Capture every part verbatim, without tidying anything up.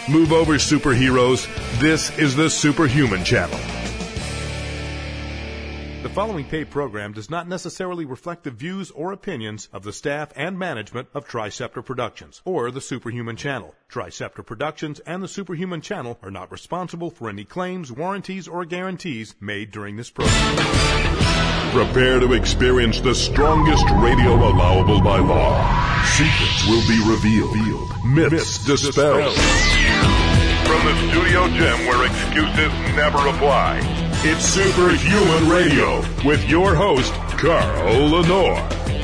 Move over, superheroes. This is the Superhuman Channel. The following paid program does not necessarily reflect the views or opinions of the staff and management of Triceptor Productions or the Superhuman Channel. Triceptor Productions and the Superhuman Channel are not responsible for any claims, warranties, or guarantees made during this program. Prepare to experience the strongest radio allowable by law. Secrets will be revealed. Myths, Myths dispelled. From the studio gym where excuses never apply. It's Superhuman Radio with your host, Carl Lenore.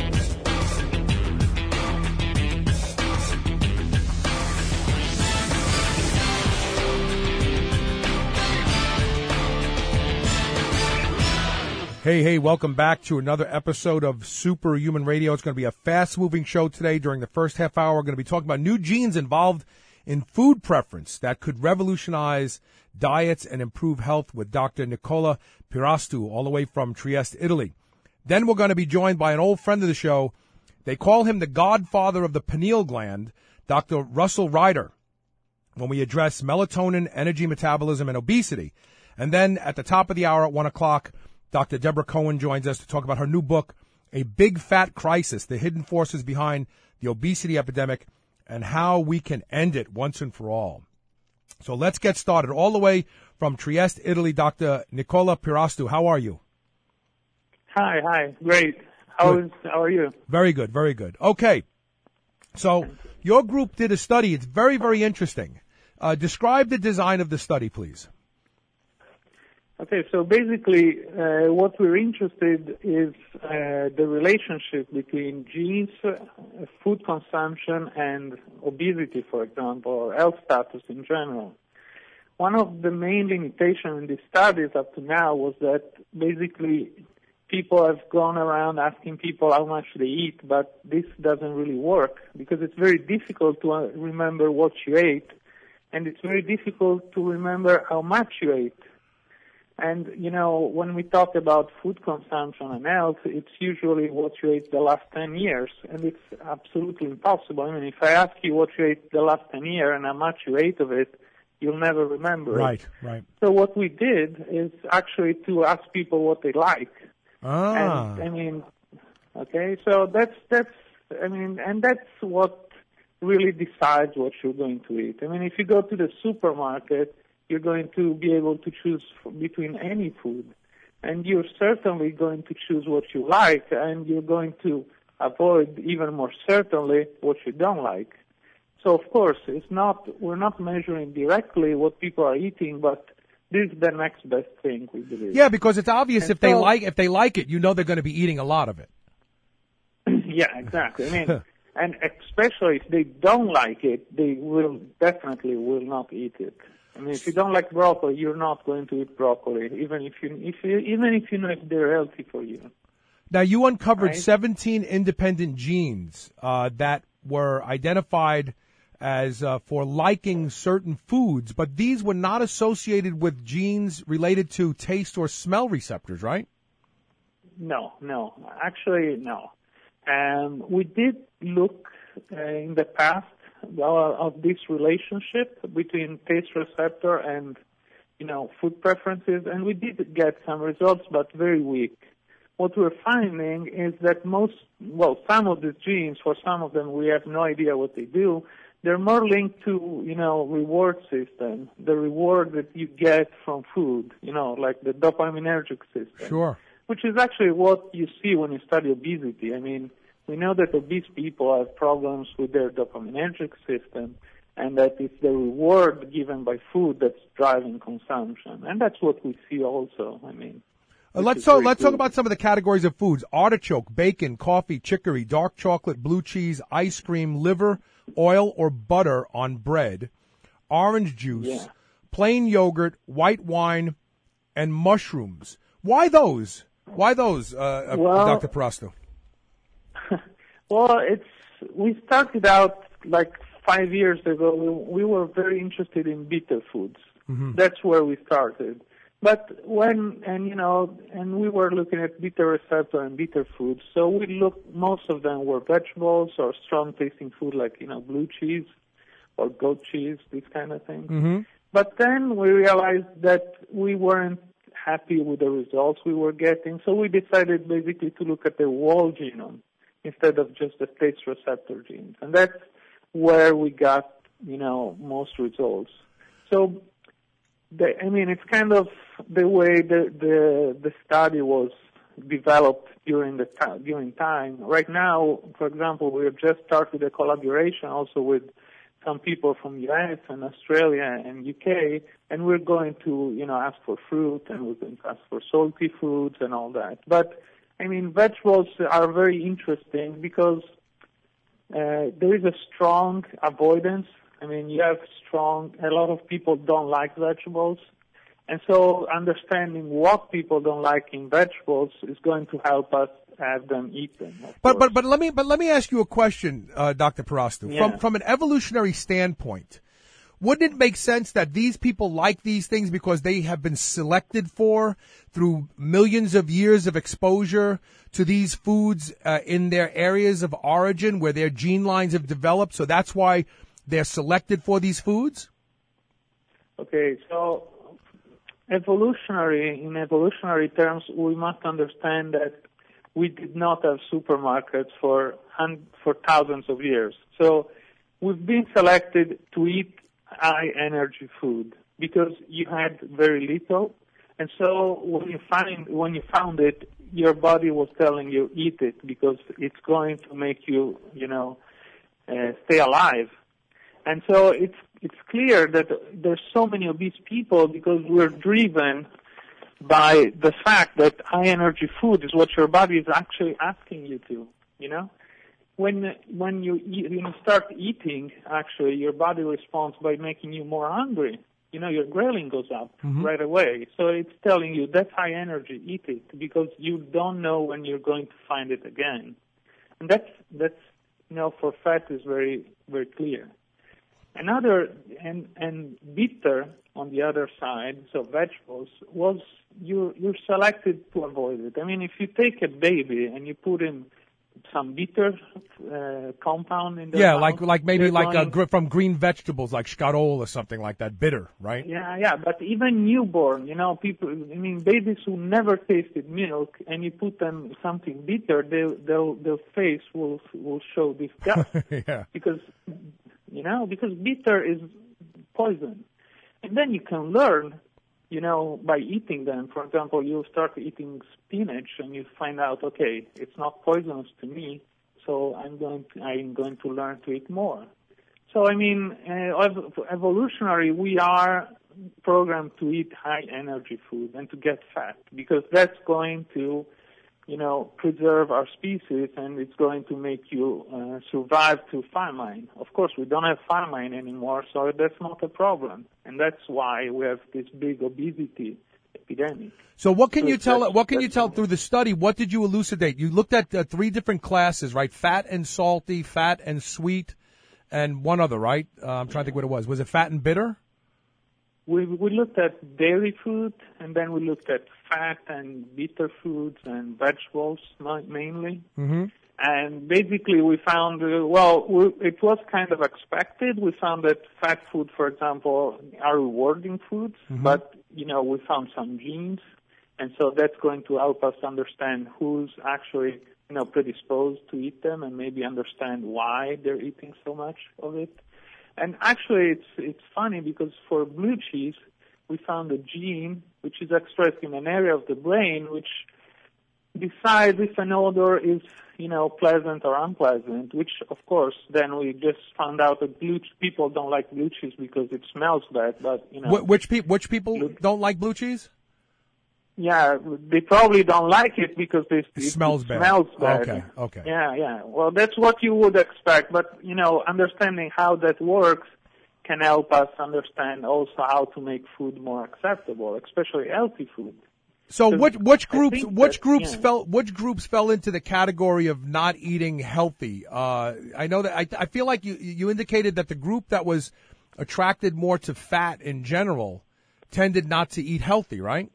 Hey, hey, welcome back to another episode of Superhuman Radio. It's going to be a fast-moving show today. During the first half hour, we're going to be talking about new genes involved in food preference that could revolutionize diets and improve health with Doctor Nicola Pirastu, all the way from Trieste, Italy. Then we're going to be joined by an old friend of the show. They call him the godfather of the pineal gland, Doctor Russell Ryder, when we address melatonin, energy metabolism, and obesity. And then at the top of the hour at one o'clock, Doctor Deborah Cohen joins us to talk about her new book, A Big Fat Crisis, the hidden forces behind the obesity epidemic and how we can end it once and for all. So let's get started. All the way from Trieste, Italy, Doctor Nicola Pirastu. How are you? Hi, hi. Great. How, is, how are you? Very good, very good. Okay. So your group did a study. It's very, very interesting. Uh, describe the design of the study, please. Okay, so basically uh, what we're interested is uh, the relationship between genes, uh, food consumption, and obesity, for example, or health status in general. One of the main limitations in these studies up to now was that basically people have gone around asking people how much they eat, but this doesn't really work because it's very difficult to uh, remember what you ate, and it's very difficult to remember how much you ate. And, you know, when we talk about food consumption and health, it's usually what you ate the last ten years, and it's absolutely impossible. I mean, if I ask you what you ate the last ten years and how much you ate of it, you'll never remember right, it. Right, right. So what we did is actually to ask people what they like. Ah. And, I mean, okay, so that's, that's, I mean, and that's what really decides what you're going to eat. I mean, if you go to the supermarket, you're going to be able to choose between any food. And you're certainly going to choose what you like, and you're going to avoid even more certainly what you don't like. So, of course, it's not, we're not measuring directly what people are eating, but this is the next best thing, we believe. Yeah, because it's obvious and if they so, like if they like it, you know they're going to be eating a lot of it. Yeah, exactly. I mean, and especially if they don't like it, they will definitely will not eat it. I mean, if you don't like broccoli, you're not going to eat broccoli, even if you, if you, even if you know if they're healthy for you. Now, you uncovered right? seventeen independent genes uh, that were identified as uh, for liking certain foods, but these were not associated with genes related to taste or smell receptors, right? No, no. Actually, no. Um, we did look uh, in the past of this relationship between taste receptor and, you know, food preferences, and we did get some results, but very weak. What we're finding is that most, well, some of the genes, for some of them, we have no idea what they do. They're more linked to, you know, reward system, the reward that you get from food, you know, like the dopaminergic system. Sure. Which is actually what you see when you study obesity. I mean, we know that obese people have problems with their dopaminergic system, and that it's the reward given by food that's driving consumption. And that's what we see also, I mean. Uh, let's talk, let's talk about some of the categories of foods. Artichoke, bacon, coffee, chicory, dark chocolate, blue cheese, ice cream, liver, oil or butter on bread, orange juice, yeah. plain yogurt, white wine, and mushrooms. Why those? Why those, uh, well, Doctor Pirastu? Well, it's we started out like five years ago. We, we were very interested in bitter foods. Mm-hmm. That's where we started. But when, and you know, and we were looking at bitter receptor and bitter foods. So we looked, most of them were vegetables or strong tasting food like, you know, blue cheese. or goat cheese, these kind of things. Mm-hmm. But then we realized that we weren't happy with the results we were getting, so we decided basically to look at the whole genome instead of just the taste receptor genes. And that's where we got, you know, most results. So, the, I mean, it's kind of the way the, the, the study was developed during the ta- during time. Right now, for example, we have just started a collaboration also with some people from U S and Australia and U K, and we're going to, you know, ask for fruit, and we're going to ask for salty foods and all that. But, I mean, vegetables are very interesting because uh, there is a strong avoidance. I mean, you have strong, a lot of people don't like vegetables. And so understanding what people don't like in vegetables is going to help us have them eat them. But but but let me but let me ask you a question, uh, Doctor Parastu. Yeah. From from an evolutionary standpoint, wouldn't it make sense that these people like these things because they have been selected for through millions of years of exposure to these foods uh, in their areas of origin where their gene lines have developed? So that's why they're selected for these foods? Okay, so evolutionary, in evolutionary terms, we must understand that we did not have supermarkets for hun- for thousands of years. So we've been selected to eat high energy food because you had very little, and so when you find when you found it, your body was telling you eat it because it's going to make you, you know, uh, stay alive. And so it's it's clear that there's so many obese people because we're driven by the fact that high energy food is what your body is actually asking you to, you know? When when you eat, when you start eating, actually your body responds by making you more hungry. You know, your ghrelin goes up Mm-hmm. right away. So it's telling you that's high energy, eat it, because you don't know when you're going to find it again. And that's that's you know, for fat is very very clear. Another, and, and bitter on the other side, so vegetables, was you, you're selected to avoid it. I mean, if you take a baby and you put in some bitter uh, compound in the Yeah, mouth, like like maybe they're like uh, going- gr- from green vegetables like scarole or something like that, bitter, right? Yeah, yeah, but even newborn, you know, people, I mean, babies who never tasted milk, and you put them something bitter, they, they'll, their face will will show disgust. Yeah. Because, you know, because bitter is poison. And then you can learn, you know, by eating them. For example, you start eating spinach and you find out, okay, it's not poisonous to me, so I'm going to, I'm going to learn to eat more. So, I mean, uh, evolutionary, we are programmed to eat high energy food and to get fat because that's going to, you know, preserve our species, and it's going to make you uh, survive to famine. Of course, we don't have famine anymore, so that's not a problem, and that's why we have this big obesity epidemic. So what can So you tell? that's- What can you that's tell normal. through the study? What did you elucidate? You looked at uh, three different classes, right? Fat and salty, fat and sweet, and one other, right? Uh, I'm trying to think what it was. Was it fat and bitter? We we looked at dairy food, and then we looked at fat and bitter foods and vegetables ma- mainly. Mm-hmm. And basically, we found, uh, well, we, it was kind of expected. We found that fat food, for example, are rewarding foods, Mhm. but, you know, we found some genes, and so that's going to help us understand who's actually, you know, predisposed to eat them and maybe understand why they're eating so much of it. And actually, it's it's funny because for blue cheese, we found a gene which is expressed in an area of the brain which decides if an odor is, you know, pleasant or unpleasant, which, of course, then we just found out that blue people don't like blue cheese because it smells bad, but, you know. Wh- which, pe- which people Look- don't like blue cheese? Yeah, they probably don't like it because they, It smells it bad. Smells bad. Okay, okay. Yeah, yeah. Well, that's what you would expect, but, you know, understanding how that works can help us understand also how to make food more acceptable, especially healthy food. So Because which which I groups think which that- groups yeah. fell which groups fell into the category of not eating healthy? Uh, I know that I, I feel like you you indicated that the group that was attracted more to fat in general tended not to eat healthy, right?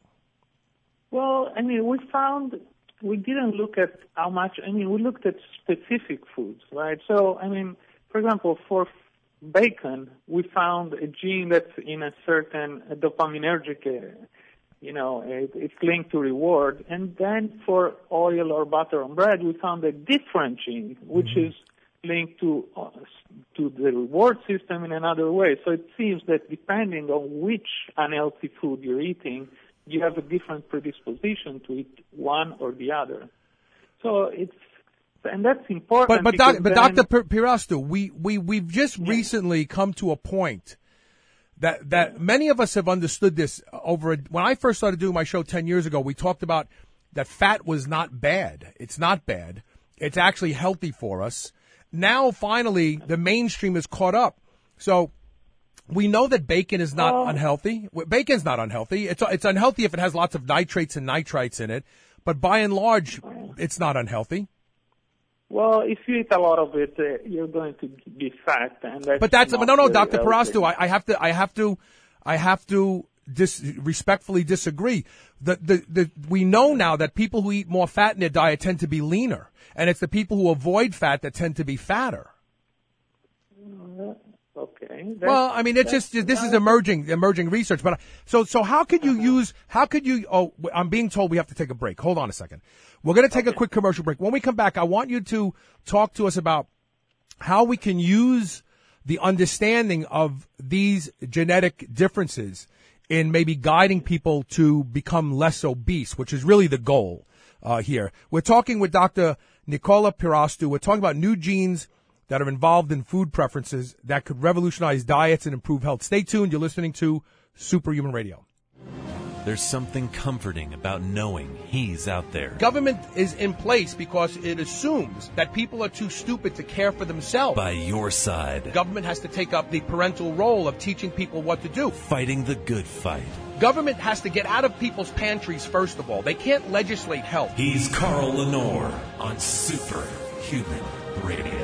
Well, I mean, we found we didn't look at how much. I mean, we looked at specific foods, right? So, I mean, for example, for bacon, we found a gene that's in a certain dopaminergic, uh, you know, it, it's linked to reward. And then for oil or butter on bread, we found a different gene, which mm-hmm. is linked to uh, to the reward system in another way. So it seems that depending on which unhealthy food you're eating, you have a different predisposition to eat one or the other. So it's and that's important. But but, doc, but then, Doctor Pirastu, we we we've just yeah. recently come to a point that that many of us have understood this over. A, when I first started doing my show ten years ago, we talked about that fat was not bad. It's not bad. It's actually healthy for us. Now, finally, the mainstream is caught up. So we know that bacon is not oh. unhealthy. Bacon's not unhealthy. It's it's unhealthy if it has lots of nitrates and nitrites in it. But by and large, it's not unhealthy. Well, if you eat a lot of it, uh, you're going to be fat, and that's but that's not no, no, very Doctor healthy. Pirastu, I, I have to, I have to, I have to dis, respectfully disagree. The, the the we know now that people who eat more fat in their diet tend to be leaner, and it's the people who avoid fat that tend to be fatter. Uh, okay. That's, well, I mean, it's just this is emerging emerging research. But so so how could you uh-huh. use? How could you? Oh, I'm being told we have to take a break. Hold on a second. We're going to take okay. a quick commercial break. When we come back, I want you to talk to us about how we can use the understanding of these genetic differences in maybe guiding people to become less obese, which is really the goal uh, here. We're talking with Doctor Nicola Pirastu. We're talking about new genes that are involved in food preferences that could revolutionize diets and improve health. Stay tuned. You're listening to Superhuman Radio. There's something comforting about knowing he's out there. Government is in place because it assumes that people are too stupid to care for themselves. By your side. Government has to take up the parental role of teaching people what to do. Fighting the good fight. Government has to get out of people's pantries, first of all. They can't legislate health. He's Carl Lenore on Superhuman Radio.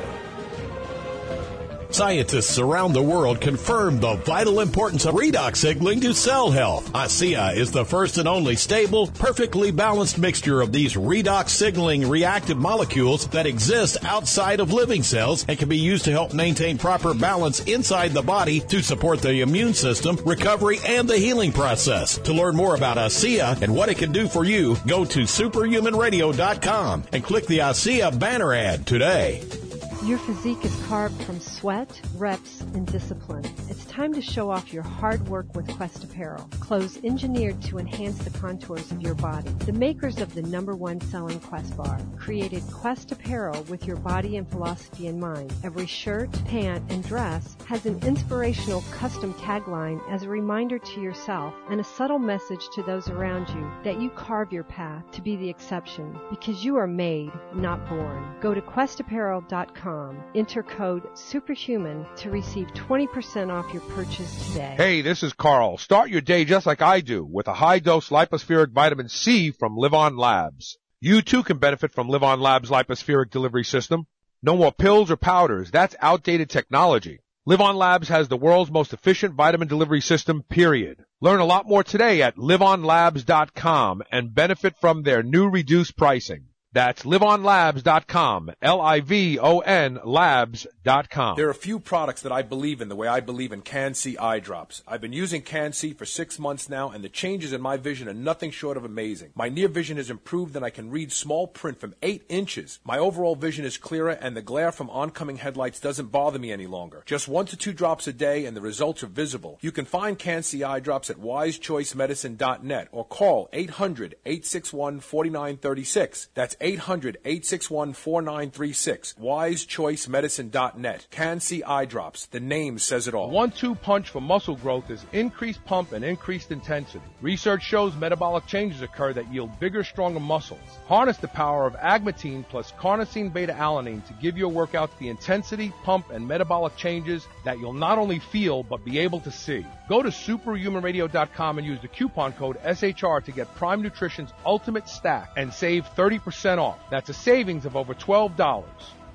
Scientists around the world confirm the vital importance of redox signaling to cell health. ASEA is the first and only stable, perfectly balanced mixture of these redox signaling reactive molecules that exist outside of living cells and can be used to help maintain proper balance inside the body to support the immune system, recovery, and the healing process. To learn more about ASEA and what it can do for you, go to superhuman radio dot com and click the ASEA banner ad today. Your physique is carved from sweat, reps, and discipline. It's time to show off your hard work with Quest Apparel. Clothes engineered to enhance the contours of your body. The makers of the number one selling Quest bar created Quest Apparel with your body and philosophy in mind. Every shirt, pant, and dress has an inspirational custom tagline as a reminder to yourself and a subtle message to those around you that you carve your path to be the exception because you are made, not born. Go to quest apparel dot com. Enter code SUPERHUMAN to receive twenty percent off your purchase today. Hey, this is Carl. Start your day just like I do with a high-dose lipospheric vitamin C from LivOn Labs. You too can benefit from LivOn Labs' lipospheric delivery system. No more pills or powders. That's outdated technology. LivOn Labs has the world's most efficient vitamin delivery system, period. Learn a lot more today at live on labs dot com and benefit from their new reduced pricing. That's live on labs dot com, L I V O N labs dot com. There are a few products that I believe in the way I believe in Can-C eye drops. I've been using Can-C for six months now, and the changes in my vision are nothing short of amazing. My near vision has improved, and I can read small print from eight inches. My overall vision is clearer, and the glare from oncoming headlights doesn't bother me any longer. Just one to two drops a day, and the results are visible. You can find Can-C eye drops at wise choice medicine dot net or call eight hundred, eight six one, four nine three six. That's eight hundred, eight six one, four nine three six. wise choice medicine dot net. Can-C eye drops. The name says it all. One two punch for muscle growth is increased pump and increased intensity. Research shows metabolic changes occur that yield bigger, stronger muscles. Harness the power of agmatine plus carnosine beta-alanine to give your workouts the intensity, pump, and metabolic changes that you'll not only feel but be able to see. Go to superhuman radio dot com and use the coupon code S H R to get Prime Nutrition's Ultimate Stack and save thirty percent off. That's a savings of over twelve dollars.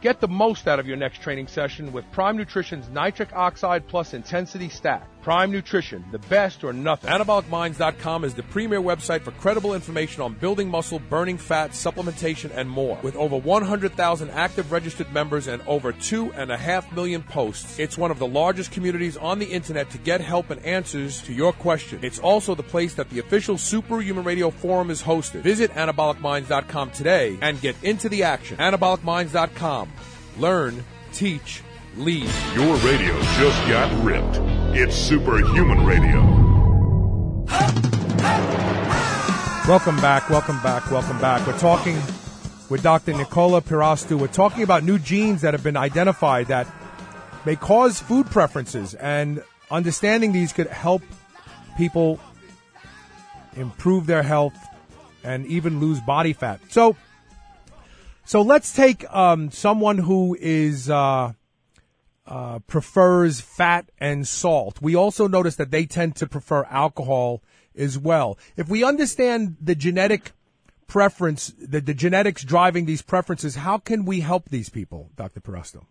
Get the most out of your next training session with Prime Nutrition's Nitric Oxide Plus Intensity Stack. Prime Nutrition, the best or nothing. Anabolic Minds dot com is the premier website for credible information on building muscle, burning fat, supplementation, and more. With over one hundred thousand active registered members and over two and a half million posts, it's one of the largest communities on the internet to get help and answers to your questions. It's also the place that the official Superhuman Radio Forum is hosted. Visit Anabolic Minds dot com today and get into the action. Anabolic Minds dot com. Learn, teach, lead. Your radio just got ripped. It's Superhuman Radio. Welcome back, welcome back, welcome back. We're talking with Doctor Nicola Pirastu. We're talking about new genes that have been identified that may cause food preferences, and understanding these could help people improve their health and even lose body fat. So, so let's take um, someone who is uh, uh, prefers fat and salt. We also notice that they tend to prefer alcohol as well. If we understand the genetic preference, the, the genetics driving these preferences, how can we help these people, Doctor Pirastu?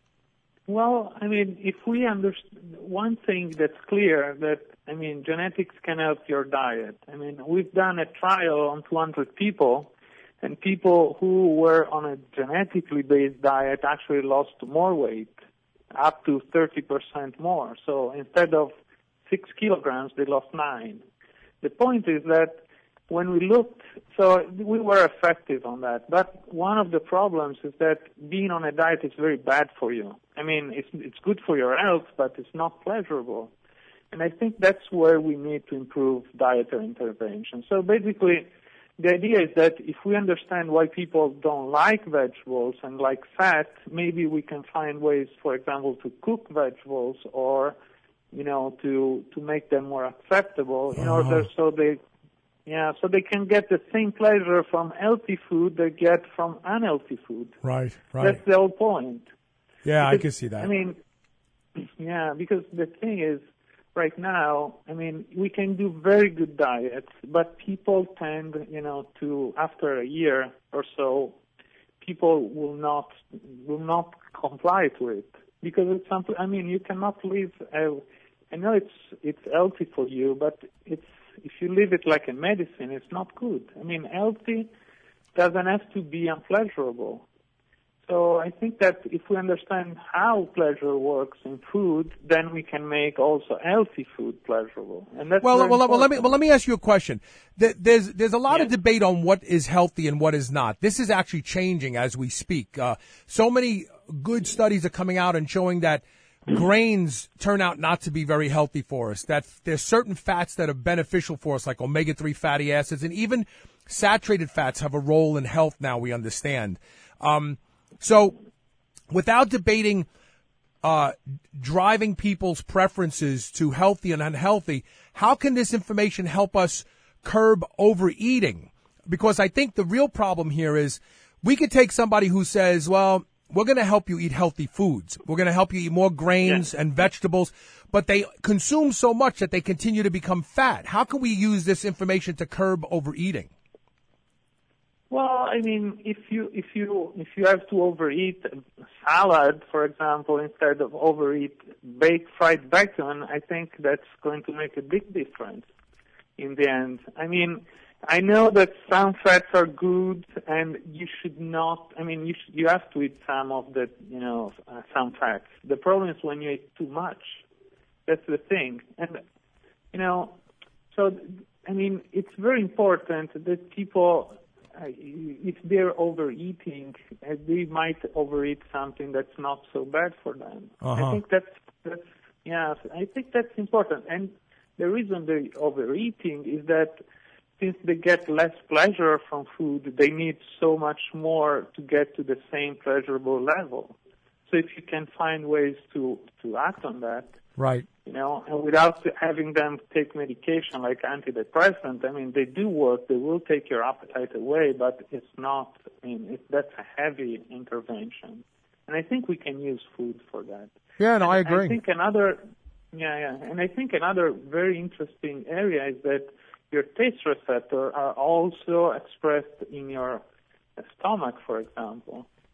Well, I mean, if we understand one thing that's clear, that, I mean, genetics can help your diet. I mean, we've done a trial on two hundred people, and people who were on a genetically based diet actually lost more weight, up to thirty percent more. So instead of six kilograms, they lost nine. The point is that when we looked, so we were effective on that, but one of the problems is that being on a diet is very bad for you. I mean, it's it's good for your health, but it's not pleasurable. And I think that's where we need to improve dietary intervention. So basically, the idea is that if we understand why people don't like vegetables and like fat, maybe we can find ways, for example, to cook vegetables or, you know, to to make them more acceptable in uh-huh. order so they Yeah, so they can get the same pleasure from healthy food they get from unhealthy food. Right, right. That's the whole point. Yeah, because, I can see that. I mean, yeah, because the thing is, right now, I mean, we can do very good diets, but people tend, you know, to, after a year or so, people will not will not comply to it. Because it's something, I mean, you cannot live, a, I know it's it's healthy for you, but it's, if you live it like a medicine, it's not good. I mean, healthy doesn't have to be unpleasurable. So I think that if we understand how pleasure works in food, then we can make also healthy food pleasurable. And that's well, very well, well, let me important. well, let me ask you a question. There's there's a lot Yeah. of debate on what is healthy and what is not. This is actually changing as we speak. Uh, so many good studies are coming out and showing that grains turn out not to be very healthy for us, that there's certain fats that are beneficial for us, like omega three fatty acids, and even saturated fats have a role in health now, we understand. Um, so without debating uh, driving people's preferences to healthy and unhealthy, how can this information help us curb overeating? Because I think the real problem here is we could take somebody who says, well, we're going to help you eat healthy foods. We're going to help you eat more grains yeah. and vegetables, but they consume so much that they continue to become fat. How can we use this information to curb overeating? Well, I mean, if you if you if you have to overeat salad, for example, instead of overeat baked fried bacon, I think that's going to make a big difference in the end. I mean, I know that some fats are good, and you should not. I mean, you should, you have to eat some of the, you know, uh, some fats. The problem is when you eat too much. That's the thing, and you know, so I mean, it's very important that people, uh, if they're overeating, uh, they might overeat something that's not so bad for them. Uh-huh. I think that's that's yeah. I think that's important, and the reason they're overeating is that, since they get less pleasure from food, they need so much more to get to the same pleasurable level. So if you can find ways to, to act on that, right, you know, and without having them take medication like antidepressant, I mean, they do work. They will take your appetite away, but it's not, I mean, it, that's a heavy intervention. And I think we can use food for that. Yeah, no, I agree. I think another, yeah, yeah, and I think another very interesting area is that your taste receptors are also expressed in your stomach, for example.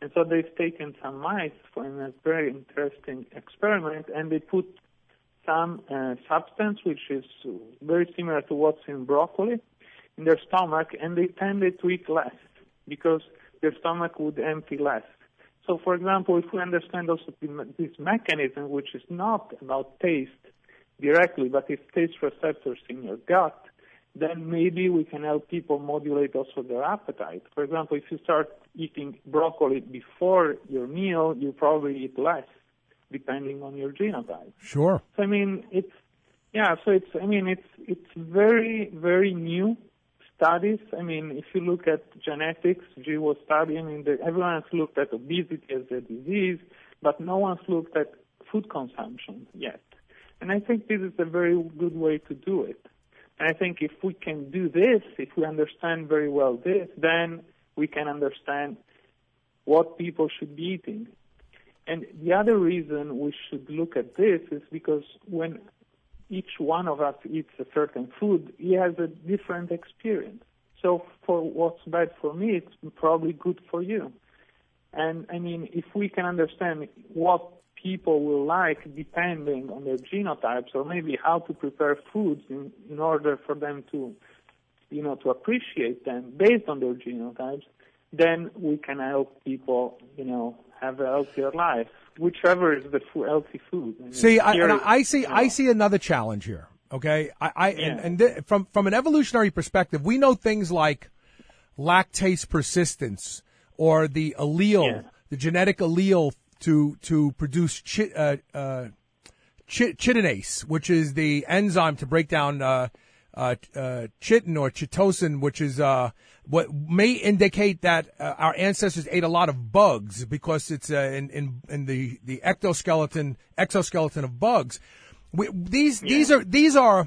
And so they've taken some mice for a very interesting experiment, and they put some uh, substance, which is very similar to what's in broccoli, in their stomach, and they tended to eat less because their stomach would empty less. So, for example, if we understand also this mechanism, which is not about taste directly, but it's taste receptors in your gut, then maybe we can help people modulate also their appetite. For example, if you start eating broccoli before your meal, you probably eat less, depending on your genotype. Sure. So, I mean, it's, yeah, so it's, I mean, it's, it's very, very new studies. I mean, if you look at genetics, G was studying, I mean, the, everyone has looked at obesity as a disease, but no one's looked at food consumption yet. And I think this is a very good way to do it. And I think if we can do this, if we understand very well this, then we can understand what people should be eating. And the other reason we should look at this is because when each one of us eats a certain food, he has a different experience. So for what's bad for me, it's probably good for you. And, I mean, if we can understand what people will like depending on their genotypes, or maybe how to prepare foods in, in order for them to, you know, to appreciate them based on their genotypes, then we can help people, you know, have a healthier life, whichever is the f- healthy food. I mean, see, I, here, and I see, you know, I see another challenge here. Okay, I, I Yeah. and, and th- from from an evolutionary perspective, we know things like lactase persistence or the allele, Yeah. the genetic allele to to produce chi, uh, uh, chi, chitinase, which is the enzyme to break down uh, uh, uh, chitin or chitosan, which is uh, what may indicate that uh, our ancestors ate a lot of bugs because it's uh, in, in in the the ectoskeleton exoskeleton of bugs. We, these Yeah. these are these are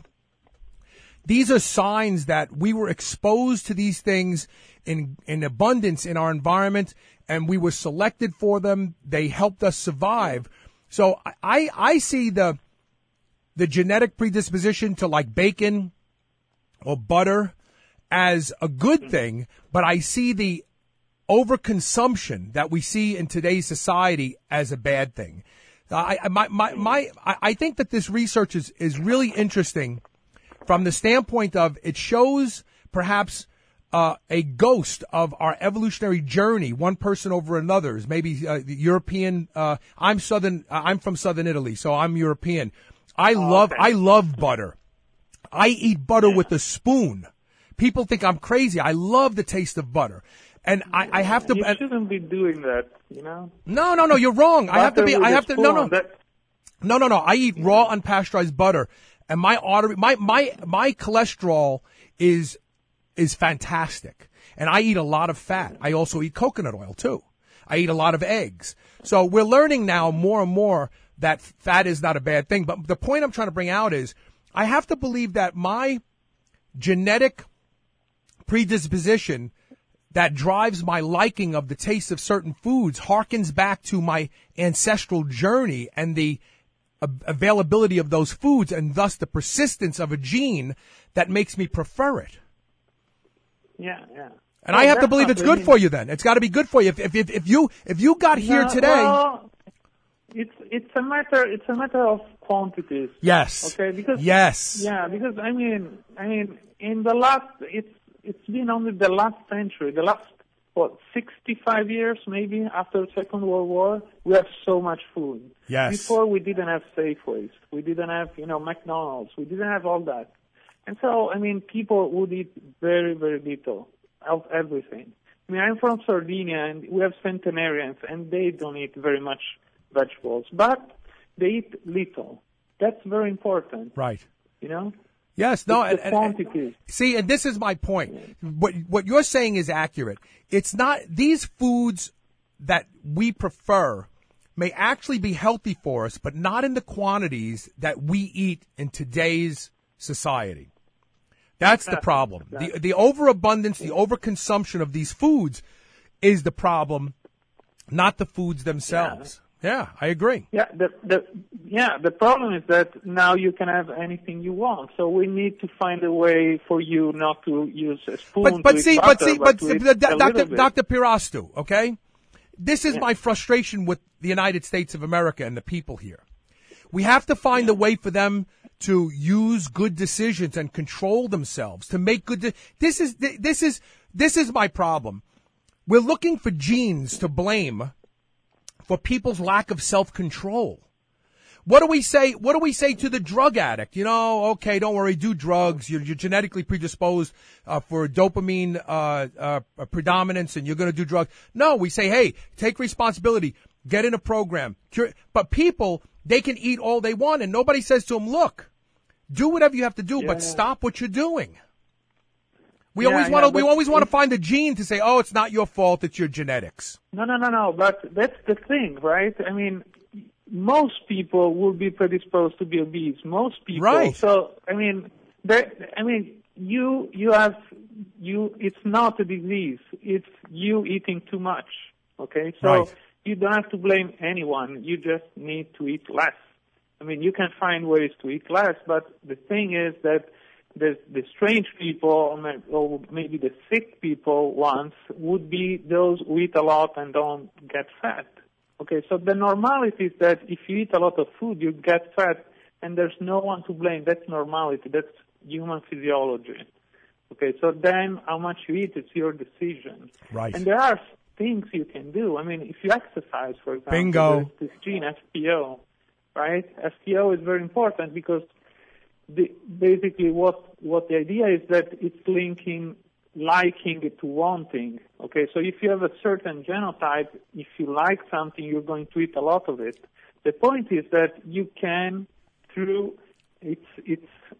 these are signs that we were exposed to these things in in abundance in our environment, and we were selected for them. They helped us survive. So I I see the the genetic predisposition to like bacon or butter as a good thing, but I see the overconsumption that we see in today's society as a bad thing. I, my, my, my, I think that this research is, is really interesting from the standpoint of it shows perhaps uh, a ghost of our evolutionary journey, one person over another's. Maybe uh, the European. Uh, I'm southern. Uh, I'm from southern Italy, so I'm European. I Oh, love. okay. I love butter. I eat butter with a spoon. People think I'm crazy. I love the taste of butter. And I, I have to. You and- shouldn't be doing that, you know. no, no, no. You're wrong. I have to Butter be. with I a have to. No, no. spoon, that- No, no, no. I eat raw unpasteurized butter, and my artery, my my my cholesterol is is fantastic, and I eat a lot of fat. I also eat coconut oil too. I eat a lot of eggs. So we're learning now more and more that fat is not a bad thing. But the point I'm trying to bring out is, I have to believe that my genetic predisposition that drives my liking of the taste of certain foods harkens back to my ancestral journey and the availability of those foods, and thus the persistence of a gene that makes me prefer it. Yeah, yeah. And Oh, I have to that's believe not it's good really- for you. Then it's got to be good for you. If if if, if you if you got here No, today, well, it's it's a matter it's a matter of quantities. yes, Okay, because yes, yeah, because I mean, I mean, in the last, it's it's been only the last century, the last what sixty-five years maybe after the Second World War, we have so much food. Yes. Before we didn't have Safeways, we didn't have you know McDonald's, we didn't have all that, and so I mean, people would eat very very little of everything. I mean, I'm from Sardinia, and we have centenarians, and they don't eat very much vegetables, but they eat little. That's very important, right. you know? Yes, no, It's and, the and- quantities. see, and this is my point. What what you're saying is accurate. It's not these foods that we prefer may actually be healthy for us, but not in the quantities that we eat in today's society. That's the problem. The the overabundance, the overconsumption of these foods is the problem, not the foods themselves. Yeah, I agree. Yeah, the, the, yeah, the problem is that now you can have anything you want. So we need to find a way for you not to use a spoon But but to see, eat but butter, see, but to see, eat the- a Doctor little bit. Doctor Pirastu, okay? this is yeah. my frustration with the United States of America and the people here. We have to find a way for them to use good decisions and control themselves, to make good de- this is this is this is my problem. We're looking for genes to blame for people's lack of self-control. What do we say? What do we say to the drug addict? You know, okay, don't worry, do drugs. You're, you're genetically predisposed uh, for dopamine uh, uh, predominance, and you're going to do drugs. No, we say, hey, take responsibility, get in a program. Cure. But people, they can eat all they want, and nobody says to them, look, do whatever you have to do, yeah. but stop what you're doing. We yeah, always yeah, want to. We always want to it, find a gene to say, oh, it's not your fault, it's your genetics. No, no, no, no. But that's the thing, right? I mean. Most people will be predisposed to be obese. Most people. Right. So I mean, there, I mean, you you have you. It's not a disease. It's you eating too much. Okay. So right. you don't have to blame anyone. You just need to eat less. I mean, you can find ways to eat less, but the thing is that the the strange people, or maybe the sick people, ones would be those who eat a lot and don't get fat. Okay, so the normality is that if you eat a lot of food, you get fat, and there's no one to blame. That's normality. That's human physiology. Okay, so then how much you eat, it's your decision. Right. And there are things you can do. I mean, if you exercise, for example, Bingo. there's this gene, F P O, right? F P O is very important because the, basically what, what the idea is that it's linking liking it to wanting. Okay, so if you have a certain genotype, if you like something, you're going to eat a lot of it. The point is that you can, through its its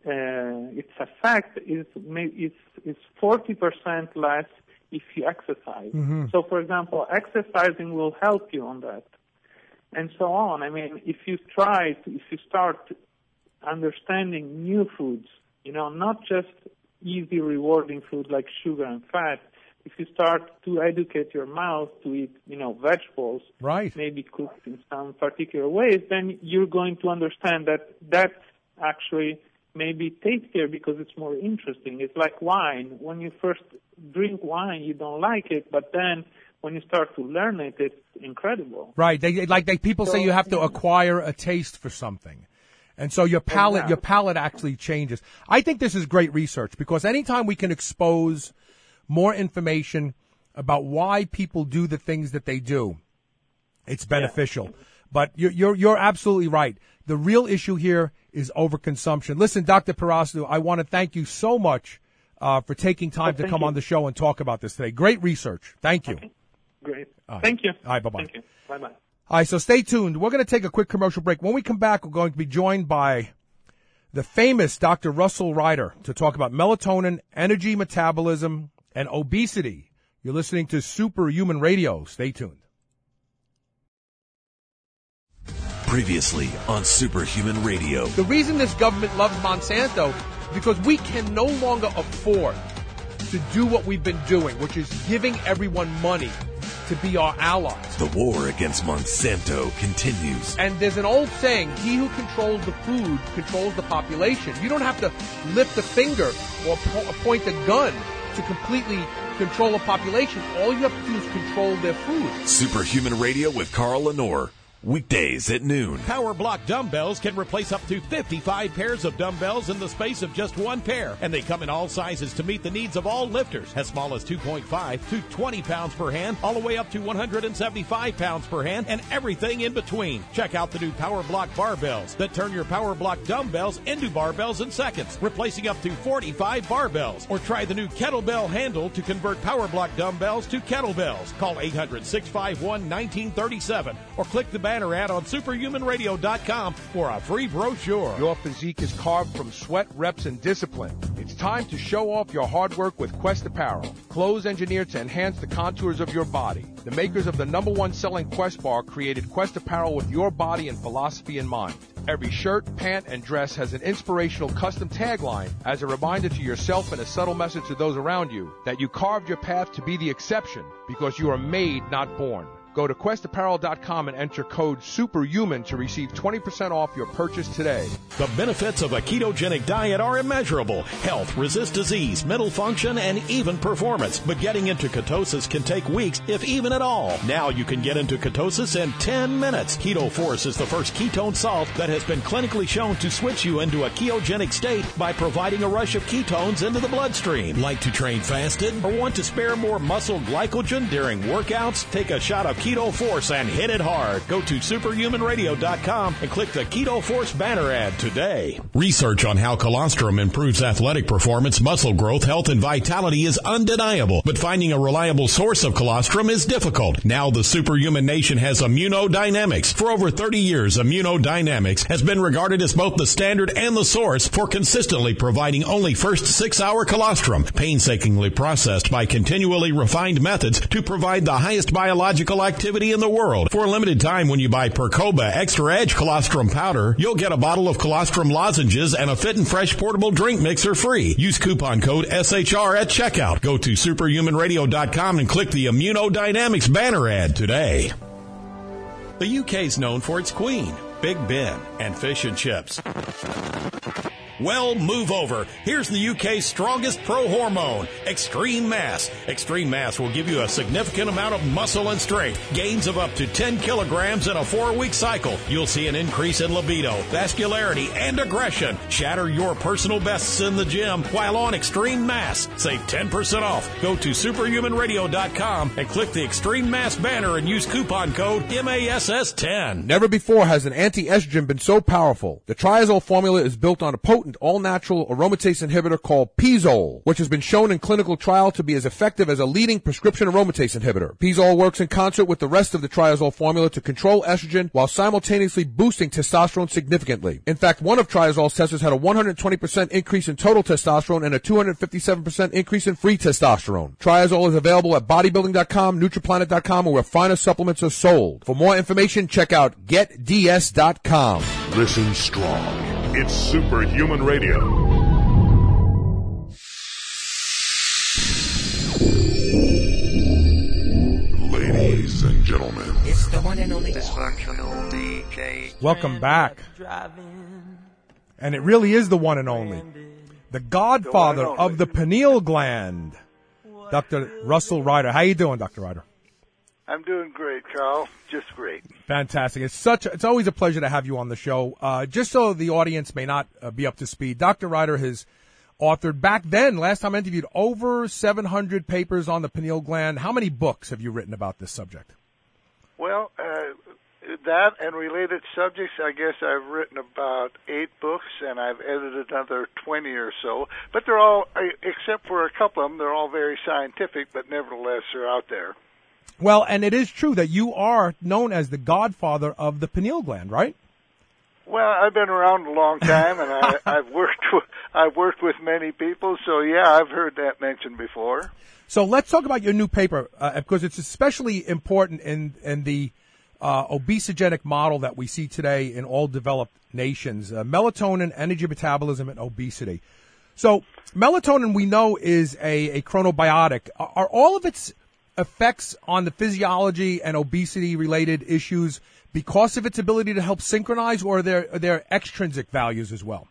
uh, its effect, is is is forty percent less if you exercise. Mm-hmm. So, for example, exercising will help you on that, and so on. I mean, if you try, to, if you start understanding new foods, you know, not just easy, rewarding food like sugar and fat. If you start to educate your mouth to eat, you know, vegetables, right, maybe cooked in some particular ways, then you're going to understand that that's actually maybe tastier because it's more interesting. It's like wine. When you first drink wine, you don't like it, but then when you start to learn it, it's incredible. Right. They, like they, people so, say you have to yeah. acquire a taste for something. And so your palate, exactly. your palate actually changes. I think this is great research because anytime we can expose more information about why people do the things that they do, it's beneficial. Yeah. But you're, you're, you're absolutely right. The real issue here is overconsumption. Listen, Doctor Parasu, I want to thank you so much, uh, for taking time oh, to come you. on the show and talk about this today. Great research. Thank you. Okay. Great. All right. Thank you. All right. Bye-bye. Thank you. Bye-bye. All right, so stay tuned. We're going to take a quick commercial break. When we come back, we're going to be joined by the famous Doctor Russell Ryder to talk about melatonin, energy metabolism, and obesity. You're listening to Superhuman Radio. Stay tuned. Previously on Superhuman Radio. The reason this government loves Monsanto is because we can no longer afford to do what we've been doing, which is giving everyone money to be our allies. The war against Monsanto continues. And there's an old saying, he who controls the food controls the population. You don't have to lift a finger or po- point a gun to completely control a population. All you have to do is control their food. Superhuman Radio with Carl Lenore. Weekdays at noon. Power Block dumbbells can replace up to fifty-five pairs of dumbbells in the space of just one pair. And they come in all sizes to meet the needs of all lifters. As small as two point five to twenty pounds per hand, all the way up to one hundred seventy-five pounds per hand, and everything in between. Check out the new Power Block barbells that turn your Power Block dumbbells into barbells in seconds, replacing up to forty-five barbells. Or try the new kettlebell handle to convert Power Block dumbbells to kettlebells. Call eight hundred, six five one, one nine three seven or click the banner ad on superhuman radio dot com for a free brochure. Your physique is carved from sweat, reps, and discipline. It's time to show off your hard work with Quest Apparel. Clothes engineered to enhance the contours of your body. The makers of the number one selling Quest bar created Quest Apparel with your body and philosophy in mind. Every shirt, pant, and dress has an inspirational custom tagline as a reminder to yourself and a subtle message to those around you that you carved your path to be the exception because you are made, not born. Go to quest apparel dot com and enter code SUPERHUMAN to receive twenty percent off your purchase today. The benefits of a ketogenic diet are immeasurable. Health, resist disease, mental function, and even performance. But getting into ketosis can take weeks, if even at all. Now you can get into ketosis in ten minutes. Keto Force is the first ketone salt that has been clinically shown to switch you into a ketogenic state by providing a rush of ketones into the bloodstream. Like to train fasted or want to spare more muscle glycogen during workouts? Take a shot of Keto Force and hit it hard. Go to superhuman radio dot com and click the Keto Force banner ad today. Research on how colostrum improves athletic performance, muscle growth, health, and vitality is undeniable, but finding a reliable source of colostrum is difficult. Now the Superhuman Nation has Immunodynamics. For over thirty years, Immunodynamics has been regarded as both the standard and the source for consistently providing only first six-hour colostrum, painstakingly processed by continually refined methods to provide the highest biological activity in the world. For a limited time, when you buy Percoba Extra Edge Colostrum Powder, you'll get a bottle of colostrum lozenges and a Fit and Fresh portable drink mixer free. Use coupon code S H R at checkout. Go to superhuman radio dot com and click the Immunodynamics banner ad today. The U K's known for its Queen, Big Ben, and fish and chips. Well, move over. Here's the U K's strongest pro hormone, Extreme Mass. Extreme Mass will give you a significant amount of muscle and strength, gains of up to ten kilograms in a four-week cycle. You'll see an increase in libido, vascularity, and aggression. Shatter your personal bests in the gym while on Extreme Mass. Save ten percent off. Go to superhuman radio dot com and click the Extreme Mass banner and use coupon code M A S S ten. Never before has an anti-estrogen been so powerful. The triazole formula is built on a potent all-natural aromatase inhibitor called Pizole, which has been shown in clinical trial to be as effective as a leading prescription aromatase inhibitor. Pizole works in concert with the rest of the triazole formula to control estrogen while simultaneously boosting testosterone significantly. In fact, one of triazole's testers had a one hundred twenty percent increase in total testosterone and a two hundred fifty-seven percent increase in free testosterone. Triazole is available at bodybuilding dot com, nutriplanet dot com, or where finer supplements are sold. For more information, check out get d s dot com. Listen strong. It's Superhuman Radio. Ladies and gentlemen, it's the one and only Dysfunctional D J. Welcome back. And it really is the one and only, the godfather the of the pineal gland, Doctor Russell Ryder. How you doing, Doctor Ryder? I'm doing great, Carl. Just great. Fantastic. It's such. It's always a pleasure to have you on the show. Uh, just so the audience may not uh, be up to speed, Doctor Ryder has authored, back then, last time I interviewed, over seven hundred papers on the pineal gland. How many books have you written about this subject? Well, uh, that and related subjects, I guess I've written about eight books, and I've edited another twenty or so. But they're all, except for a couple of them, they're all very scientific, but nevertheless they're out there. Well, and it is true that you are known as the godfather of the pineal gland, right? Well, I've been around a long time, and I, I've worked with, I've worked with many people, so yeah, I've heard that mentioned before. So let's talk about your new paper, uh, because it's especially important in in the uh, obesogenic model that we see today in all developed nations: uh, melatonin, energy metabolism, and obesity. So melatonin, we know, is a, a chronobiotic. Are, are all of its effects on the physiology and obesity-related issues because of its ability to help synchronize, or are there, are there extrinsic values as well?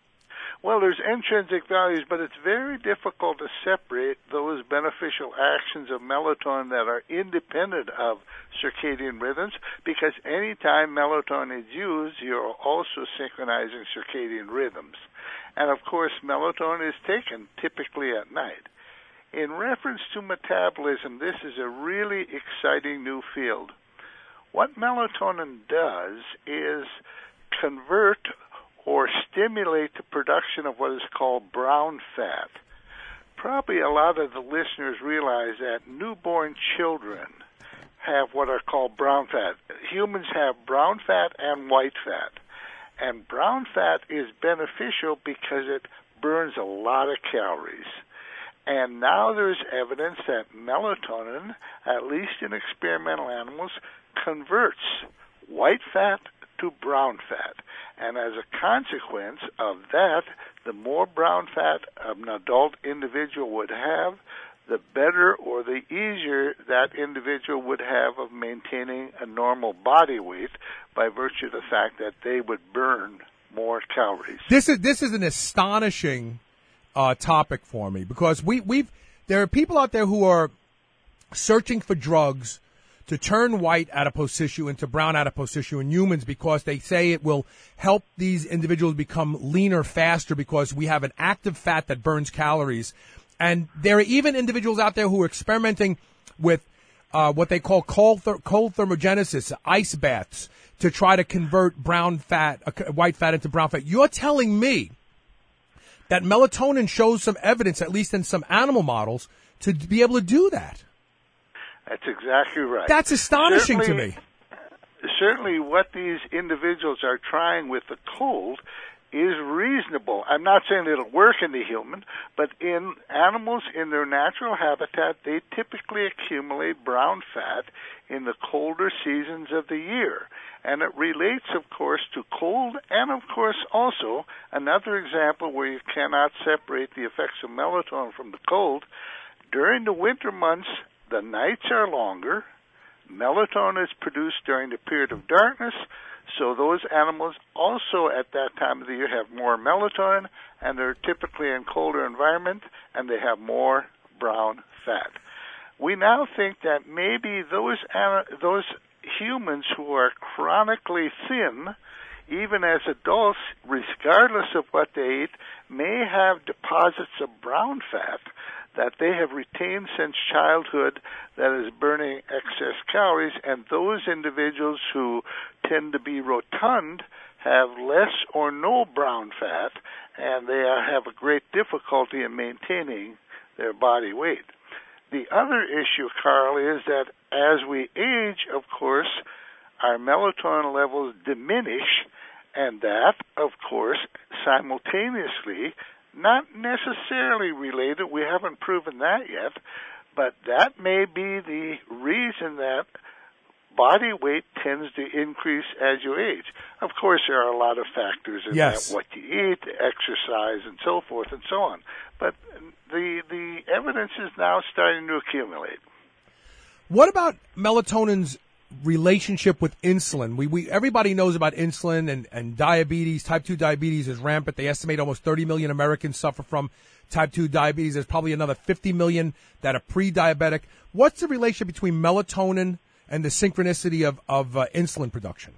Well, there's intrinsic values, but it's very difficult to separate those beneficial actions of melatonin that are independent of circadian rhythms, because any time melatonin is used, you're also synchronizing circadian rhythms. And, of course, melatonin is taken typically at night. In reference to metabolism, this is a really exciting new field. What melatonin does is convert or stimulate the production of what is called brown fat. Probably a lot of the listeners realize that newborn children have what are called brown fat. Humans have brown fat and white fat. And brown fat is beneficial because it burns a lot of calories. And now there's evidence that melatonin, at least in experimental animals, converts white fat to brown fat. And as a consequence of that, the more brown fat an adult individual would have, the better or the easier that individual would have of maintaining a normal body weight by virtue of the fact that they would burn more calories. This is this is an astonishing uh, topic for me because we we've there are people out there who are searching for drugs to turn white adipose tissue into brown adipose tissue in humans because they say it will help these individuals become leaner faster because we have an active fat that burns calories. And there are even individuals out there who are experimenting with uh, what they call cold, ther- cold thermogenesis, ice baths, to try to convert brown fat, uh, white fat into brown fat. You're telling me that melatonin shows some evidence, at least in some animal models, to be able to do that. That's exactly right. That's astonishing certainly, to me. Certainly what these individuals are trying with the cold is reasonable. I'm not saying it'll work in the human, but in animals in their natural habitat, they typically accumulate brown fat in the colder seasons of the year. And it relates, of course, to cold and, of course, also another example where you cannot separate the effects of melatonin from the cold. During the winter months, the nights are longer. Melatonin is produced during the period of darkness, so those animals also at that time of the year have more melatonin, and they're typically in colder environment, and they have more brown fat. We now think that maybe those those humans who are chronically thin, even as adults, regardless of what they eat, may have deposits of brown fat that they have retained since childhood that is burning excess calories, and those individuals who tend to be rotund have less or no brown fat, and they have a great difficulty in maintaining their body weight. The other issue, Carl, is that as we age, of course, our melatonin levels diminish, and that, of course, simultaneously, not necessarily related, we haven't proven that yet, but that may be the reason that body weight tends to increase as you age. Of course, there are a lot of factors in yes. that, what you eat, exercise, and so forth and so on. But the the evidence is now starting to accumulate. What about melatonin's relationship with insulin? We, we everybody knows about insulin and, and diabetes. Type two diabetes is rampant. They estimate almost thirty million Americans suffer from type two diabetes. There's probably another fifty million that are pre-diabetic. What's the relationship between melatonin and the synchronicity of, of uh, insulin production?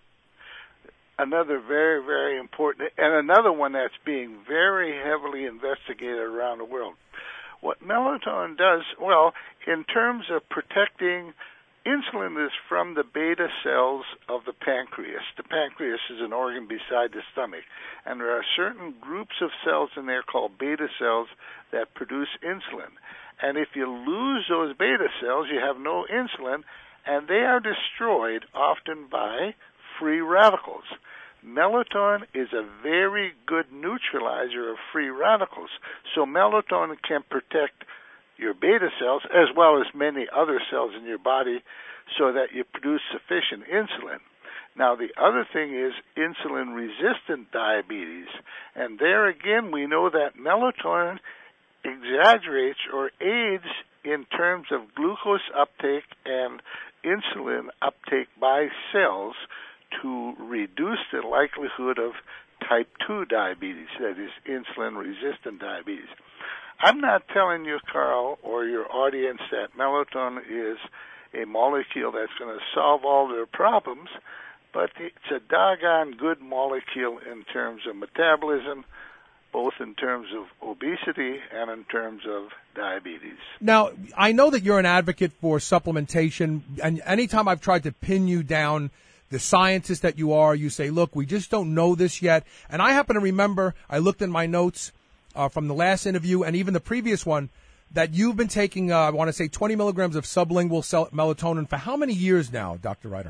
Another very, very important, and another one that's being very heavily investigated around the world. What melatonin does, well, in terms of protecting, insulin is from the beta cells of the pancreas. The pancreas is an organ beside the stomach, and there are certain groups of cells in there called beta cells that produce insulin. And if you lose those beta cells, you have no insulin, and they are destroyed often by free radicals. Melatonin is a very good neutralizer of free radicals, so melatonin can protect your beta cells as well as many other cells in your body so that you produce sufficient insulin. Now, the other thing is insulin-resistant diabetes, and there again we know that melatonin exaggerates or aids in terms of glucose uptake and insulin uptake by cells to reduce the likelihood of type two diabetes, that is insulin-resistant diabetes. I'm not telling you, Carl, or your audience that melatonin is a molecule that's going to solve all their problems, but it's a doggone good molecule in terms of metabolism, both in terms of obesity and in terms of diabetes. Now, I know that you're an advocate for supplementation, and anytime I've tried to pin you down, the scientist that you are, you say, look, we just don't know this yet. And I happen to remember, I looked in my notes uh, from the last interview and even the previous one, that you've been taking, uh, I want to say, twenty milligrams of sublingual cell- melatonin for how many years now, Doctor Reiter?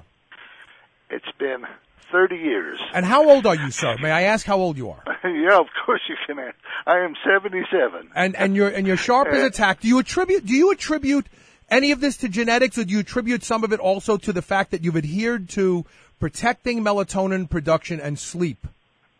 It's been thirty years. And how old are you, sir? May I ask how old you are? Yeah, of course you can ask. I am seventy-seven. And and you're and you're sharp as a tack. Do you attribute do you attribute any of this to genetics, or do you attribute some of it also to the fact that you've adhered to protecting melatonin production and sleep?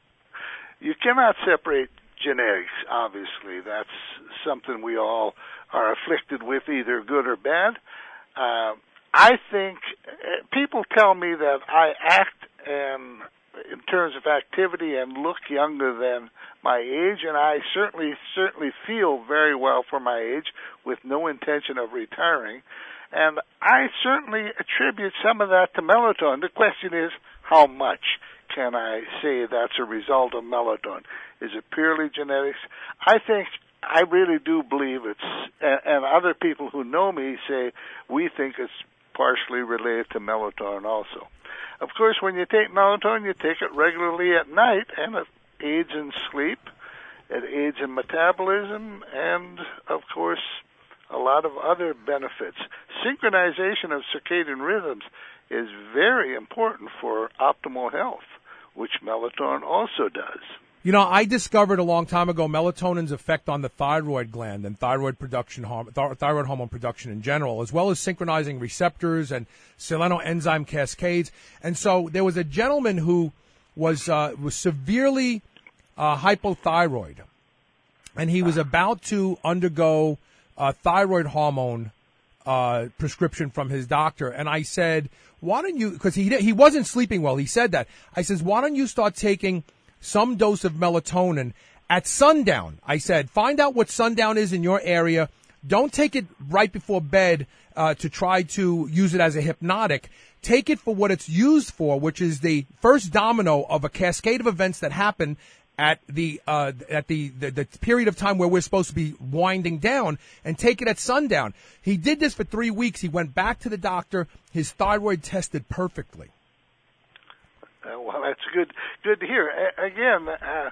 You cannot separate genetics, obviously. That's something we all are afflicted with, either good or bad. Uh, I think uh, people tell me that I act and in terms of activity and look younger than my age, and I certainly, certainly feel very well for my age with no intention of retiring. And I certainly attribute some of that to melatonin. The question is, how much can I say that's a result of melatonin? Is it purely genetics? I think, I really do believe it's, and, and other people who know me say, we think it's partially related to melatonin also. Of course, when you take melatonin, you take it regularly at night, and it aids in sleep, it aids in metabolism, and, of course, a lot of other benefits. Synchronization of circadian rhythms is very important for optimal health, which melatonin also does. You know, I discovered a long time ago melatonin's effect on the thyroid gland and thyroid production, th- thyroid hormone production in general, as well as synchronizing receptors and selenoenzyme cascades. And so there was a gentleman who was uh, was severely uh, hypothyroid, and he was about to undergo a thyroid hormone uh, prescription from his doctor. And I said, why don't you, because he he wasn't sleeping well. He said that. I says, why don't you start taking some dose of melatonin at sundown? I said, find out what sundown is in your area. Don't take it right before bed uh, to try to use it as a hypnotic. Take it for what it's used for, which is the first domino of a cascade of events that happen at the uh, at the, the, the period of time where we're supposed to be winding down, and take it at sundown. He did this for three weeks. He went back to the doctor. His thyroid tested perfectly. Uh, well, that's good. Good to hear. A- again, uh,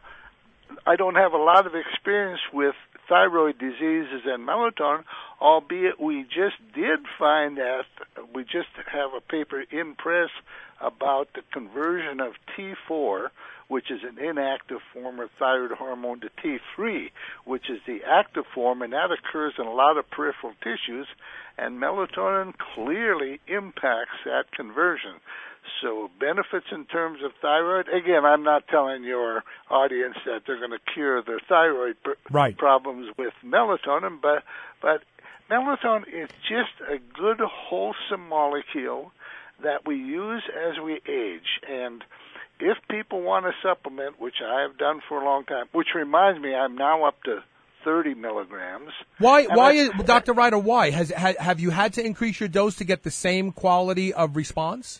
I don't have a lot of experience with thyroid diseases and melatonin, albeit we just did find that we just have a paper in press about the conversion of T four, which is an inactive form of thyroid hormone, to T three, which is the active form, and that occurs in a lot of peripheral tissues, and melatonin clearly impacts that conversion. So benefits in terms of thyroid. Again, I'm not telling your audience that they're going to cure their thyroid pr- right. problems with melatonin, but but melatonin is just a good, wholesome molecule that we use as we age. And if people want to supplement, which I have done for a long time, which reminds me, I'm now up to thirty milligrams. Why, why, is, Doctor Ryder, why? Has, ha, have you had to increase your dose to get the same quality of response?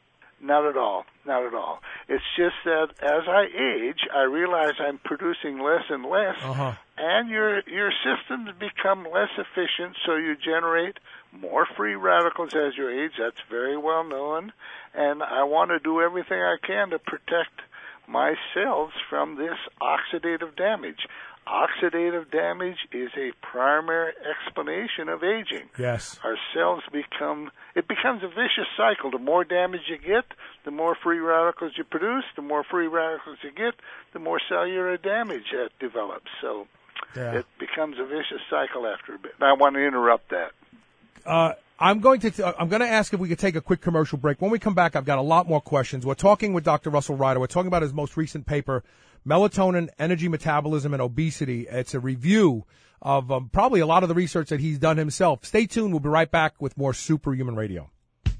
Not at all. Not at all. It's just that as I age, I realize I'm producing less and less, uh-huh. and your your systems become less efficient, so you generate more free radicals as you age. That's very well known, and I want to do everything I can to protect my cells from this oxidative damage. Oxidative damage is a primary explanation of aging. Yes. Our cells become, it becomes a vicious cycle. The more damage you get, the more free radicals you produce. The more free radicals you get, the more cellular damage that develops. So yeah. it becomes a vicious cycle after a bit. I want to interrupt that. Uh, I'm going to, th- I'm going to ask if we could take a quick commercial break. When we come back, I've got a lot more questions. We're talking with Doctor Russell Ryder. We're talking about his most recent paper, Melatonin, Energy Metabolism, and Obesity. It's a review of um, probably a lot of the research that he's done himself. Stay tuned. We'll be right back with more Superhuman Radio.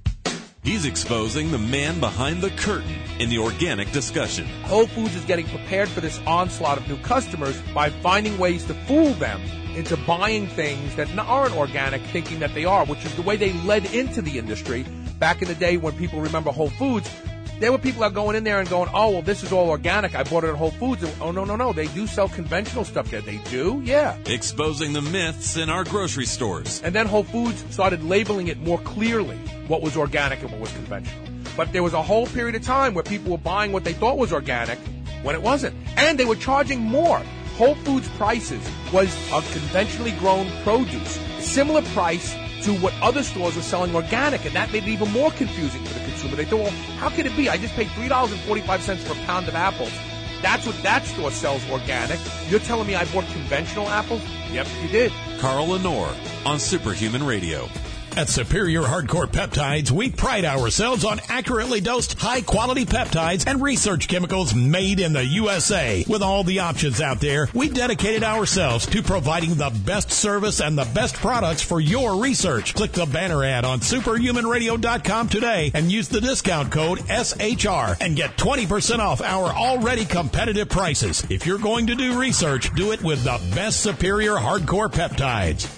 He's exposing the man behind the curtain in the organic discussion. Whole Foods is getting prepared for this onslaught of new customers by finding ways to fool them into buying things that aren't organic, thinking that they are, which is the way they led into the industry. Back in the day when people remember Whole Foods, there were people that are going in there and going, oh, well, this is all organic. I bought it at Whole Foods. And, oh, no, no, no. They do sell conventional stuff there. They do? Yeah. Exposing the myths in our grocery stores. And then Whole Foods started labeling it more clearly, what was organic and what was conventional. But there was a whole period of time where people were buying what they thought was organic when it wasn't. And they were charging more. Whole Foods prices was of conventionally grown produce, similar price to what other stores were selling organic, and that made it even more confusing for the consumer. They thought, well, how could it be? I just paid three dollars and forty-five cents for a pound of apples. That's what that store sells organic. You're telling me I bought conventional apples? Yep, you did. Carl Lenore on Superhuman Radio. At Superior Hardcore Peptides, we pride ourselves on accurately dosed, high-quality peptides and research chemicals made in the U S A. With all the options out there, we dedicated ourselves to providing the best service and the best products for your research. Click the banner ad on superhuman radio dot com today and use the discount code S H R and get twenty percent off our already competitive prices. If you're going to do research, do it with the best Superior Hardcore Peptides.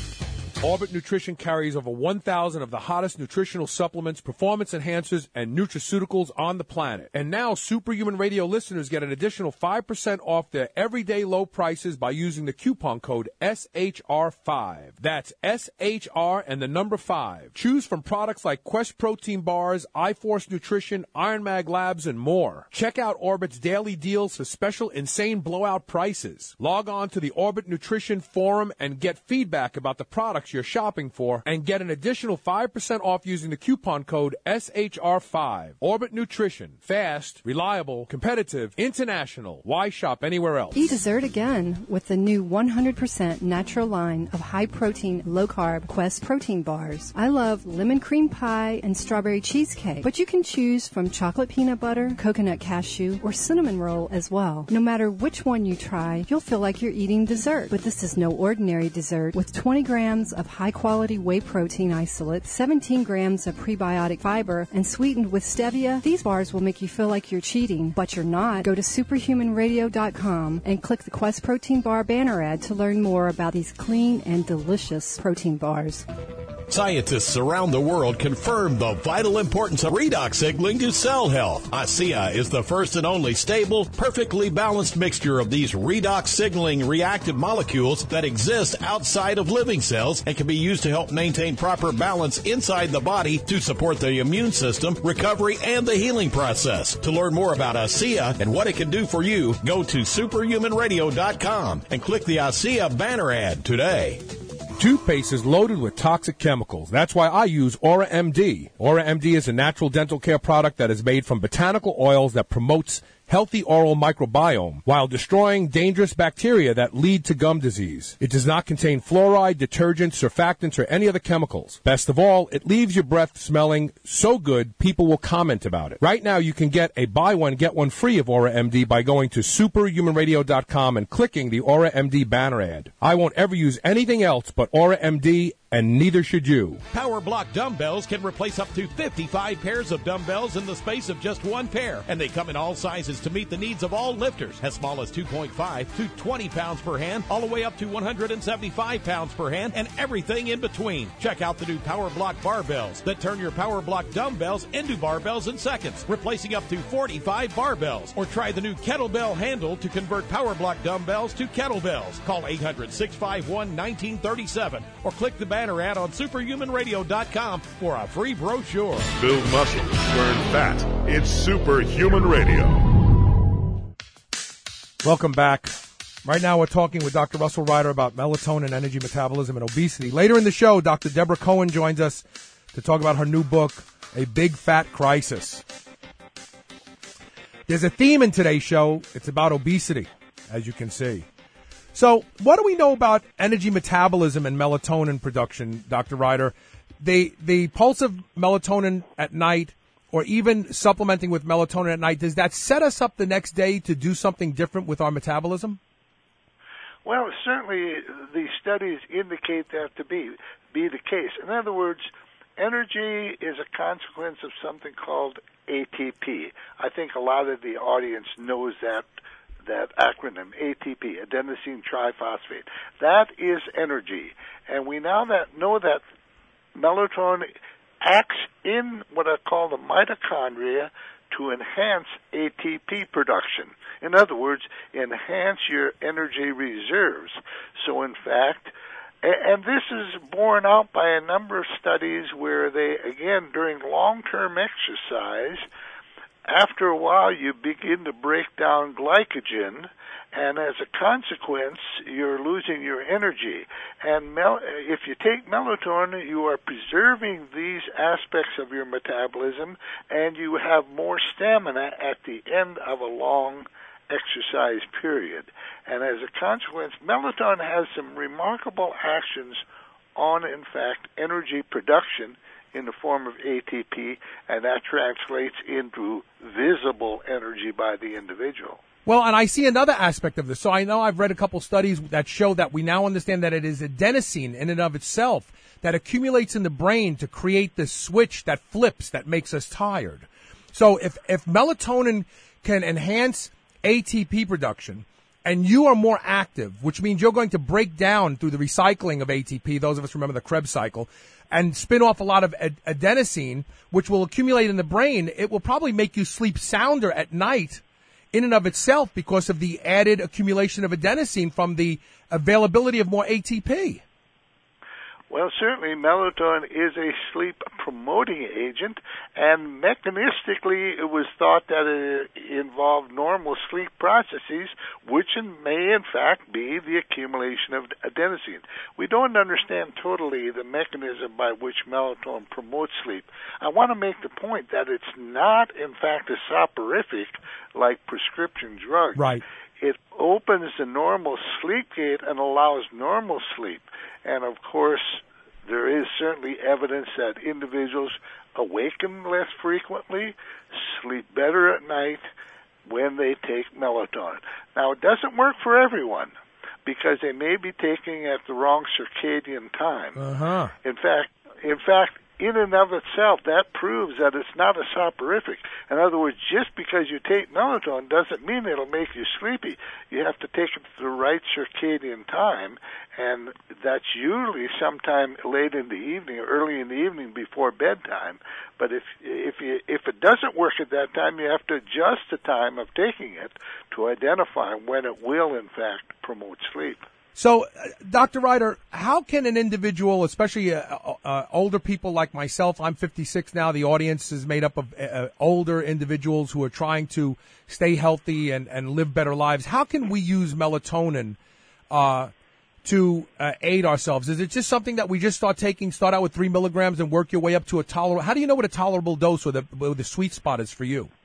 Orbit Nutrition carries over one thousand of the hottest nutritional supplements, performance enhancers, and nutraceuticals on the planet. And now Superhuman Radio listeners get an additional five percent off their everyday low prices by using the coupon code S H R five. That's S H R and the number five. Choose from products like Quest Protein Bars, iForce Nutrition, Iron Mag Labs, and more. Check out Orbit's daily deals for special insane blowout prices. Log on to the Orbit Nutrition Forum and get feedback about the products you're shopping for and get an additional five percent off using the coupon code S H R five. Orbit Nutrition. Fast, reliable, competitive, international. Why shop anywhere else? Eat dessert again with the new one hundred percent natural line of high-protein, low-carb Quest protein bars. I love lemon cream pie and strawberry cheesecake, but you can choose from chocolate peanut butter, coconut cashew, or cinnamon roll as well. No matter which one you try, you'll feel like you're eating dessert. But this is no ordinary dessert. With twenty grams of high-quality whey protein isolate, seventeen grams of prebiotic fiber, and sweetened with stevia, these bars will make you feel like you're cheating, but you're not. Go to superhuman radio dot com and click the Quest Protein Bar banner ad to learn more about these clean and delicious protein bars. Scientists around the world confirm the vital importance of redox signaling to cell health. ASEA is the first and only stable, perfectly balanced mixture of these redox signaling reactive molecules that exist outside of living cells and can be used to help maintain proper balance inside the body to support the immune system, recovery, and the healing process. To learn more about ASEA and what it can do for you, go to superhuman radio dot com and click the ASEA banner ad today. Toothpaste is loaded with toxic chemicals. That's why I use Aura M D. Aura M D is a natural dental care product that is made from botanical oils that promotes healthy oral microbiome while destroying dangerous bacteria that lead to gum disease. It does not contain fluoride, detergents, surfactants, or any other chemicals. Best of all, it leaves your breath smelling so good people will comment about it. Right now, you can get a buy one, get one free of Aura M D by going to superhuman radio dot com and clicking the Aura M D banner ad. I won't ever use anything else but Aura M D, and neither should you. Power Block dumbbells can replace up to fifty-five pairs of dumbbells in the space of just one pair, and they come in all sizes to meet the needs of all lifters, as small as two point five to twenty pounds per hand, all the way up to one hundred seventy-five pounds per hand, and everything in between. Check out the new Power Block barbells that turn your Power Block dumbbells into barbells in seconds, replacing up to forty-five barbells. Or try the new kettlebell handle to convert Power Block dumbbells to kettlebells. Call eight hundred, six five one, one nine three seven or click the banner ad on superhuman radio dot com for a free brochure. Build muscle, burn fat. It's Superhuman Radio. Welcome back. Right now we're talking with Doctor Russell Ryder about melatonin, energy metabolism, and obesity. Later in the show, Doctor Deborah Cohen joins us to talk about her new book, A Big Fat Crisis. There's a theme in today's show. It's about obesity, as you can see. So what do we know about energy metabolism and melatonin production, Doctor Ryder? The, the pulse of melatonin at night, or even supplementing with melatonin at night, does that set us up the next day to do something different with our metabolism? Well, certainly the studies indicate that to be be the case. In other words, energy is a consequence of something called A T P. I think a lot of the audience knows that that acronym, A T P, adenosine triphosphate. That is energy. And we now that know that melatonin acts in what I call the mitochondria to enhance A T P production. In other words, enhance your energy reserves. So in fact, and this is borne out by a number of studies where they, again, during long-term exercise, after a while you begin to break down glycogen, and as a consequence, you're losing your energy. And mel- if you take melatonin, you are preserving these aspects of your metabolism, and you have more stamina at the end of a long exercise period. And as a consequence, melatonin has some remarkable actions on, in fact, energy production in the form of A T P, and that translates into visible energy by the individual. Well, and I see another aspect of this. So I know I've read a couple studies that show that we now understand that it is adenosine in and of itself that accumulates in the brain to create this switch that flips that makes us tired. So if, if melatonin can enhance A T P production and you are more active, which means you're going to break down through the recycling of A T P, those of us remember the Krebs cycle, and spin off a lot of ad- adenosine, which will accumulate in the brain, it will probably make you sleep sounder at night in and of itself because of the added accumulation of adenosine from the availability of more A T P. Well, certainly melatonin is a sleep-promoting agent, and mechanistically it was thought that it involved normal sleep processes, which may in fact be the accumulation of adenosine. We don't understand totally the mechanism by which melatonin promotes sleep. I want to make the point that it's not in fact a soporific like prescription drugs. Right. It opens the normal sleep gate and allows normal sleep. And, of course, there is certainly evidence that individuals awaken less frequently, sleep better at night when they take melatonin. Now, it doesn't work for everyone because they may be taking it at the wrong circadian time. Uh-huh. In fact, in fact, in and of itself, that proves that it's not a soporific. In other words, just because you take melatonin doesn't mean it'll make you sleepy. You have to take it at the right circadian time, and that's usually sometime late in the evening or early in the evening before bedtime. But if if you, if it doesn't work at that time, you have to adjust the time of taking it to identify when it will, in fact, promote sleep. So, uh, Doctor Ryder, how can an individual, especially uh, uh, older people like myself, I'm fifty-six now, the audience is made up of uh, older individuals who are trying to stay healthy and, and live better lives. How can we use melatonin uh, to uh, aid ourselves? Is it just something that we just start taking, start out with three milligrams and work your way up to a tolerable? How do you know what a tolerable dose or the, or the sweet spot is for you?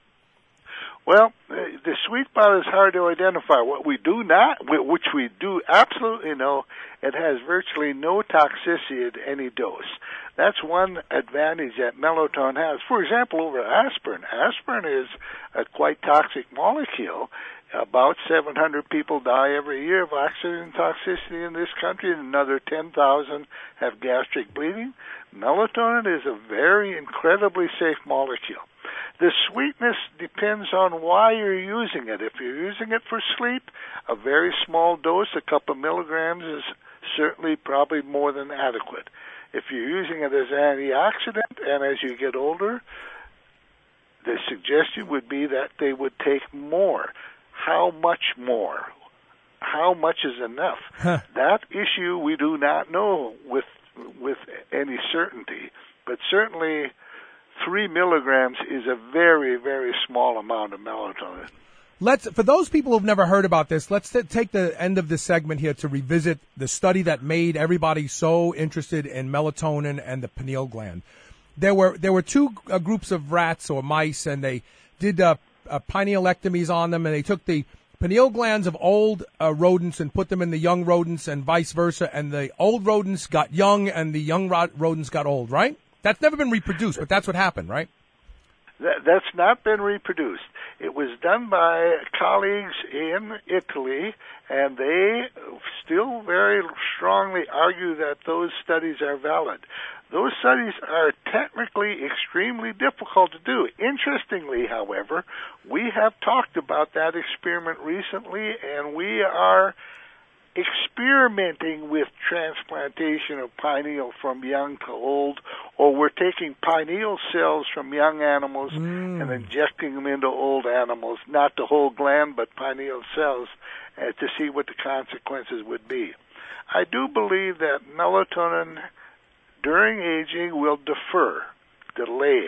Well, the sweet spot is hard to identify. What we do not, which we do absolutely know, it has virtually no toxicity at any dose. That's one advantage that melatonin has. For example, over aspirin. Aspirin is a quite toxic molecule. About seven hundred people die every year of oxygen toxicity in this country, and another ten thousand have gastric bleeding. Melatonin is a very incredibly safe molecule. The sweetness depends on why you're using it. If you're using it for sleep, a very small dose, a couple of milligrams, is certainly probably more than adequate. If you're using it as an antioxidant, and as you get older, the suggestion would be that they would take more. How much more? How much is enough? Huh. That issue we do not know with with any certainty, but certainly three milligrams is a very, very small amount of melatonin. Let's, for those people who've never heard about this, let's t- take the end of this segment here to revisit the study that made everybody so interested in melatonin and the pineal gland. There were there were two uh, groups of rats or mice, and they did uh, uh, pinealectomies on them, and they took the pineal glands of old uh, rodents and put them in the young rodents, and vice versa. And the old rodents got young, and the young rod- rodents got old. Right? That's never been reproduced, but that's what happened, right? That, that's not been reproduced. It was done by colleagues in Italy, and they still very strongly argue that those studies are valid. Those studies are technically extremely difficult to do. Interestingly, however, we have talked about that experiment recently, and we are experimenting with transplantation of pineal from young to old, or we're taking pineal cells from young animals mm. and injecting them into old animals, not the whole gland, but pineal cells, uh, to see what the consequences would be. I do believe that melatonin during aging will defer, delay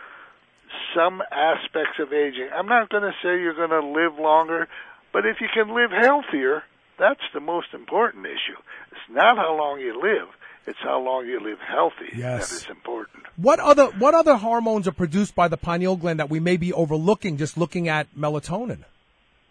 some aspects of aging. I'm not going to say you're going to live longer, but if you can live healthier, that's the most important issue. It's not how long you live, it's how long you live healthy. Yes. That is important. What other what other hormones are produced by the pineal gland that we may be overlooking just looking at melatonin?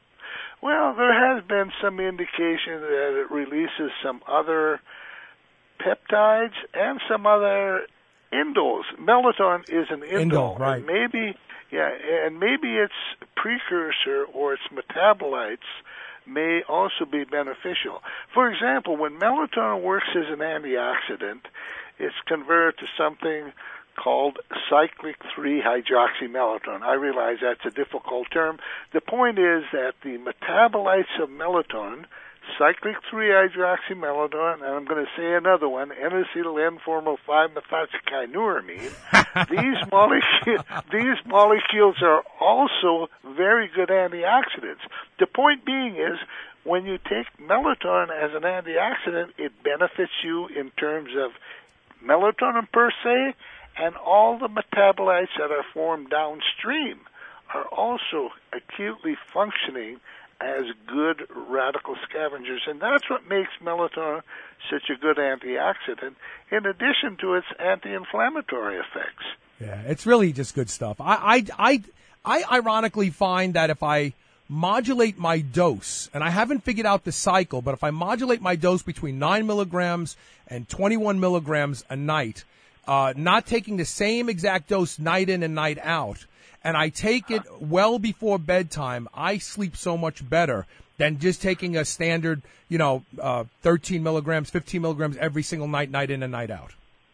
Well, there has been some indication that it releases some other peptides, and some other indoles. Melatonin is an indole. Indole, right. And maybe, yeah, and maybe its precursor or its metabolites may also be beneficial. For example, when melatonin works as an antioxidant, it's converted to something called cyclic three hydroxymelatonin. I realize that's a difficult term. The point is that the metabolites of melatonin, cyclic three hydroxymelatonin, and I'm going to say another one, N-acetyl N four oh five methoxykynuramine, these, molecule, these molecules are also very good antioxidants. The point being is, when you take melatonin as an antioxidant, it benefits you in terms of melatonin per se, and all the metabolites that are formed downstream are also acutely functioning as good radical scavengers, and that's what makes melatonin such a good antioxidant, in addition to its anti-inflammatory effects. Yeah, it's really just good stuff. I, I, I, I ironically find that if I modulate my dose, and I haven't figured out the cycle, but if I modulate my dose between nine milligrams and twenty-one milligrams a night, uh, not taking the same exact dose night in and night out, and I take it well before bedtime, I sleep so much better than just taking a standard, you know, uh, thirteen milligrams, fifteen milligrams every single night, night in and night out.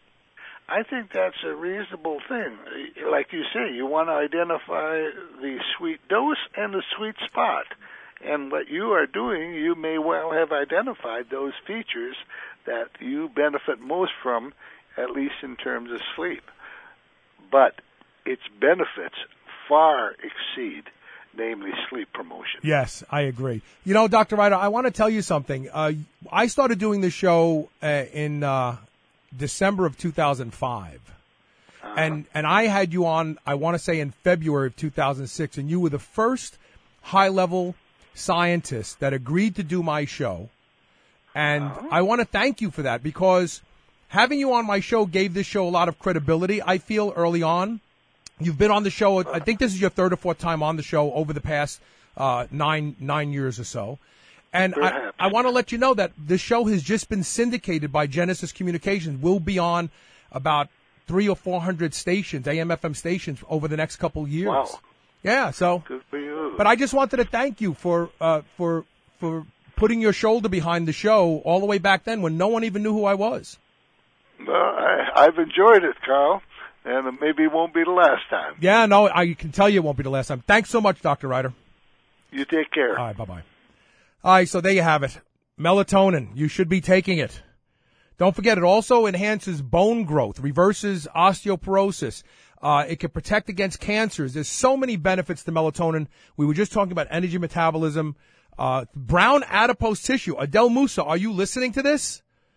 I think that's a reasonable thing. Like you say, you want to identify the sweet dose and the sweet spot. And what you are doing, you may well have identified those features that you benefit most from, at least in terms of sleep. But its benefits far exceed, namely sleep promotion. Yes, I agree. You know, Doctor Ryder, I want to tell you something. Uh, I started doing this show uh, in uh, December of two thousand five. Uh-huh. And and I had you on, I want to say, in February of two thousand six, and you were the first high-level scientist that agreed to do my show. And uh-huh. I want to thank you for that, because having you on my show gave this show a lot of credibility, I feel, early on. You've been on the show, I think this is your third or fourth time on the show over the past uh, nine nine years or so. And I, I want to let you know that the show has just been syndicated by Genesis Communications. We'll be on about three or four hundred stations, A M F M stations, over the next couple of years. Wow. Yeah, so. Good for you. But I just wanted to thank you for uh, for for putting your shoulder behind the show all the way back then when no one even knew who I was. Well, I, I've enjoyed it, Carl. And maybe it won't be the last time. Yeah, no, I can tell you it won't be the last time. Thanks so much, Doctor Ryder. You take care. All right, bye-bye. All right, so there you have it. Melatonin. You should be taking it. Don't forget, it also enhances bone growth, reverses osteoporosis. Uh, it can protect against cancers. There's so many benefits to melatonin. We were just talking about energy metabolism. Uh, brown adipose tissue. Adele Musa, are you listening to this?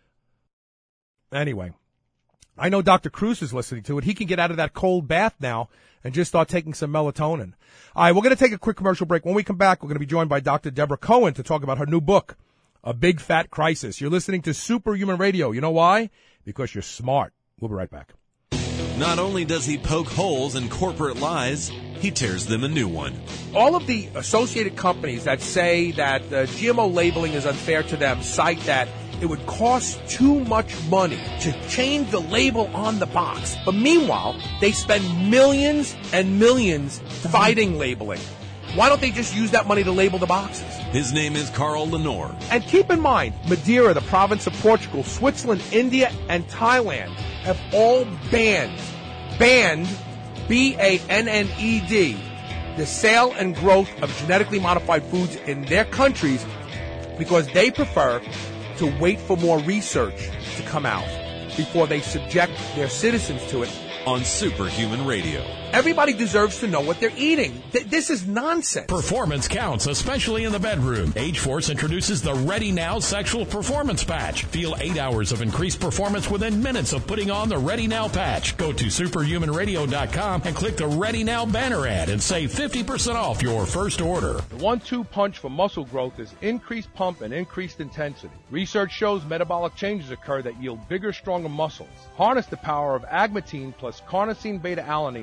Anyway. I know Doctor Cruz is listening to it. He can get out of that cold bath now and just start taking some melatonin. All right, we're going to take a quick commercial break. When we come back, we're going to be joined by Doctor Deborah Cohen to talk about her new book, A Big Fat Crisis. You're listening to Superhuman Radio. You know why? Because you're smart. We'll be right back. Not only does he poke holes in corporate lies, he tears them a new one. All of the associated companies that say that uh, G M O labeling is unfair to them cite that it would cost too much money to change the label on the box. But meanwhile, they spend millions and millions fighting labeling. Why don't they just use that money to label the boxes? His name is Carl Lenore. And keep in mind, Madeira, the province of Portugal, Switzerland, India, and Thailand have all banned, banned, B A N N E D, the sale and growth of genetically modified foods in their countries because they prefer to wait for more research to come out before they subject their citizens to it. On Superhuman Radio. Everybody deserves to know what they're eating. Th- this is nonsense. Performance counts, especially in the bedroom. Age-Force introduces the Ready Now Sexual Performance Patch. Feel eight hours of increased performance within minutes of putting on the Ready Now patch. Go to superhuman radio dot com and click the Ready Now banner ad and save fifty percent off your first order. The one two punch for muscle growth is increased pump and increased intensity. Research shows metabolic changes occur that yield bigger, stronger muscles. Harness the power of agmatine plus carnosine beta-alanine to give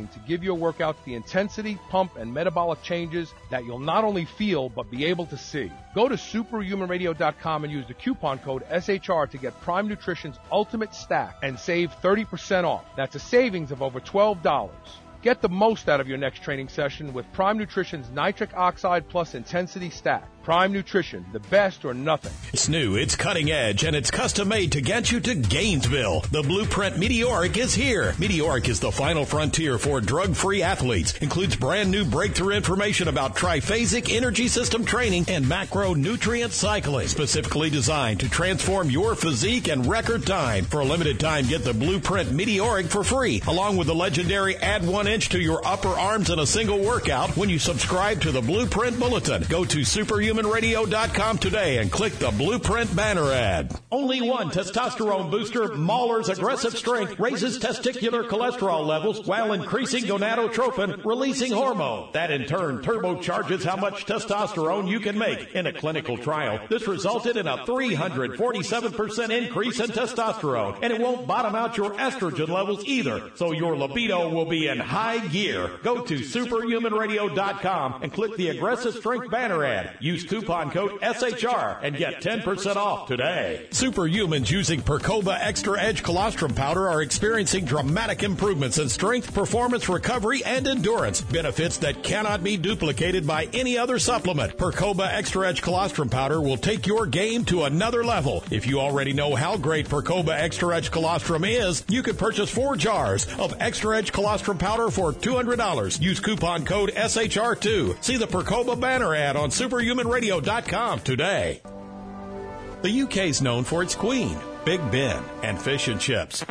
give your workouts the intensity, pump, and metabolic changes that you'll not only feel, but be able to see. Go to superhuman radio dot com and use the coupon code S H R to get Prime Nutrition's Ultimate Stack and save thirty percent off. That's a savings of over twelve dollars. Get the most out of your next training session with Prime Nutrition's Nitric Oxide Plus Intensity Stack. Prime Nutrition, the best or nothing. It's new, it's cutting edge, and it's custom made to get you to Gainesville. The Blueprint Meteoric is here. Meteoric is the final frontier for drug-free athletes. Includes brand new breakthrough information about triphasic energy system training and macronutrient cycling. Specifically designed to transform your physique in record time. For a limited time, get the Blueprint Meteoric for free, along with the legendary Add One Inch to your upper arms in a single workout when you subscribe to the Blueprint Bulletin. Go to superhuman radio dot com today and click the Blueprint banner ad. Only one testosterone booster, Mahler's Aggressive Strength, raises testicular cholesterol levels while increasing gonadotropin, releasing hormone. That in turn turbocharges how much testosterone you can make. In a clinical trial, this resulted in a three hundred forty-seven percent increase in testosterone, and it won't bottom out your estrogen levels either, so your libido will be in high gear. Go to superhuman radio dot com and click the Aggressive Strength banner ad. Use coupon code S H R and get ten percent off today. Superhumans using Percoba Extra Edge Colostrum Powder are experiencing dramatic improvements in strength, performance, recovery, and endurance. Benefits that cannot be duplicated by any other supplement. Percoba Extra Edge Colostrum Powder will take your game to another level. If you already know how great Percoba Extra Edge Colostrum is, you could purchase four jars of Extra Edge Colostrum Powder for two hundred dollars. Use coupon code S H R two. See the Percoba banner ad on superhuman radio dot com today. The U K's known for its Queen, Big Ben, and fish and chips.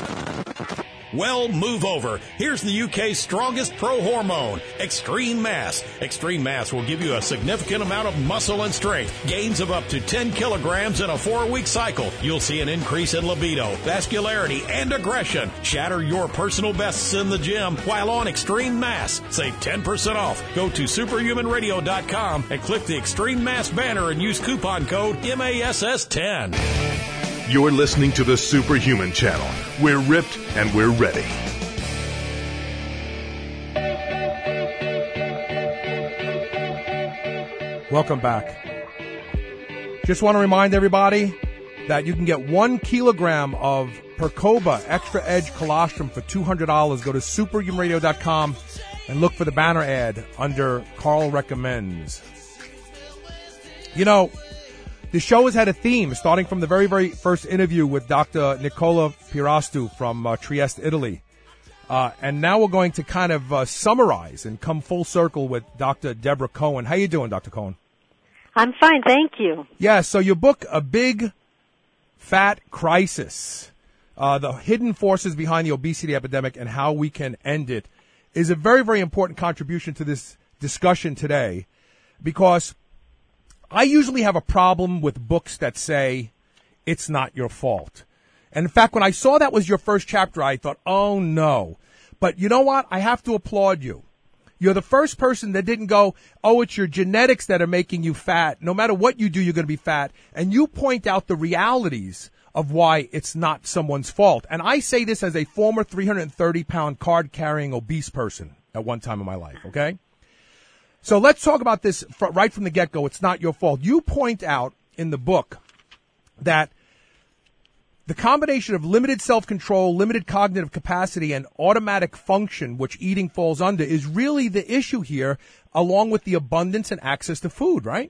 Well, move over. Here's the U K's strongest pro hormone, Extreme Mass. Extreme Mass will give you a significant amount of muscle and strength, gains of up to ten kilograms in a four-week cycle. You'll see an increase in libido, vascularity, and aggression. Shatter your personal bests in the gym while on Extreme Mass. Save ten percent off. Go to superhuman radio dot com and click the Extreme Mass banner and use coupon code M A S S ten. You're listening to the Superhuman Channel. We're ripped and we're ready. Welcome back. Just want to remind everybody that you can get one kilogram of Percoba Extra Edge Colostrum for two hundred dollars. Go to superhuman radio dot com and look for the banner ad under Carl Recommends. You know, the show has had a theme, starting from the very, very first interview with Doctor Nicola Pirastu from uh, Trieste, Italy. Uh, and now we're going to kind of uh, summarize and come full circle with Doctor Deborah Cohen. How you doing, Doctor Cohen? I'm fine, thank you. Yeah, so your book, A Big Fat Crisis, uh, The Hidden Forces Behind the Obesity Epidemic and How We Can End It, is a very, very important contribution to this discussion today, because I usually have a problem with books that say it's not your fault. And in fact, when I saw that was your first chapter, I thought, oh no. But you know what? I have to applaud you. You're the first person that didn't go, oh, it's your genetics that are making you fat. No matter what you do, you're going to be fat. And you point out the realities of why it's not someone's fault. And I say this as a former three hundred thirty pound card-carrying obese person at one time in my life, okay? So let's talk about this right from the get-go. It's not your fault. You point out in the book that the combination of limited self-control, limited cognitive capacity, and automatic function, which eating falls under, is really the issue here, along with the abundance and access to food, right?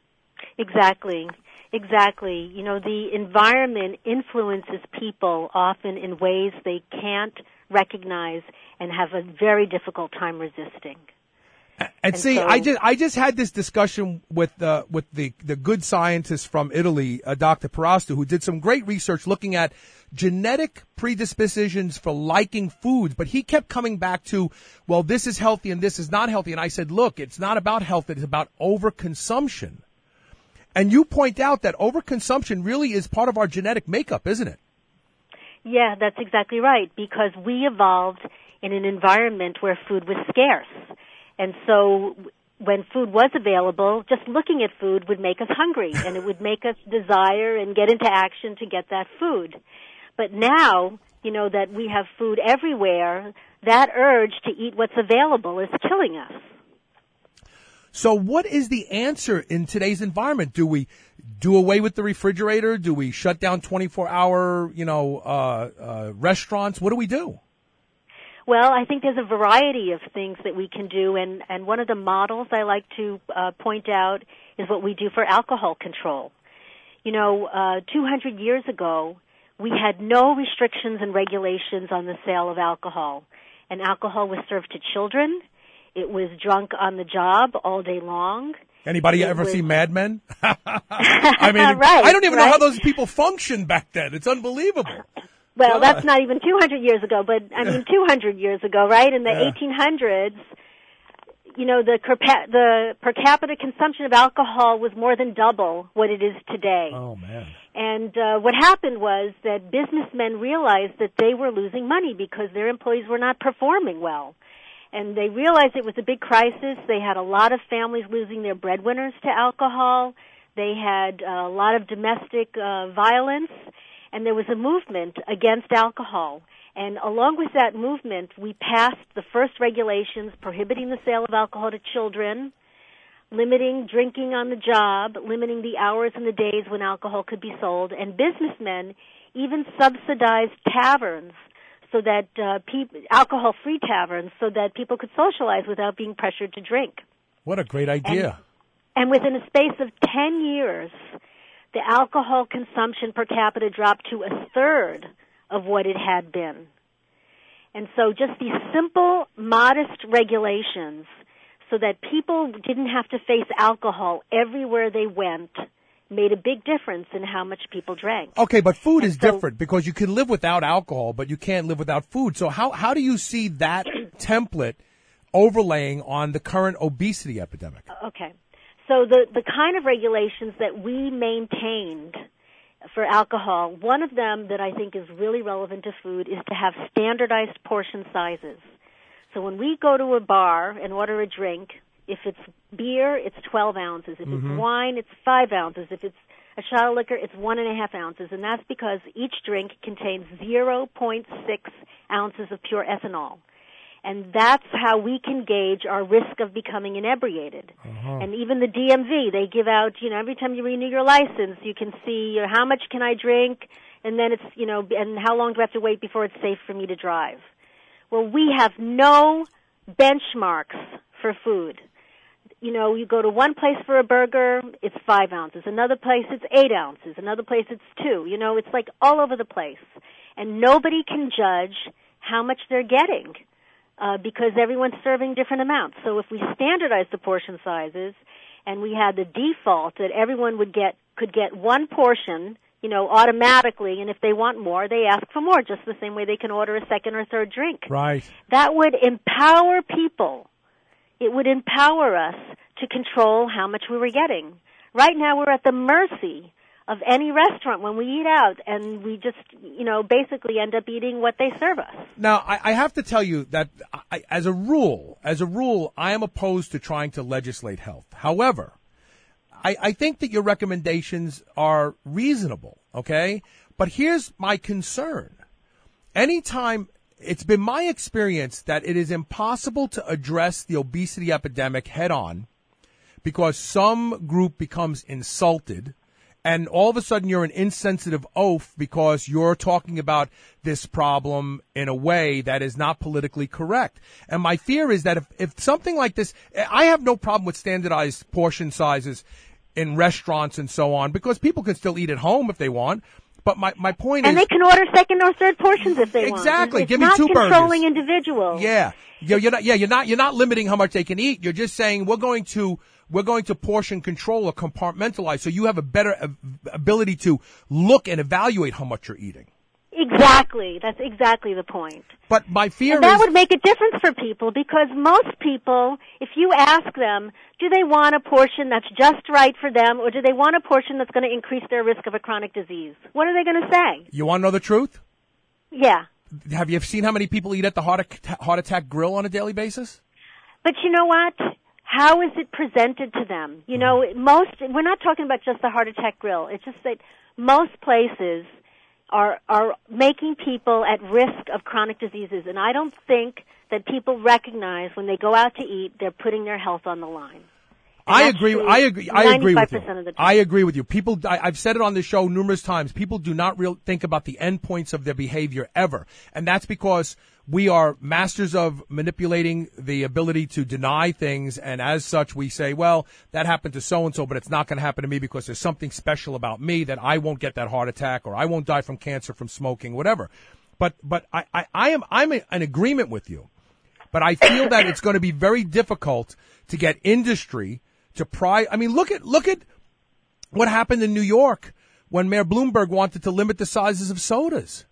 Exactly. Exactly. You know, the environment influences people often in ways they can't recognize and have a very difficult time resisting. And, and see, so, I just I just had this discussion with uh, with the the good scientist from Italy, uh, Doctor Pirastu, who did some great research looking at genetic predispositions for liking foods, but he kept coming back to, well, this is healthy and this is not healthy. And I said, look, it's not about health; it's about overconsumption. And you point out that overconsumption really is part of our genetic makeup, isn't it? Yeah, that's exactly right. Because we evolved in an environment where food was scarce. And so when food was available, just looking at food would make us hungry, and it would make us desire and get into action to get that food. But now, you know, that we have food everywhere, that urge to eat what's available is killing us. So what is the answer in today's environment? Do we do away with the refrigerator? Do we shut down twenty-four hour, you know, uh, uh, restaurants? What do we do? Well, I think there's a variety of things that we can do, and, and one of the models I like to uh, point out is what we do for alcohol control. You know, uh, two hundred years ago, we had no restrictions and regulations on the sale of alcohol, and alcohol was served to children. It was drunk on the job all day long. Anybody it ever was... see Mad Men? I mean, right, I don't even right? know how those people functioned back then. It's unbelievable. Well, God. That's not even two hundred years ago, but I mean two hundred years ago, right? In the yeah. eighteen hundreds, you know, the, the per capita consumption of alcohol was more than double what it is today. Oh, man. And uh, what happened was that businessmen realized that they were losing money because their employees were not performing well. And they realized it was a big crisis. They had a lot of families losing their breadwinners to alcohol. They had a lot of domestic uh, violence. And there was a movement against alcohol. And along with that movement, we passed the first regulations prohibiting the sale of alcohol to children, limiting drinking on the job, limiting the hours and the days when alcohol could be sold, and businessmen even subsidized taverns so that uh, pe- alcohol-free taverns so that people could socialize without being pressured to drink. What a great idea. And, and within a space of ten years, the alcohol consumption per capita dropped to a third of what it had been. And so just these simple, modest regulations so that people didn't have to face alcohol everywhere they went made a big difference in how much people drank. Okay, but food and is so, different because you can live without alcohol, but you can't live without food. So how, how do you see that template overlaying on the current obesity epidemic? Okay. So the, the kind of regulations that we maintained for alcohol, one of them that I think is really relevant to food is to have standardized portion sizes. So when we go to a bar and order a drink, if it's beer, it's twelve ounces. If Mm-hmm. it's wine, it's five ounces. If it's a shot of liquor, it's one and a half ounces. And that's because each drink contains zero point six ounces of pure ethanol. And that's how we can gauge our risk of becoming inebriated. Uh-huh. And even the D M V, they give out, you know, every time you renew your license, you can see, you know, how much can I drink, and then it's, you know, and how long do I have to wait before it's safe for me to drive. Well, we have no benchmarks for food. You know, you go to one place for a burger, it's five ounces. Another place, it's eight ounces. Another place, it's two. You know, it's like all over the place. And nobody can judge how much they're getting. Uh, because everyone's serving different amounts. So if we standardize the portion sizes and we had the default that everyone would get, could get one portion, you know, automatically, and if they want more, they ask for more, just the same way they can order a second or third drink. Right. That would empower people. It would empower us to control how much we were getting. Right now we're at the mercy of any restaurant when we eat out, and we just, you know, basically end up eating what they serve us. Now, I, I have to tell you that I, as a rule, as a rule, I am opposed to trying to legislate health. However, I, I think that your recommendations are reasonable, okay? But here's my concern. Anytime, it's been my experience that it is impossible to address the obesity epidemic head on because some group becomes insulted, and all of a sudden you're an insensitive oaf because you're talking about this problem in a way that is not politically correct. And my fear is that if, if something like this, I have no problem with standardized portion sizes in restaurants and so on because people can still eat at home if they want. But my, my point and is... And they can order second or third portions if they exactly. want. Exactly. It's Give me not two burgers. controlling individuals. Yeah. You're, you're not, yeah, you're not, you're not limiting how much they can eat. You're just saying we're going to... We're going to portion control or compartmentalize so you have a better ability to look and evaluate how much you're eating. Exactly. That's exactly the point. But my fear and that is... would make a difference for people because most people, if you ask them, do they want a portion that's just right for them or do they want a portion that's going to increase their risk of a chronic disease? What are they going to say? You want to know the truth? Yeah. Have you seen how many people eat at the Heart Attack, Heart Attack Grill on a daily basis? But you know what? How is it presented to them? You know, most, we're not talking about just the Heart Attack Grill. It's just that most places, are are making people at risk of chronic diseases. And I don't think that people recognize when they go out to eat, they're putting their health on the line. And I agree. I agree. I agree with you. Of the time. I agree with you. People, I, I've said it on the show numerous times. People do not real think about the endpoints of their behavior ever, and that's because we are masters of manipulating the ability to deny things, and as such, we say, well, that happened to so-and-so, but it's not going to happen to me because there's something special about me that I won't get that heart attack, or I won't die from cancer from smoking, whatever. But but I, I, I am I'm in agreement with you, but I feel that it's going to be very difficult to get industry to pry. I mean, look at look at what happened in New York when Mayor Bloomberg wanted to limit the sizes of sodas.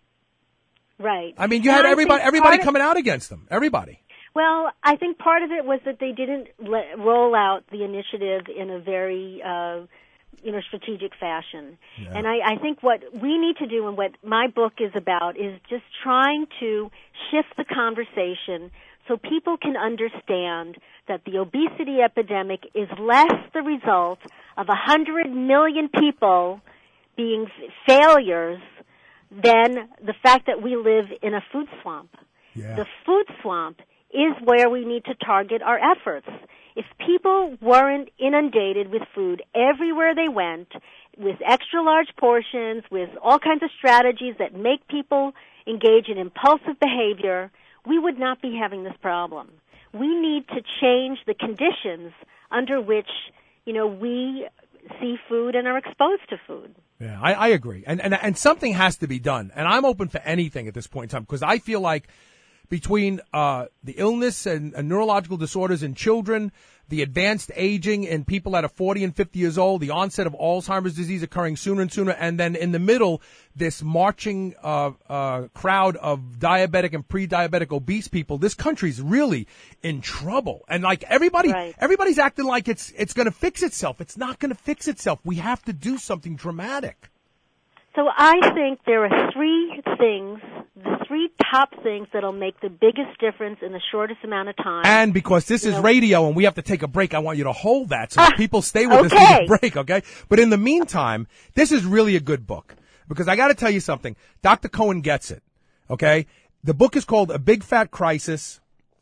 Right. I mean, you and had I everybody everybody coming out against them. Everybody. Well, I think part of it was that they didn't let, roll out the initiative in a very, uh, you know, strategic fashion. Yeah. And I, I think what we need to do and what my book is about is just trying to shift the conversation so people can understand that the obesity epidemic is less the result of a hundred million people being failures than the fact that we live in a food swamp. Yeah. The food swamp is where we need to target our efforts. If people weren't inundated with food everywhere they went, with extra large portions, with all kinds of strategies that make people engage in impulsive behavior, we would not be having this problem. We need to change the conditions under which, you know, we see food and are exposed to food. Yeah, I, I agree. And, and and something has to be done. And I'm open for anything at this point in time because I feel like between uh, the illness and, and neurological disorders in children, the advanced aging in people that are forty and fifty years old, the onset of Alzheimer's disease occurring sooner and sooner, and then in the middle, this marching uh, uh, crowd of diabetic and pre-diabetic obese people, this country's really in trouble. And like everybody, right. everybody's acting like it's it's going to fix itself. It's not going to fix itself. We have to do something dramatic. So I think there are three things, the three top things that'll make the biggest difference in the shortest amount of time. And because this you is know, radio and we have to take a break, I want you to hold that so ah, people stay with okay. us through the break, okay? But in the meantime, this is really a good book because I got to tell you something. Doctor Cohen gets it, okay? The book is called A Big Fat Crisis: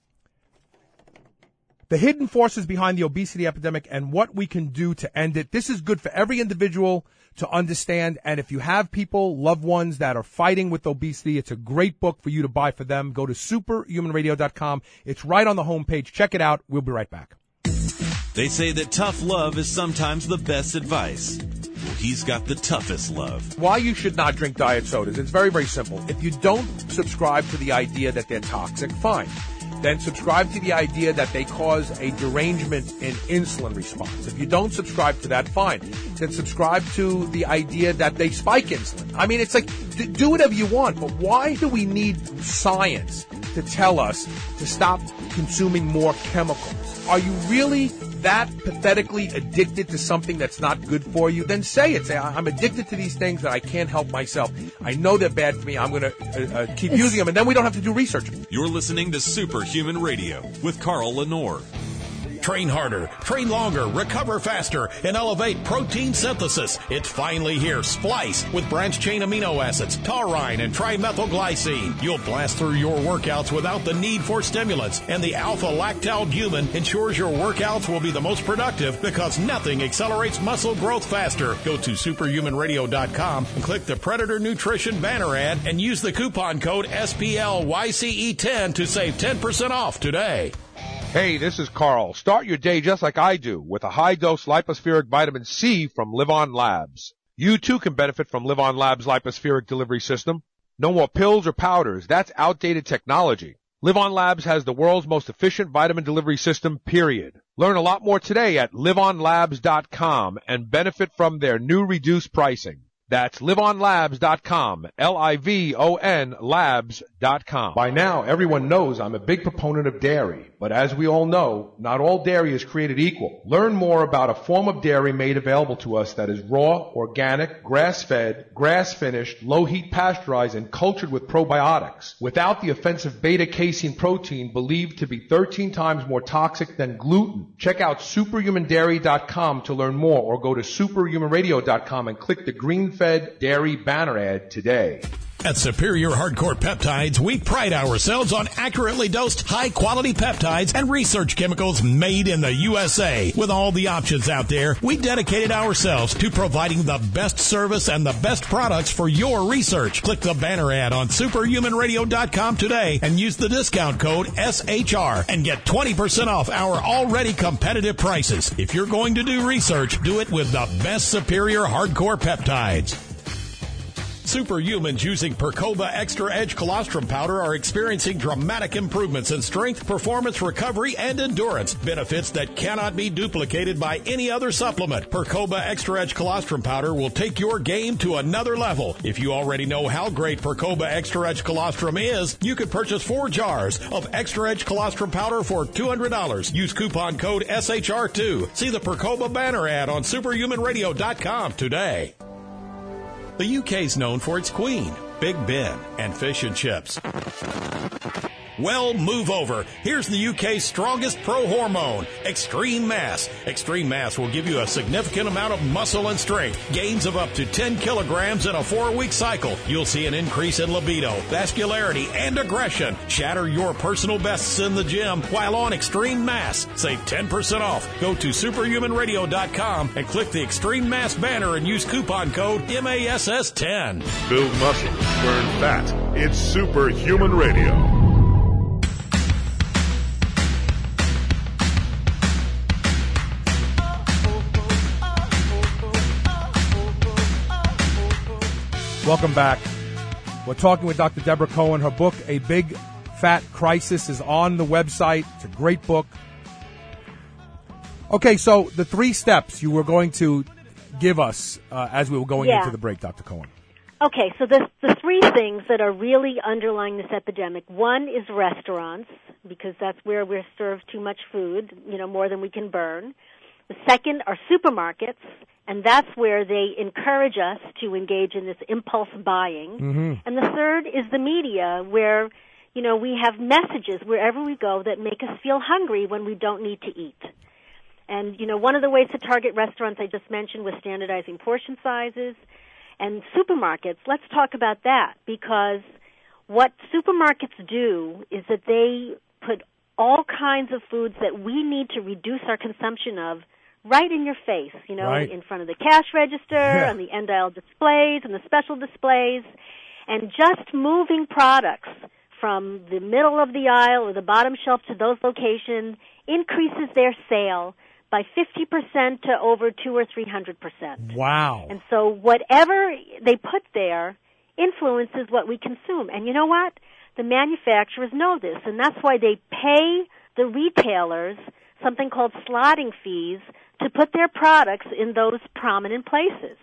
The Hidden Forces Behind the Obesity Epidemic and What We Can Do to End It. This is good for every individual to understand, and if you have people, loved ones that are fighting with obesity, it's a great book for you to buy for them. Go to superhuman radio dot com. It's right on the homepage. Check it out. We'll be right back. They say that tough love is sometimes the best advice. Well, he's got the toughest love. Why you should not drink diet sodas. It's very, very simple. If you don't subscribe to the idea that they're toxic, fine. Then subscribe to the idea that they cause a derangement in insulin response. If you don't subscribe to that, fine. Then subscribe to the idea that they spike insulin. I mean, it's like, do whatever you want, but why do we need science to tell us to stop consuming more chemicals? Are you really that pathetically addicted to something that's not good for you? Then say it. Say, I'm addicted to these things that I can't help myself. I know they're bad for me. I'm going to uh, uh, keep using them, and then we don't have to do research. You're listening to Superhuman Radio with Carl Lenore. Train harder, train longer, recover faster, and elevate protein synthesis. It's finally here. Splice with branched-chain amino acids, taurine, and trimethylglycine. You'll blast through your workouts without the need for stimulants. And the alpha-lactalbumin ensures your workouts will be the most productive because nothing accelerates muscle growth faster. Go to superhuman radio dot com and click the Predator Nutrition banner ad and use the coupon code S P L Y C E ten to save ten percent off today. Hey, this is Carl. Start your day just like I do with a high-dose lipospheric vitamin C from Live On Labs. You too can benefit from Live On Labs' lipospheric delivery system. No more pills or powders. That's outdated technology. Live On Labs has the world's most efficient vitamin delivery system, period. Learn a lot more today at live on labs dot com and benefit from their new reduced pricing. That's live on labs dot com, L I V O N labs dot com. By now, everyone knows I'm a big proponent of dairy, but as we all know, not all dairy is created equal. Learn more about a form of dairy made available to us that is raw, organic, grass-fed, grass-finished, low-heat pasteurized, and cultured with probiotics, without the offensive beta-casein protein believed to be thirteen times more toxic than gluten. Check out superhuman dairy dot com to learn more, or go to superhuman radio dot com and click the green grain-fed dairy banner ad today. At Superior Hardcore Peptides, we pride ourselves on accurately dosed, high-quality peptides and research chemicals made in the U S A. With all the options out there, we dedicated ourselves to providing the best service and the best products for your research. Click the banner ad on superhuman radio dot com today and use the discount code S H R and get twenty percent off our already competitive prices. If you're going to do research, do it with the best Superior Hardcore Peptides. Superhumans using Percoba Extra Edge Colostrum Powder are experiencing dramatic improvements in strength, performance, recovery, and endurance. Benefits that cannot be duplicated by any other supplement. Percoba Extra Edge Colostrum Powder will take your game to another level. If you already know how great Percoba Extra Edge Colostrum is, you could purchase four jars of Extra Edge Colostrum Powder for two hundred dollars. Use coupon code S H R two. See the Percoba banner ad on superhuman radio dot com today. The U K's known for its Queen, Big Ben, and fish and chips. Well, move over. Here's the U K's strongest pro hormone, Extreme Mass. Extreme Mass will give you a significant amount of muscle and strength, gains of up to ten kilograms in a four-week cycle. You'll see an increase in libido, vascularity, and aggression. Shatter your personal bests in the gym while on Extreme Mass. Save ten percent off. Go to superhuman radio dot com and click the Extreme Mass banner and use coupon code M A S S ten. Build muscle, burn fat. It's Superhuman Radio. Welcome back. We're talking with Doctor Deborah Cohen. Her book, A Big Fat Crisis, is on the website. It's a great book. Okay, so the three steps you were going to give us uh, as we were going yeah. into the break, Doctor Cohen. Okay, so the, the three things that are really underlying this epidemic, one is restaurants, because that's where we're served too much food, you know, more than we can burn. The second are supermarkets, and that's where they encourage us to engage in this impulse buying. Mm-hmm. And the third is the media, where, you know, we have messages wherever we go that make us feel hungry when we don't need to eat. And, you know, one of the ways to target restaurants I just mentioned was standardizing portion sizes. And supermarkets, let's talk about that, because what supermarkets do is that they put all kinds of foods that we need to reduce our consumption of right in your face, you know, right. in front of the cash register, Yeah. on the end aisle displays, and the special displays, and just moving products from the middle of the aisle or the bottom shelf to those locations increases their sale by fifty percent to over two or three hundred percent. Wow. And so whatever they put there influences what we consume. And you know what? The manufacturers know this, and that's why they pay the retailers something called slotting fees to put their products in those prominent places.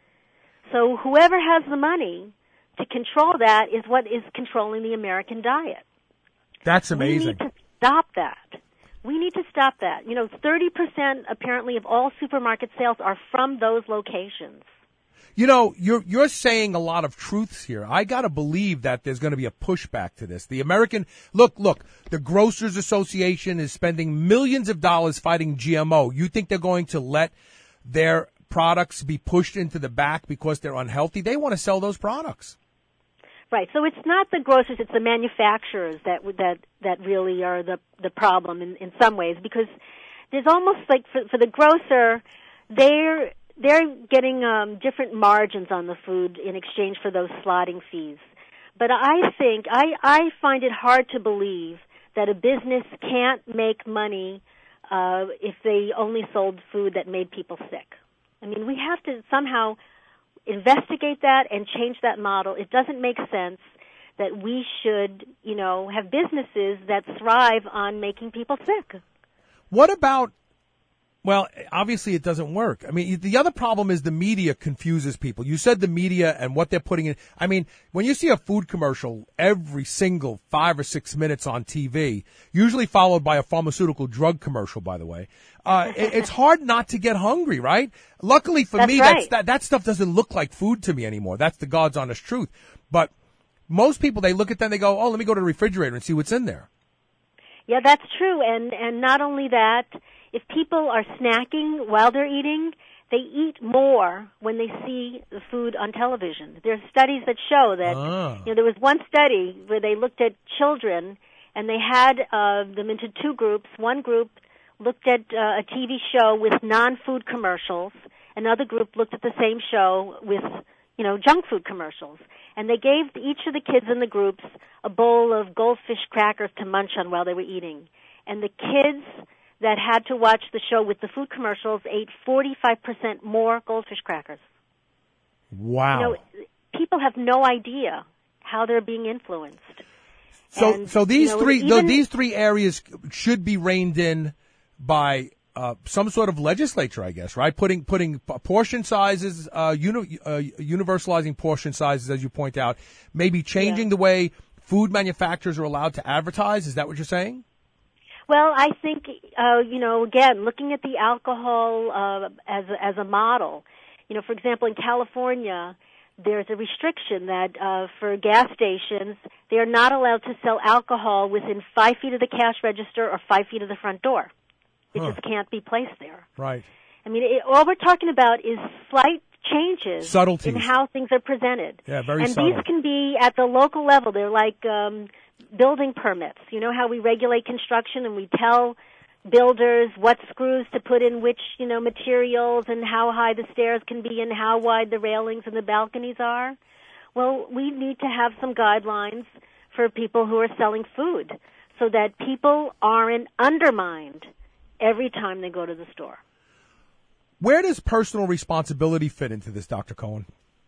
So whoever has the money to control that is what is controlling the American diet. That's amazing. We need to stop that. We need to stop that. You know, thirty percent apparently of all supermarket sales are from those locations. You know, you're you're saying a lot of truths here. I got to believe that there's going to be a pushback to this. The American look, look, the Grocers Association is spending millions of dollars fighting G M O. You think they're going to let their products be pushed into the back because they're unhealthy? They want to sell those products. Right. So it's not the grocers; it's the manufacturers that that that really are the the problem in in some ways, because there's almost like for, for the grocer, they're they're getting um, different margins on the food in exchange for those slotting fees. But I think I I find it hard to believe that a business can't make money uh, if they only sold food that made people sick. I mean, we have to somehow investigate that and change that model. It doesn't make sense that we should, you know, have businesses that thrive on making people sick. What about, well, obviously it doesn't work. I mean, the other problem is the media confuses people. You said the media and what they're putting in. I mean, when you see a food commercial every single five or six minutes on T V, usually followed by a pharmaceutical drug commercial, by the way, uh, it, it's hard not to get hungry, right? Luckily for that's me, right. that's, that, that stuff doesn't look like food to me anymore. That's the God's honest truth. But most people, they look at that and they go, oh, let me go to the refrigerator and see what's in there. Yeah, that's true. And, and not only that, if people are snacking while they're eating, they eat more when they see the food on television. There's studies that show that, Ah. you know, there was one study where they looked at children and they had uh, them into two groups. One group looked at uh, a T V show with non-food commercials. Another group looked at the same show with, you know, junk food commercials. And they gave each of the kids in the groups a bowl of goldfish crackers to munch on while they were eating. And the kids that had to watch the show with the food commercials ate forty-five percent more goldfish crackers. Wow. You know, people have no idea how they're being influenced. So, And, so these you know, three, even, though these three areas should be reined in by uh, some sort of legislature, I guess, right? Putting putting portion sizes, uh, uni, uh, universalizing portion sizes, as you point out, maybe changing Yeah. the way food manufacturers are allowed to advertise. Is that what you're saying? Well, I think, uh, you know, again, looking at the alcohol uh, as a, as a model. You know, for example, in California, there's a restriction that uh, for gas stations, they are not allowed to sell alcohol within five feet of the cash register or five feet of the front door. It Huh. just can't be placed there. Right. I mean, it, all we're talking about is slight changes Subtleties. in how things are presented. Yeah, very and subtle. these can be at the local level. They're like um, building permits. You know how we regulate construction and we tell builders what screws to put in which, you know, materials and how high the stairs can be and how wide the railings and the balconies are? Well, we need to have some guidelines for people who are selling food so that people aren't undermined every time they go to the store. Where does personal responsibility fit into this, Doctor Cohen?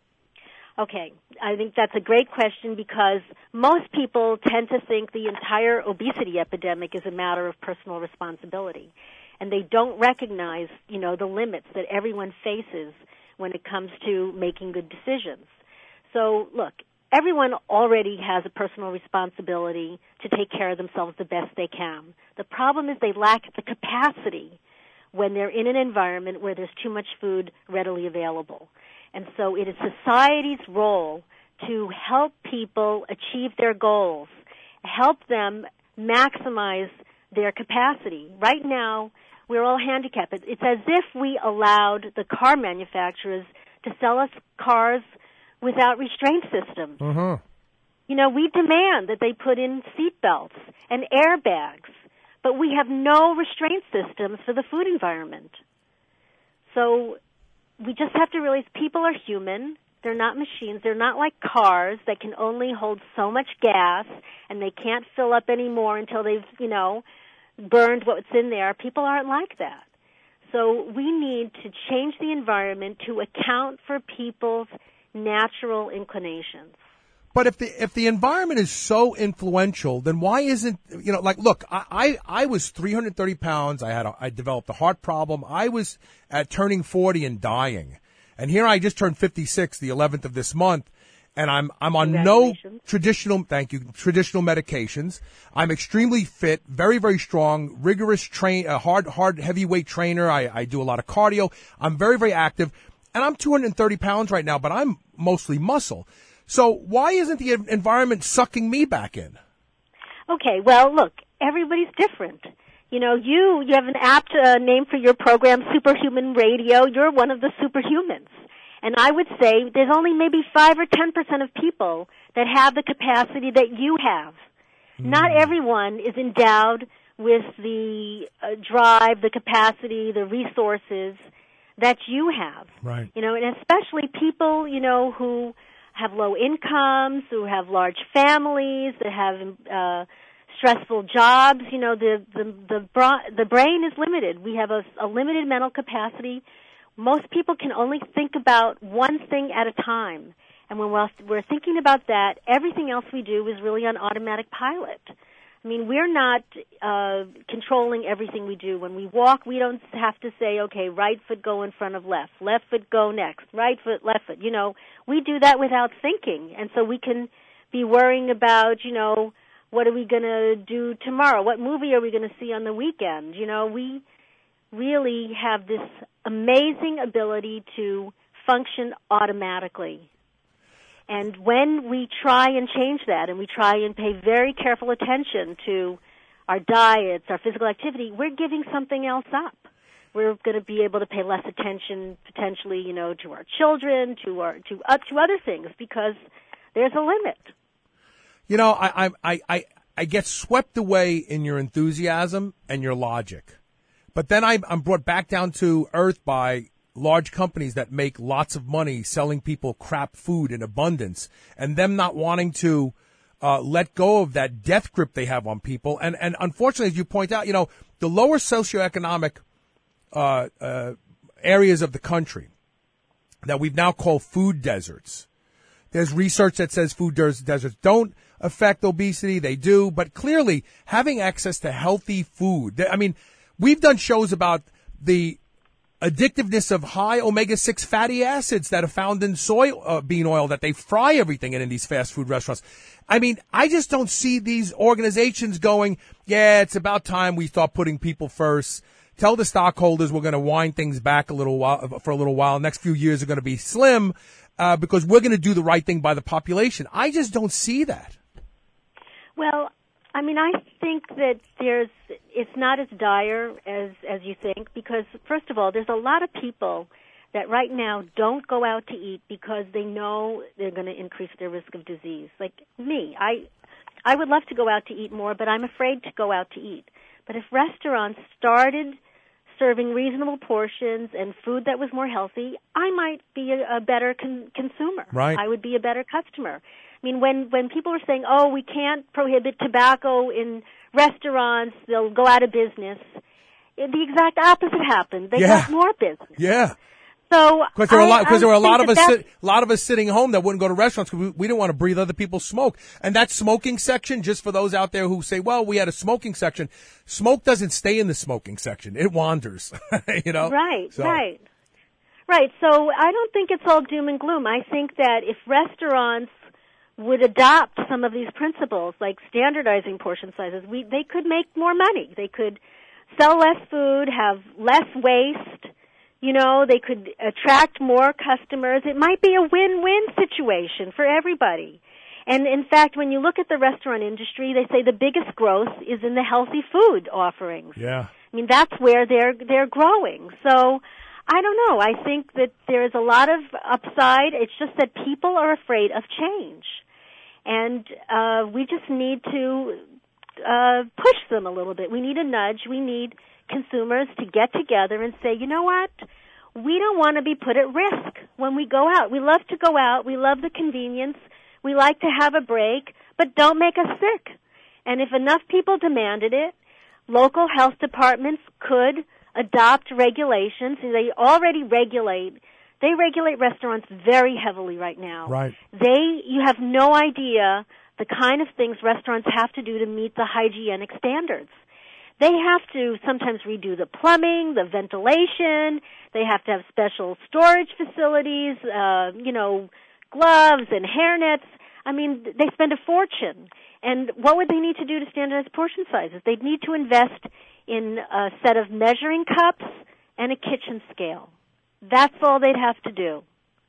Okay, I think that's a great question because most people tend to think the entire obesity epidemic is a matter of personal responsibility. And they don't recognize, you know, the limits that everyone faces when it comes to making good decisions. So, look, everyone already has a personal responsibility to take care of themselves the best they can. The problem is they lack the capacity when they're in an environment where there's too much food readily available. And so it is society's role to help people achieve their goals, help them maximize their capacity. Right now, we're all handicapped. It's as if we allowed the car manufacturers to sell us cars without restraint systems. Uh-huh. You know, we demand that they put in seat belts and airbags, but we have no restraint systems for the food environment. So we just have to realize people are human. They're not machines. They're not like cars that can only hold so much gas and they can't fill up any more until they've, you know, burned what's in there. People aren't like that. So we need to change the environment to account for people's natural inclinations. But if the if the environment is so influential, then why isn't, you know, like, look, I I, I was three hundred thirty pounds. I had a, I developed a heart problem. I was at turning forty and dying, and here I just turned fifty-six, the eleventh of this month, and I'm I'm on no traditional thank you traditional medications. I'm extremely fit, very very strong, rigorous train, a hard hard heavyweight trainer. I I do a lot of cardio. I'm very very active, and I'm two hundred thirty pounds right now, but I'm mostly muscle. So why isn't the environment sucking me back in? Okay, well, look, everybody's different. You know, you you have an apt uh, name for your program, Superhuman Radio. You're one of the superhumans. And I would say there's only maybe five or ten percent of people that have the capacity that you have. Mm. Not everyone is endowed with the uh, drive, the capacity, the resources that you have. Right. You know, and especially people, you know, who have low incomes, who have large families, that have uh, stressful jobs. You know, the the the, bra- the brain is limited. We have a, a limited mental capacity. Most people can only think about one thing at a time. And when we're thinking about that, everything else we do is really on automatic pilot. I mean, we're not uh, controlling everything we do. When we walk, we don't have to say, okay, right foot go in front of left, left foot go next, right foot, left foot. You know, we do that without thinking. And so we can be worrying about, you know, what are we going to do tomorrow? What movie are we going to see on the weekend? You know, we really have this amazing ability to function automatically. And when we try and change that and we try and pay very careful attention to our diets, our physical activity, we're giving something else up. we're going to be able to pay less attention potentially, you know, to our children, to our to uh, to other things because there's a limit. You know, I I I I get swept away in your enthusiasm and your logic, but then I'm I'm brought back down to earth by large companies that make lots of money selling people crap food in abundance, and them not wanting to uh, let go of that death grip they have on people. And and unfortunately, as you point out, you know, the lower socioeconomic uh, uh, areas of the country that we've now called food deserts. There's research that says food des- deserts don't affect obesity. They do. But clearly, having access to healthy food. I mean, we've done shows about the addictiveness of high omega six fatty acids that are found in soy uh, bean oil that they fry everything in in these fast food restaurants. I mean, I just don't see these organizations going, yeah, it's about time we start putting people first. Tell the stockholders we're going to wind things back a little while, for a little while. Next few years are going to be slim. Uh, because we're going to do the right thing by the population. I just don't see that. Well, I mean, I think that there's, it's not as dire as, as you think because, first of all, there's a lot of people that right now don't go out to eat because they know they're going to increase their risk of disease. Like me, I, I would love to go out to eat more, but I'm afraid to go out to eat. But if restaurants started serving reasonable portions and food that was more healthy, I might be a, a better con- consumer. Right. I would be a better customer. I mean, when, when people were saying, oh, we can't prohibit tobacco in restaurants, they'll go out of business, it, the exact opposite happened. They Yeah. got more business. Yeah. So Because there were a lot, because there were a lot of us, that sit, a lot of us sitting home that wouldn't go to restaurants because we, we didn't want to breathe other people's smoke. And that smoking section, just for those out there who say, "Well, we had a smoking section," smoke doesn't stay in the smoking section; it wanders. you know, Right, so. right, right. So I don't think it's all doom and gloom. I think that if restaurants would adopt some of these principles, like standardizing portion sizes, we they could make more money. They could sell less food, have less waste. You know, they could attract more customers. It might be a win-win situation for everybody. And in fact, when you look at the restaurant industry, they say the biggest growth is in the healthy food offerings. Yeah. I mean, that's where they're they're growing. So, I don't know. I think that there is a lot of upside. It's just that people are afraid of change. And uh we just need to uh push them a little bit. We need a nudge. We need consumers to get together and say, you know what? We don't want to be put at risk when we go out. We love to go out. We love the convenience. We like to have a break, but don't make us sick. And if enough people demanded it, local health departments could adopt regulations. They already regulate. They regulate restaurants very heavily right now. Right. They, you have no idea the kind of things restaurants have to do to meet the hygienic standards. They have to sometimes redo the plumbing, the ventilation. They have to have special storage facilities, uh, you know, gloves and hairnets. I mean, they spend a fortune. And what would they need to do to standardize portion sizes? They'd need to invest in a set of measuring cups and a kitchen scale. That's all they'd have to do.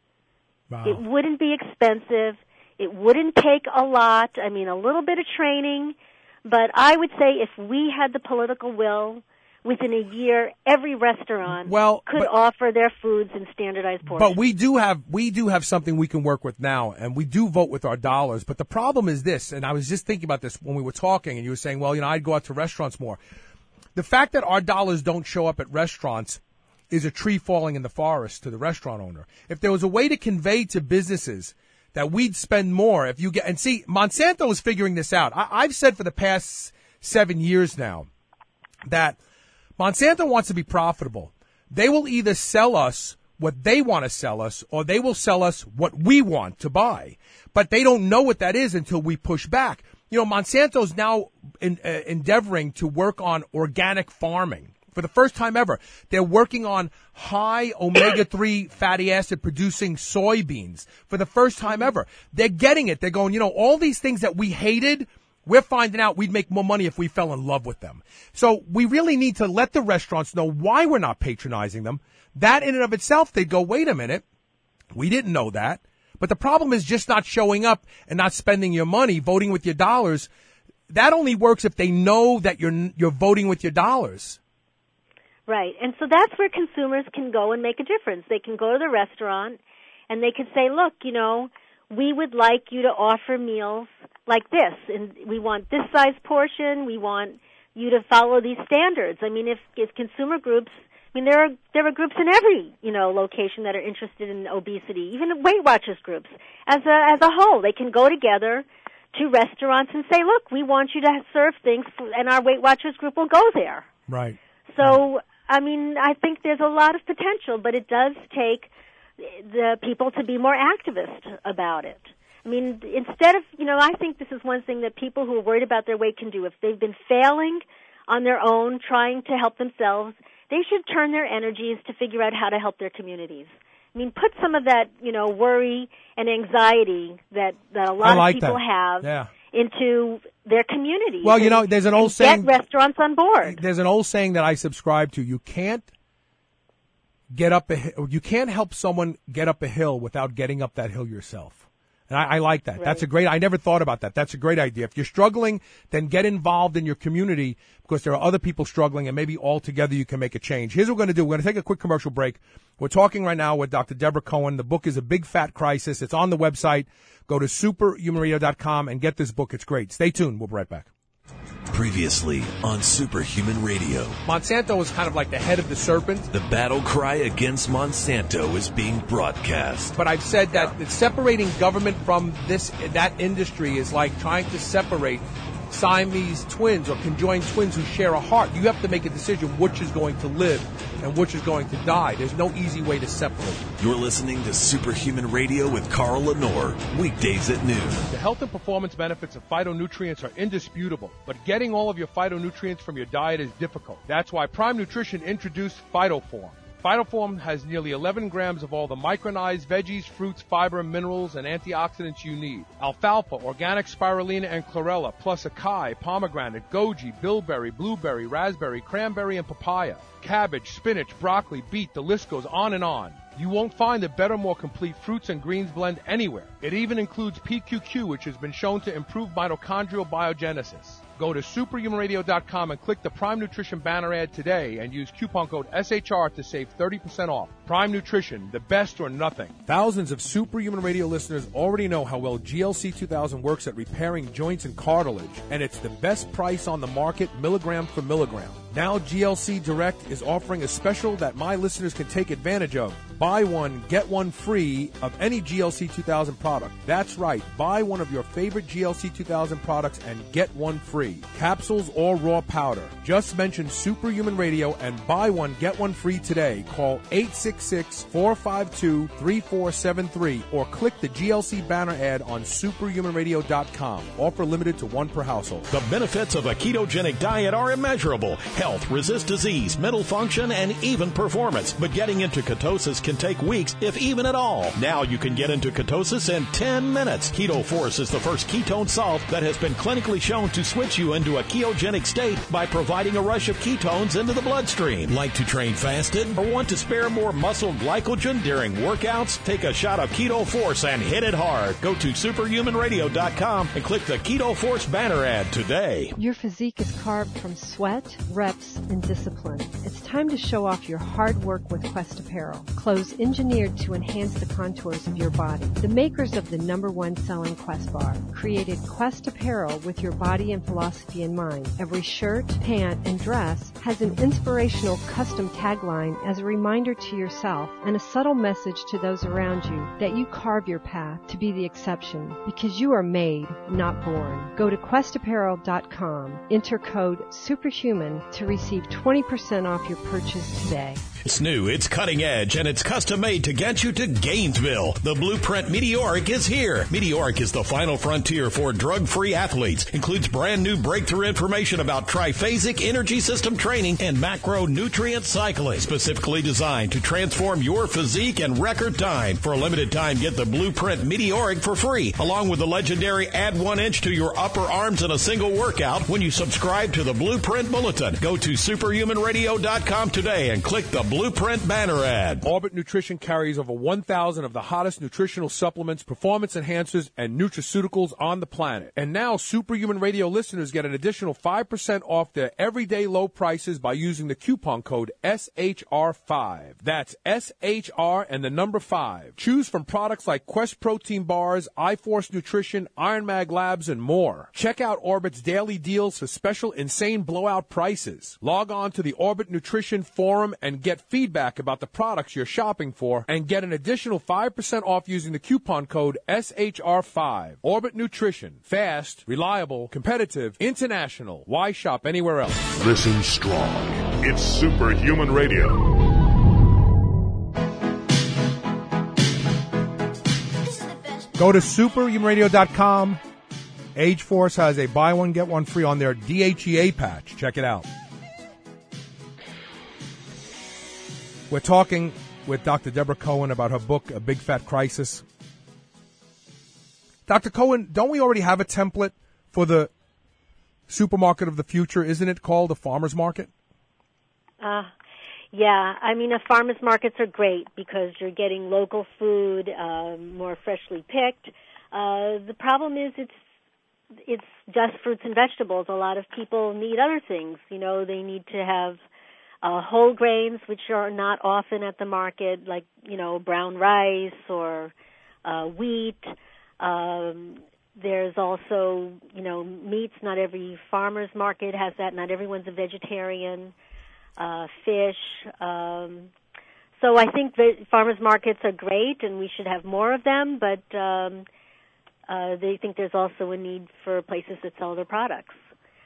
Wow. It wouldn't be expensive. It wouldn't take a lot. I mean, a little bit of training. But I would say if we had the political will, within a year, every restaurant well, could but, offer their foods in standardized portions. But we do have we do have something we can work with now, and we do vote with our dollars. But the problem is this, and I was just thinking about this when we were talking, and you were saying, well, you know, I'd go out to restaurants more. The fact that our dollars don't show up at restaurants is a tree falling in the forest to the restaurant owner. If there was a way to convey to businesses that we'd spend more if you get, and see, Monsanto is figuring this out. I, I've said for the past seven years now that Monsanto wants to be profitable. They will either sell us what they want to sell us or they will sell us what we want to buy. But they don't know what that is until we push back. You know, Monsanto's now in, uh, endeavoring to work on organic farming. For the first time ever, they're working on high omega three fatty acid producing soybeans. For the first time ever, they're getting it. They're going, you know, all these things that we hated, we're finding out we'd make more money if we fell in love with them. So we really need to let the restaurants know why we're not patronizing them. That in and of itself, they'd go, wait a minute, we didn't know that. But the problem is just not showing up and not spending your money, voting with your dollars. That only works if they know that you're you're voting with your dollars. Right. And so that's where consumers can go and make a difference. They can go to the restaurant and they can say, look, you know, we would like you to offer meals like this, and we want this size portion. We want you to follow these standards. I mean, if, if consumer groups, I mean, there are there are groups in every, you know, location that are interested in obesity, even Weight Watchers groups. As a as a whole, they can go together to restaurants and say, look, we want you to serve things, and our Weight Watchers group will go there. Right. So, I mean, I think there's a lot of potential, but it does take the people to be more activist about it. I mean, instead of, you know, I think this is one thing that people who are worried about their weight can do. If they've been failing on their own, trying to help themselves, they should turn their energies to figure out how to help their communities. I mean, put some of that, you know, worry and anxiety that, that a lot like of people that. have Yeah. into their communities. Well, you and, know, there's an old and saying. Get restaurants on board. There's an old saying that I subscribe to. You can't get up a hill, you can't help someone get up a hill without getting up that hill yourself. And I, I like that. Right. That's a great, I never thought about that. That's a great idea. If you're struggling, then get involved in your community because there are other people struggling and maybe all together you can make a change. Here's what we're going to do. We're going to take a quick commercial break. We're talking right now with Doctor Deborah Cohen. The book is A Big Fat Crisis. It's on the website. Go to superhuman radio dot com and get this book. It's great. Stay tuned. We'll be right back. Previously on Superhuman Radio. Monsanto is kind of like the head of the serpent. The battle cry against Monsanto is being broadcast. But I've said that separating government from this that industry is like trying to separate Siamese twins or conjoined twins who share a heart. You have to make a decision which is going to live and which is going to die. There's no easy way to separate. You're listening to Superhuman Radio with Carl Lenore, weekdays at noon. The health and performance benefits of phytonutrients are indisputable, but getting all of your phytonutrients from your diet is difficult. That's why Prime Nutrition introduced PhytoForm. PhytoForm has nearly eleven grams of all the micronized veggies, fruits, fiber, minerals, and antioxidants you need. Alfalfa, organic spirulina, and chlorella, plus acai, pomegranate, goji, bilberry, blueberry, raspberry, cranberry, and papaya. Cabbage, spinach, broccoli, beet, the list goes on and on. You won't find a better, more complete fruits and greens blend anywhere. It even includes P Q Q, which has been shown to improve mitochondrial biogenesis. Go to superhuman radio dot com and click the Prime Nutrition banner ad today and use coupon code S H R to save thirty percent off. Prime Nutrition, the best or nothing. Thousands of Superhuman Radio listeners already know how well G L C two thousand works at repairing joints and cartilage, and it's the best price on the market, milligram for milligram. Now G L C Direct is offering a special that my listeners can take advantage of. Buy one, get one free of any G L C two thousand product. That's right. Buy one of your favorite G L C two thousand products and get one free. Capsules or raw powder. Just mention Superhuman Radio and buy one, get one free today. Call eight six six, four five two, three four seven three or click the G L C banner ad on superhuman radio dot com. Offer limited to one per household. The benefits of a ketogenic diet are immeasurable. Health, resist disease, mental function, and even performance. But getting into ketosis can take weeks, if even at all. Now you can get into ketosis in ten minutes. Keto Force is the first ketone salt that has been clinically shown to switch you into a ketogenic state by providing a rush of ketones into the bloodstream. Like to train fasted or want to spare more muscle glycogen during workouts? Take a shot of Keto Force and hit it hard. Go to superhuman radio dot com and click the Keto Force banner ad today. Your physique is carved from sweat, reps, and discipline. It's time to show off your hard work with Quest Apparel. Clothes engineered to enhance the contours of your body. The makers of the number one selling Quest bar created Quest Apparel with your body and philosophy in mind. Every shirt, pant, and dress has an inspirational custom tagline as a reminder to yourself and a subtle message to those around you that you carve your path to be the exception because you are made, not born. Go to quest apparel dot com. Enter code SUPERHUMAN to receive twenty percent off your purchase today. It's new, it's cutting edge, and it's custom made to get you to Gainesville. The Blueprint Meteoric is here. Meteoric is the final frontier for drug-free athletes. Includes brand new breakthrough information about triphasic energy system training and macronutrient cycling, specifically designed to transform your physique in record time. For a limited time, get the Blueprint Meteoric for free, along with the legendary Add One Inch to Your Upper Arms in a Single Workout when you subscribe to the Blueprint Bulletin. Go to superhuman radio dot com today and click the Blueprint banner ad. Orbit Nutrition carries over one thousand of the hottest nutritional supplements, performance enhancers, and nutraceuticals on the planet. And now Superhuman Radio listeners get an additional five percent off their everyday low prices by using the coupon code S H R five. That's S H R and the number five. Choose from products like Quest Protein Bars, iForce Nutrition, Iron Mag Labs, and more. Check out Orbit's daily deals for special insane blowout prices. Log on to the Orbit Nutrition forum and get feedback about the products you're shopping for and get an additional five percent off using the coupon code S H R five. Orbit Nutrition. Fast, reliable, competitive, international. Why shop anywhere else? Listen strong. It's Superhuman Radio. Go to superhuman radio dot com. Age Force has a buy one, get one free on their D H E A patch. Check it out. We're talking with Doctor Deborah Cohen about her book, A Big Fat Crisis. Doctor Cohen, don't we already have a template for the supermarket of the future? Isn't it called a farmer's market? Uh, yeah, I mean, the farmers markets are great because you're getting local food, uh, more freshly picked. Uh, the problem is it's it's just fruits and vegetables. A lot of people need other things. You know, they need to have uh, whole grains, which are not often at the market, like, you know, brown rice or uh, wheat. Um, there's also, you know, meats. Not every farmer's market has that. Not everyone's a vegetarian. Uh, fish. Um, so I think that farmers markets are great, and we should have more of them, but um, uh, they think there's also a need for places that sell their products.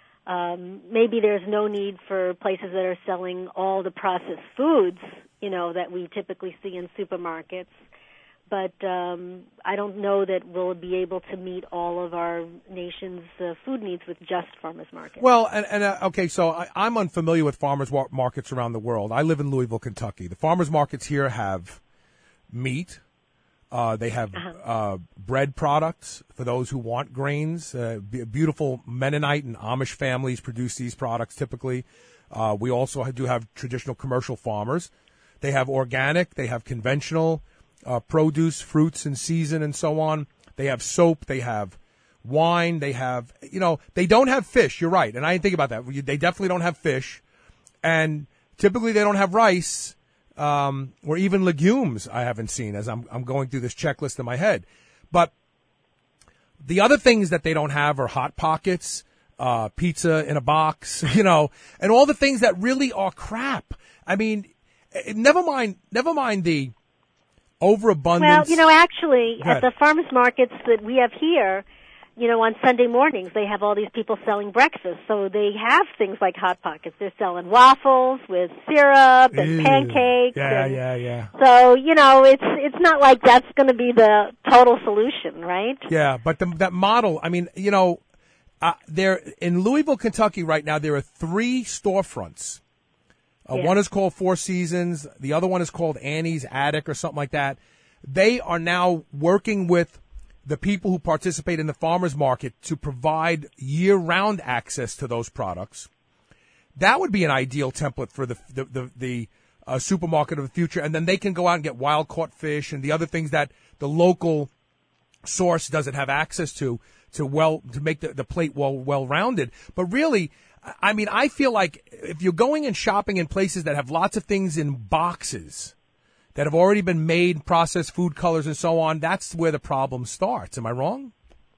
Um, maybe there's no need for places that are selling all the processed foods, you know, that we typically see in supermarkets. But um, I don't know that we'll be able to meet all of our nation's uh, food needs with just farmers markets. Well, and, and uh, okay, so I, I'm unfamiliar with farmers war- markets around the world. I live in Louisville, Kentucky. The farmers markets here have meat. Uh, they have uh-huh. uh, bread products for those who want grains. Uh, b- beautiful Mennonite and Amish families produce these products typically. Uh, we also do have traditional commercial farmers. They have organic. They have conventional Uh, produce, fruits in season, and so on. They have soap. They have wine. They have, you know, they don't have fish. You're right. And I didn't think about that. They definitely don't have fish. And typically they don't have rice, um, or even legumes I haven't seen as I'm, I'm going through this checklist in my head. But the other things that they don't have are Hot Pockets, uh, pizza in a box, you know, and all the things that really are crap. I mean, never mind, never mind the overabundance. Well, you know, actually, at the farmers markets that we have here, you know, on Sunday mornings, they have all these people selling breakfast. So they have things like Hot Pockets. They're selling waffles with syrup and Ew. pancakes. Yeah, and yeah, yeah. So, you know, it's it's not like that's going to be the total solution, right? Yeah, but the, that model, I mean, you know, uh, there in Louisville, Kentucky right now, there are three storefronts. Uh, yeah. One is called Four Seasons. The other one is called Annie's Attic or something like that. They are now working with the people who participate in the farmers market to provide year-round access to those products. That would be an ideal template for the the the, the uh, supermarket of the future. And then they can go out and get wild-caught fish and the other things that the local source doesn't have access to to well to make the, the plate well well-rounded. But really, I mean, I feel like if you're going and shopping in places that have lots of things in boxes that have already been made, processed food colors and so on, that's where the problem starts. Am I wrong?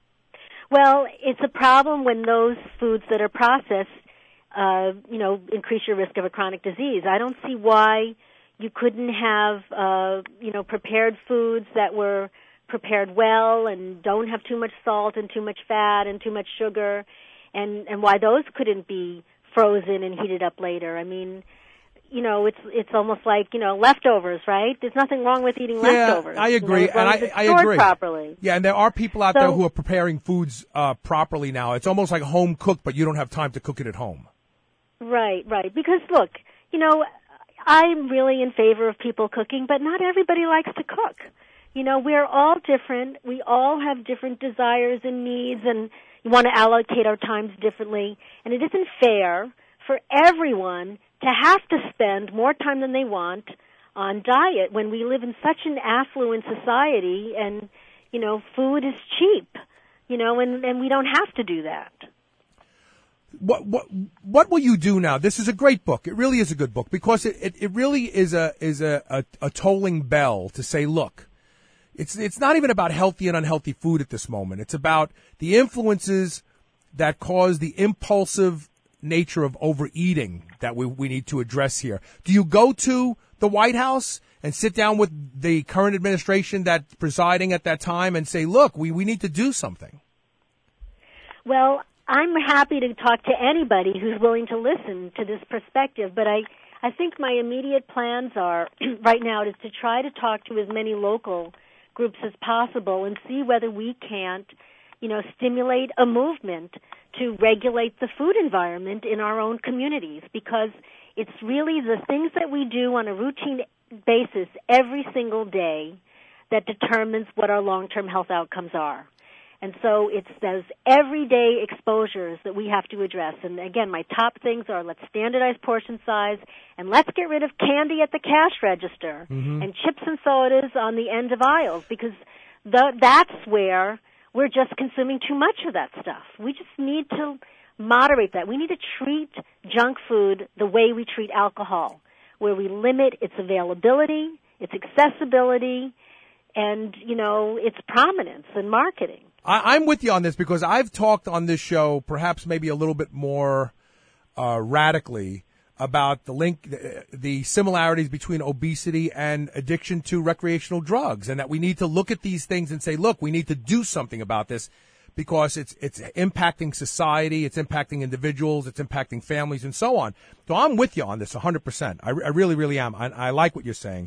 Well, it's a problem when those foods that are processed, uh, you know, increase your risk of a chronic disease. I don't see why you couldn't have, uh, you know, prepared foods that were prepared well and don't have too much salt and too much fat and too much sugar. And, and why those couldn't be frozen and heated up later. I mean, you know, it's it's almost like, you know, leftovers, right? There's nothing wrong with eating yeah, leftovers. I agree, you know, and I, it's I stored agree. properly. Yeah, and there are people out So, there who are preparing foods uh, properly now. It's almost like home cooked, but you don't have time to cook it at home. Right, right. Because, look, you know, I'm really in favor of people cooking, but not everybody likes to cook. You know, we're all different. We all have different desires and needs, and you want to allocate our times differently, and it isn't fair for everyone to have to spend more time than they want on diet when we live in such an affluent society and, you know, food is cheap, you know, and, and we don't have to do that. What what what will you do now? This is a great book. It really is a good book because it, it, it really is a is a, a, a tolling bell to say, look, it's it's not even about healthy and unhealthy food at this moment. It's about the influences that cause the impulsive nature of overeating that we we need to address here. Do you go to the White House and sit down with the current administration that's presiding at that time and say, look, we, we need to do something? Well, I'm happy to talk to anybody who's willing to listen to this perspective, but I, I think my immediate plans are right now is to try to talk to as many local groups as possible and see whether we can't, you know, stimulate a movement to regulate the food environment in our own communities, because it's really the things that we do on a routine basis every single day that determines what our long-term health outcomes are. And so it's those everyday exposures that we have to address. And again, my top things are let's standardize portion size and let's get rid of candy at the cash register mm-hmm. and chips and sodas on the end of aisles, because the, that's where we're just consuming too much of that stuff. We just need to moderate that. We need to treat junk food the way we treat alcohol, where we limit its availability, its accessibility, and, you know, its prominence in marketing. I, I'm with you on this because I've talked on this show perhaps maybe a little bit more uh, radically about the link, the, the similarities between obesity and addiction to recreational drugs, and that we need to look at these things and say, look, we need to do something about this because it's it's impacting society, it's impacting individuals, it's impacting families, and so on. So I'm with you on this one hundred percent. I, I really, really am. I, I like what you're saying.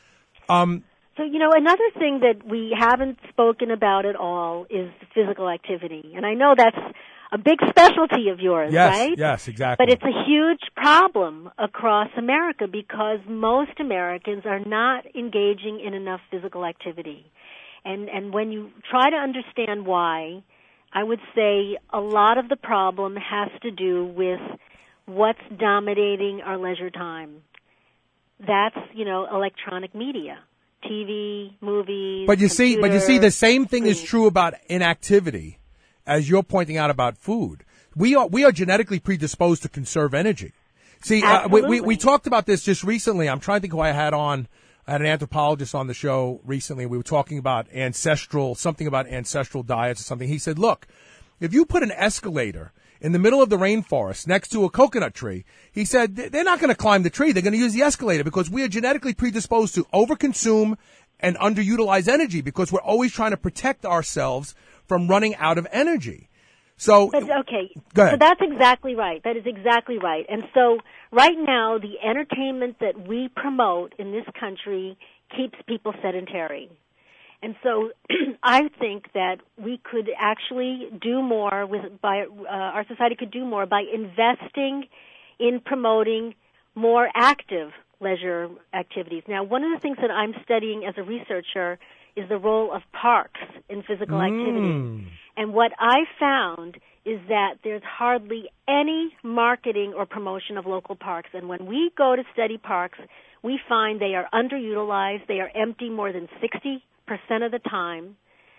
Um. So, you know, another thing that we haven't spoken about at all is physical activity. And I know that's a big specialty of yours, yes, right? Yes, exactly. But it's a huge problem across America because most Americans are not engaging in enough physical activity. And and when you try to understand why, I would say a lot of the problem has to do with what's dominating our leisure time. That's, you know, electronic media. T V, movies, But you see, but you see, the same thing food. is true about inactivity, as you're pointing out about food. We are we are genetically predisposed to conserve energy. See, uh, we, we we talked about this just recently. I'm trying to think who I had on. I had an anthropologist on the show recently. We were talking about ancestral, something about ancestral diets or something. He said, look, if you put an escalator in the middle of the rainforest next to a coconut tree, he said they're not going to climb the tree. They're going to use the escalator because we are genetically predisposed to overconsume and underutilize energy because we're always trying to protect ourselves from running out of energy. So, but, okay, go ahead. So that's exactly right. That is exactly right. And so right now, the entertainment that we promote in this country keeps people sedentary. And so I think that we could actually do more with by uh, our society could do more by investing in promoting more active leisure activities. Now, one of the things that I'm studying as a researcher is the role of parks in physical Mm. activity. And what I found is that there's hardly any marketing or promotion of local parks. And when we go to study parks, we find they are underutilized. They are empty more than sixty percent of the time.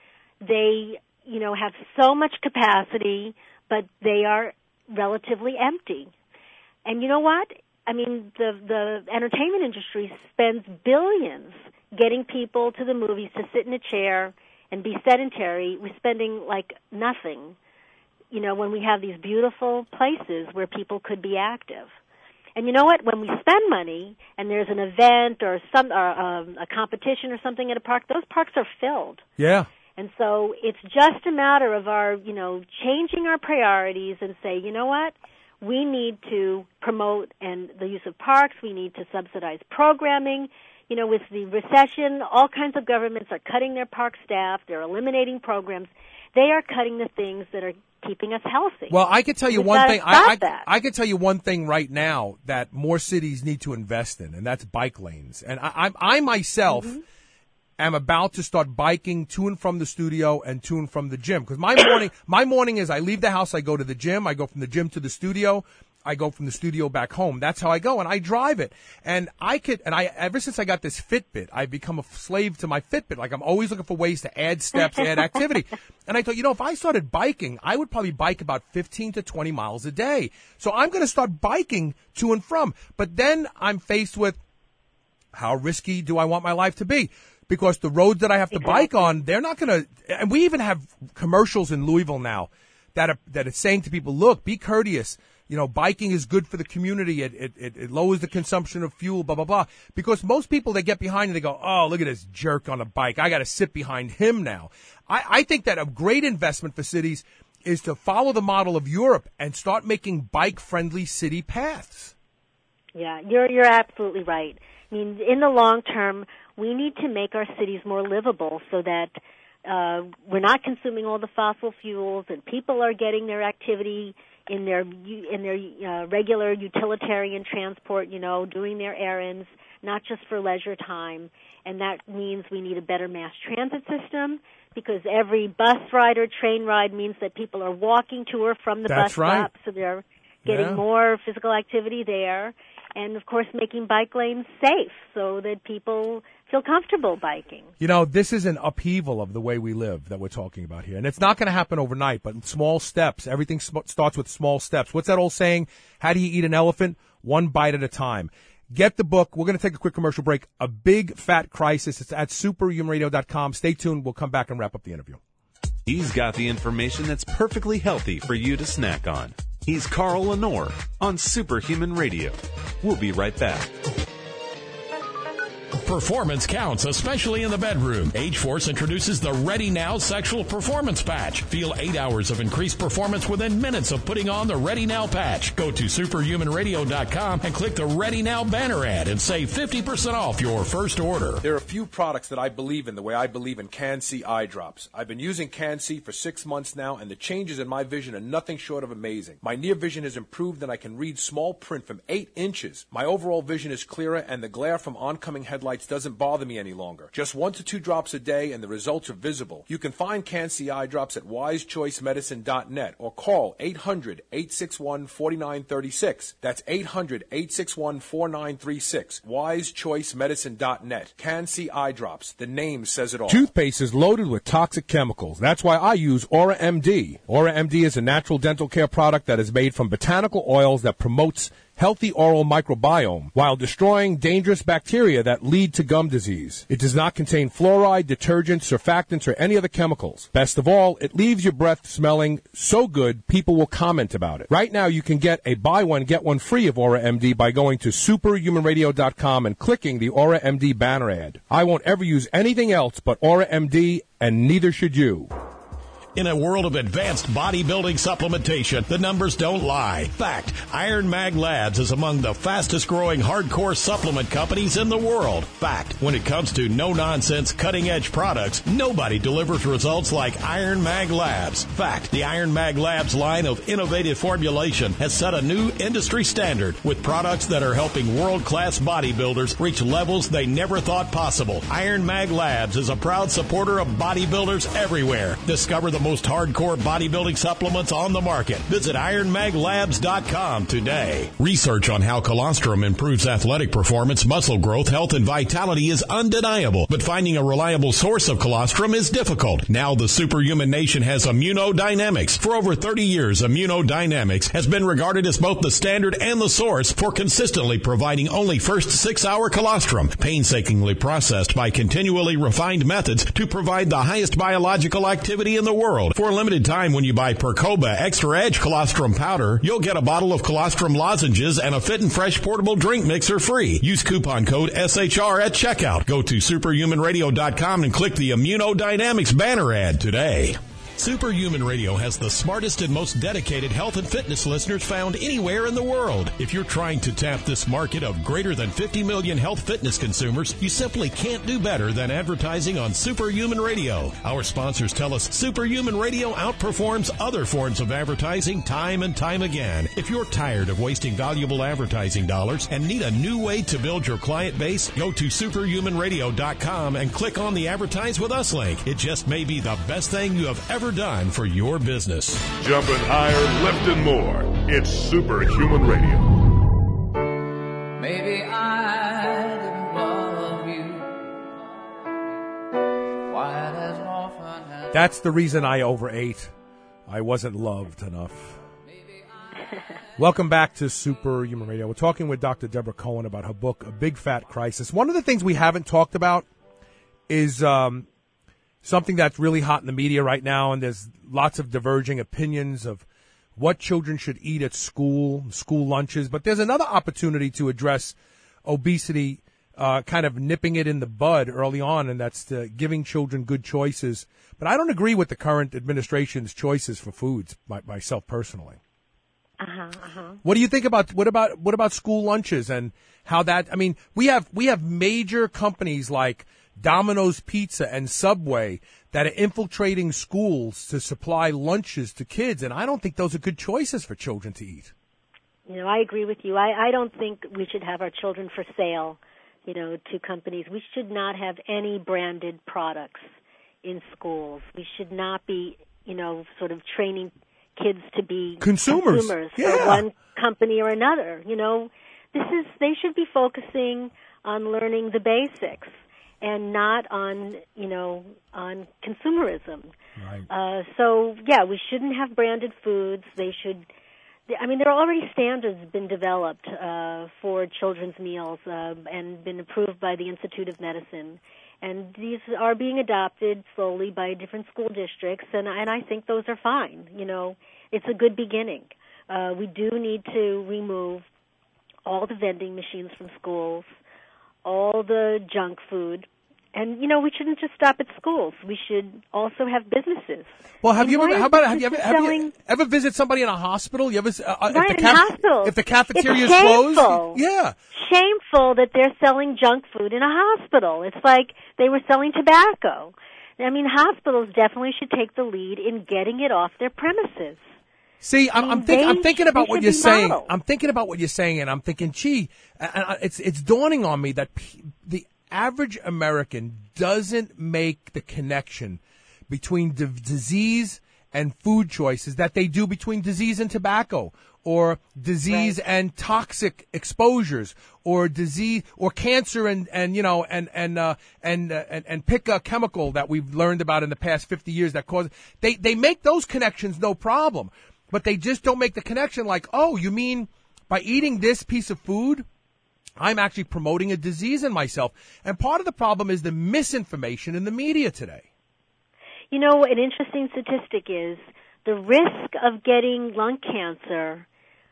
They, you know, have so much capacity, but they are relatively empty. And you know what? I mean, the the entertainment industry spends billions getting people to the movies to sit in a chair and be sedentary. We're spending like nothing, you know, when we have these beautiful places where people could be active. And you know what? When we spend money and there's an event or some or, um, a competition or something at a park, those parks are filled. Yeah. And so it's just a matter of our, you know, changing our priorities and say, you know what? We need to promote and the use of parks. We need to subsidize programming. You know, with the recession, all kinds of governments are cutting their park staff. They're eliminating programs. They are cutting the things that are keeping us healthy. Well, I can tell you We've one gotta thing. stop I, I, that. I can tell you one thing right now that more cities need to invest in, and that's bike lanes. And I, I, I myself Mm-hmm. am about to start biking to and from the studio and to and from the gym. Because my morning, my morning is I leave the house, I go to the gym, I go from the gym to the studio, I go from the studio back home. That's how I go, and I drive it. And I could, and I, ever since I got this Fitbit, I've become a slave to my Fitbit. Like, I'm always looking for ways to add steps, add activity. And I thought, you know, if I started biking, I would probably bike about fifteen to twenty miles a day. So I'm going to start biking to and from. But then I'm faced with, how risky do I want my life to be? Because the roads that I have to exactly. bike on, they're not going to, and we even have commercials in Louisville now that are, that are saying to people, look, be courteous. You know, biking is good for the community. It, it, it, it lowers the consumption of fuel, blah, blah, blah. Because most people, they get behind and they go, oh, look at this jerk on a bike. I got to sit behind him now. I, I think that a great investment for cities is to follow the model of Europe and start making bike-friendly city paths. Yeah, you're you're absolutely right. I mean, in the long term, we need to make our cities more livable so that uh, we're not consuming all the fossil fuels and people are getting their activity in their in their uh, regular utilitarian transport, you know, doing their errands, not just for leisure time. And that means we need a better mass transit system because every bus ride or train ride means that people are walking to or from the That's bus right. stop, so they're getting yeah. more physical activity there. And, of course, making bike lanes safe so that people feel comfortable biking. You know, this is an upheaval of the way we live that we're talking about here. And it's not going to happen overnight, but in small steps. Everything sm- starts with small steps. What's that old saying? How do you eat an elephant? One bite at a time. Get the book. We're going to take a quick commercial break. A Big Fat Crisis. It's at superhuman radio dot com. Stay tuned. We'll come back and wrap up the interview. He's got the information that's perfectly healthy for you to snack on. He's Carl Lenore on Superhuman Radio. We'll be right back. Performance counts, especially in the bedroom. Age-Force introduces the Ready Now Sexual Performance Patch. Feel eight hours of increased performance within minutes of putting on the Ready Now patch. Go to superhuman radio dot com and click the Ready Now banner ad and save fifty percent off your first order. There are a few products that I believe in the way I believe in Can-C eye drops. I've been using Can-C for six months now, and the changes in my vision are nothing short of amazing. My near vision has improved, and I can read small print from eight inches. My overall vision is clearer, and the glare from oncoming headlights doesn't bother me any longer. Just one to two drops a day and the results are visible. You can find Can-C eye drops at wise choice medicine dot net or call eight hundred, eight six one, four nine three six. That's eight hundred, eight six one, four nine three six. wise choice medicine dot net. Can-C eye drops. The name says it all. Toothpaste is loaded with toxic chemicals. That's why I use Aura M D. Aura M D is a natural dental care product that is made from botanical oils that promotes healthy oral microbiome while destroying dangerous bacteria that lead to gum disease. It does not contain fluoride, detergents, surfactants, or any other chemicals. Best of all, it leaves your breath smelling so good people will comment about it. Right now, you can get a buy one, get one free of Aura M D by going to superhuman radio dot com and clicking the Aura M D banner ad. I won't ever use anything else but Aura M D, and neither should you. In a world of advanced bodybuilding supplementation, the numbers don't lie. Fact, Iron Mag Labs is among the fastest growing hardcore supplement companies in the world. Fact, when it comes to no-nonsense, cutting-edge products, nobody delivers results like Iron Mag Labs. Fact, the Iron Mag Labs line of innovative formulation has set a new industry standard with products that are helping world-class bodybuilders reach levels they never thought possible. Iron Mag Labs is a proud supporter of bodybuilders everywhere. Discover the most hardcore bodybuilding supplements on the market. Visit iron mag labs dot com today. Research on how colostrum improves athletic performance, muscle growth, health, and vitality is undeniable, but finding a reliable source of colostrum is difficult. Now the Superhuman Nation has Immunodynamics. For over thirty years, Immunodynamics has been regarded as both the standard and the source for consistently providing only first six-hour colostrum, painstakingly processed by continually refined methods to provide the highest biological activity in the world. For a limited time, when you buy Percoba Extra Edge Colostrum Powder, you'll get a bottle of colostrum lozenges and a Fit and Fresh portable drink mixer free. Use coupon code S H R at checkout. Go to superhuman radio dot com and click the Immunodynamics banner ad today. Superhuman Radio has the smartest and most dedicated health and fitness listeners found anywhere in the world. If you're trying to tap this market of greater than fifty million health fitness consumers, you simply can't do better than advertising on Superhuman Radio. Our sponsors tell us Superhuman Radio outperforms other forms of advertising time and time again. If you're tired of wasting valuable advertising dollars and need a new way to build your client base, go to superhuman radio dot com and click on the Advertise With Us link. It just may be the best thing you have ever ever done for your business. Jumping higher, lifting more. It's Superhuman Radio. Maybe I didn't love you quite as often as... That's the reason I overate. I wasn't loved enough. Welcome back to Superhuman Radio. We're talking with Doctor Deborah Cohen about her book, A Big Fat Crisis. One of the things we haven't talked about is um, something that's really hot in the media right now, and there's lots of diverging opinions of what children should eat at school, school lunches. But there's another opportunity to address obesity, uh, kind of nipping it in the bud early on, and that's to giving children good choices. But I don't agree with the current administration's choices for foods, my, myself personally. Uh-huh, uh-huh. What do you think about what about what about school lunches and how that? I mean, we have we have major companies like Domino's Pizza and Subway that are infiltrating schools to supply lunches to kids, and I don't think those are good choices for children to eat. You know, I agree with you. I, I don't think we should have our children for sale, you know, to companies. We should not have any branded products in schools. We should not be, you know, sort of training kids to be consumers, consumers yeah. for one company or another. You know, this is they should be focusing on learning the basics and not on, you know, on consumerism. Right. Uh, so yeah, we shouldn't have branded foods. They should. I mean, there are already standards been developed uh, for children's meals uh, and been approved by the Institute of Medicine. And these are being adopted slowly by different school districts, and, and I think those are fine. You know, it's a good beginning. Uh, we do need to remove all the vending machines from schools, all the junk food, and, you know, we shouldn't just stop at schools. We should also have businesses. Well, have and you ever, how about, have you ever, have selling, you ever visit somebody in a hospital? You ever, uh, right, if the in hospitals. If the cafeteria is shameful. closed? Yeah. Shameful that they're selling junk food in a hospital. It's like they were selling tobacco. I mean, hospitals definitely should take the lead in getting it off their premises. See, I'm, I mean, I'm, think, they, I'm thinking about what you're saying. modeled. I'm thinking about what you're saying, and I'm thinking, gee, uh, it's it's dawning on me that p- the average American doesn't make the connection between d- disease and food choices that they do between disease and tobacco, or disease right. and toxic exposures, or disease or cancer and, and you know and and uh, and, uh, and and pick a chemical that we've learned about in the past fifty years that cause they they make those connections no problem, but they just don't make the connection like, oh, you mean by eating this piece of food, I'm actually promoting a disease in myself. And part of the problem is the misinformation in the media today. You know, an interesting statistic is the risk of getting lung cancer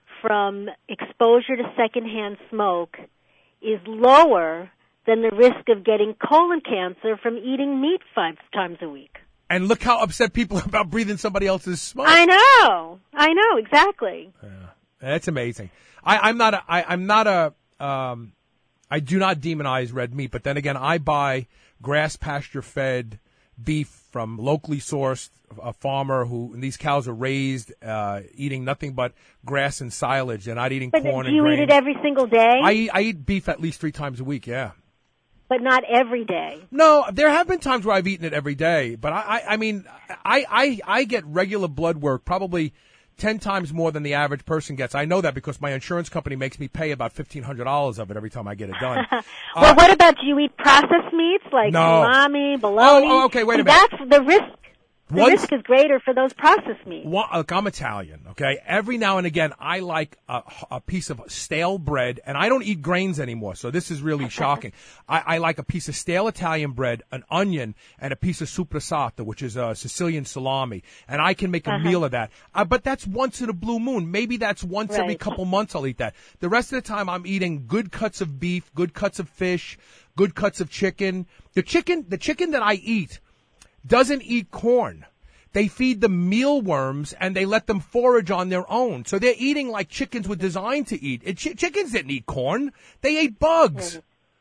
from exposure to secondhand smoke is lower than the risk of getting colon cancer from eating meat five times a week. And look how upset people are about breathing somebody else's smoke. I know. I know, exactly. Yeah. That's amazing. I, I'm not a, I, I'm not a, um, I do not demonize red meat, but then again, I buy grass pasture fed beef from locally sourced, a farmer who, and these cows are raised, uh, eating nothing but grass and silage. They're not eating but corn do and you grain. eat it every single day? I eat, I eat beef at least three times a week, yeah. But not every day. No, there have been times where I've eaten it every day, but I, I, I mean, I, I, I get regular blood work probably ten times more than the average person gets. I know that because my insurance company makes me pay about fifteen hundred dollars of it every time I get it done. well, uh, what about, do you eat processed meats like no. salami, bologna? Oh, oh, okay, wait a See, minute. That's the risk. The Once, risk is greater for those processed meats. One, look, I'm Italian, okay? Every now and again, I like a, a piece of stale bread, and I don't eat grains anymore, so this is really shocking. I, I like a piece of stale Italian bread, an onion, and a piece of sopressata, which is a Sicilian salami, and I can make a Uh-huh. meal of that. Uh, but that's once in a blue moon. Maybe that's once Right. every couple months I'll eat that. The rest of the time, I'm eating good cuts of beef, good cuts of fish, good cuts of chicken. The chicken, the chicken that I eat doesn't eat corn. They feed them mealworms and they let them forage on their own. So they're eating like chickens were designed to eat. It, ch- chickens didn't eat corn. They ate bugs.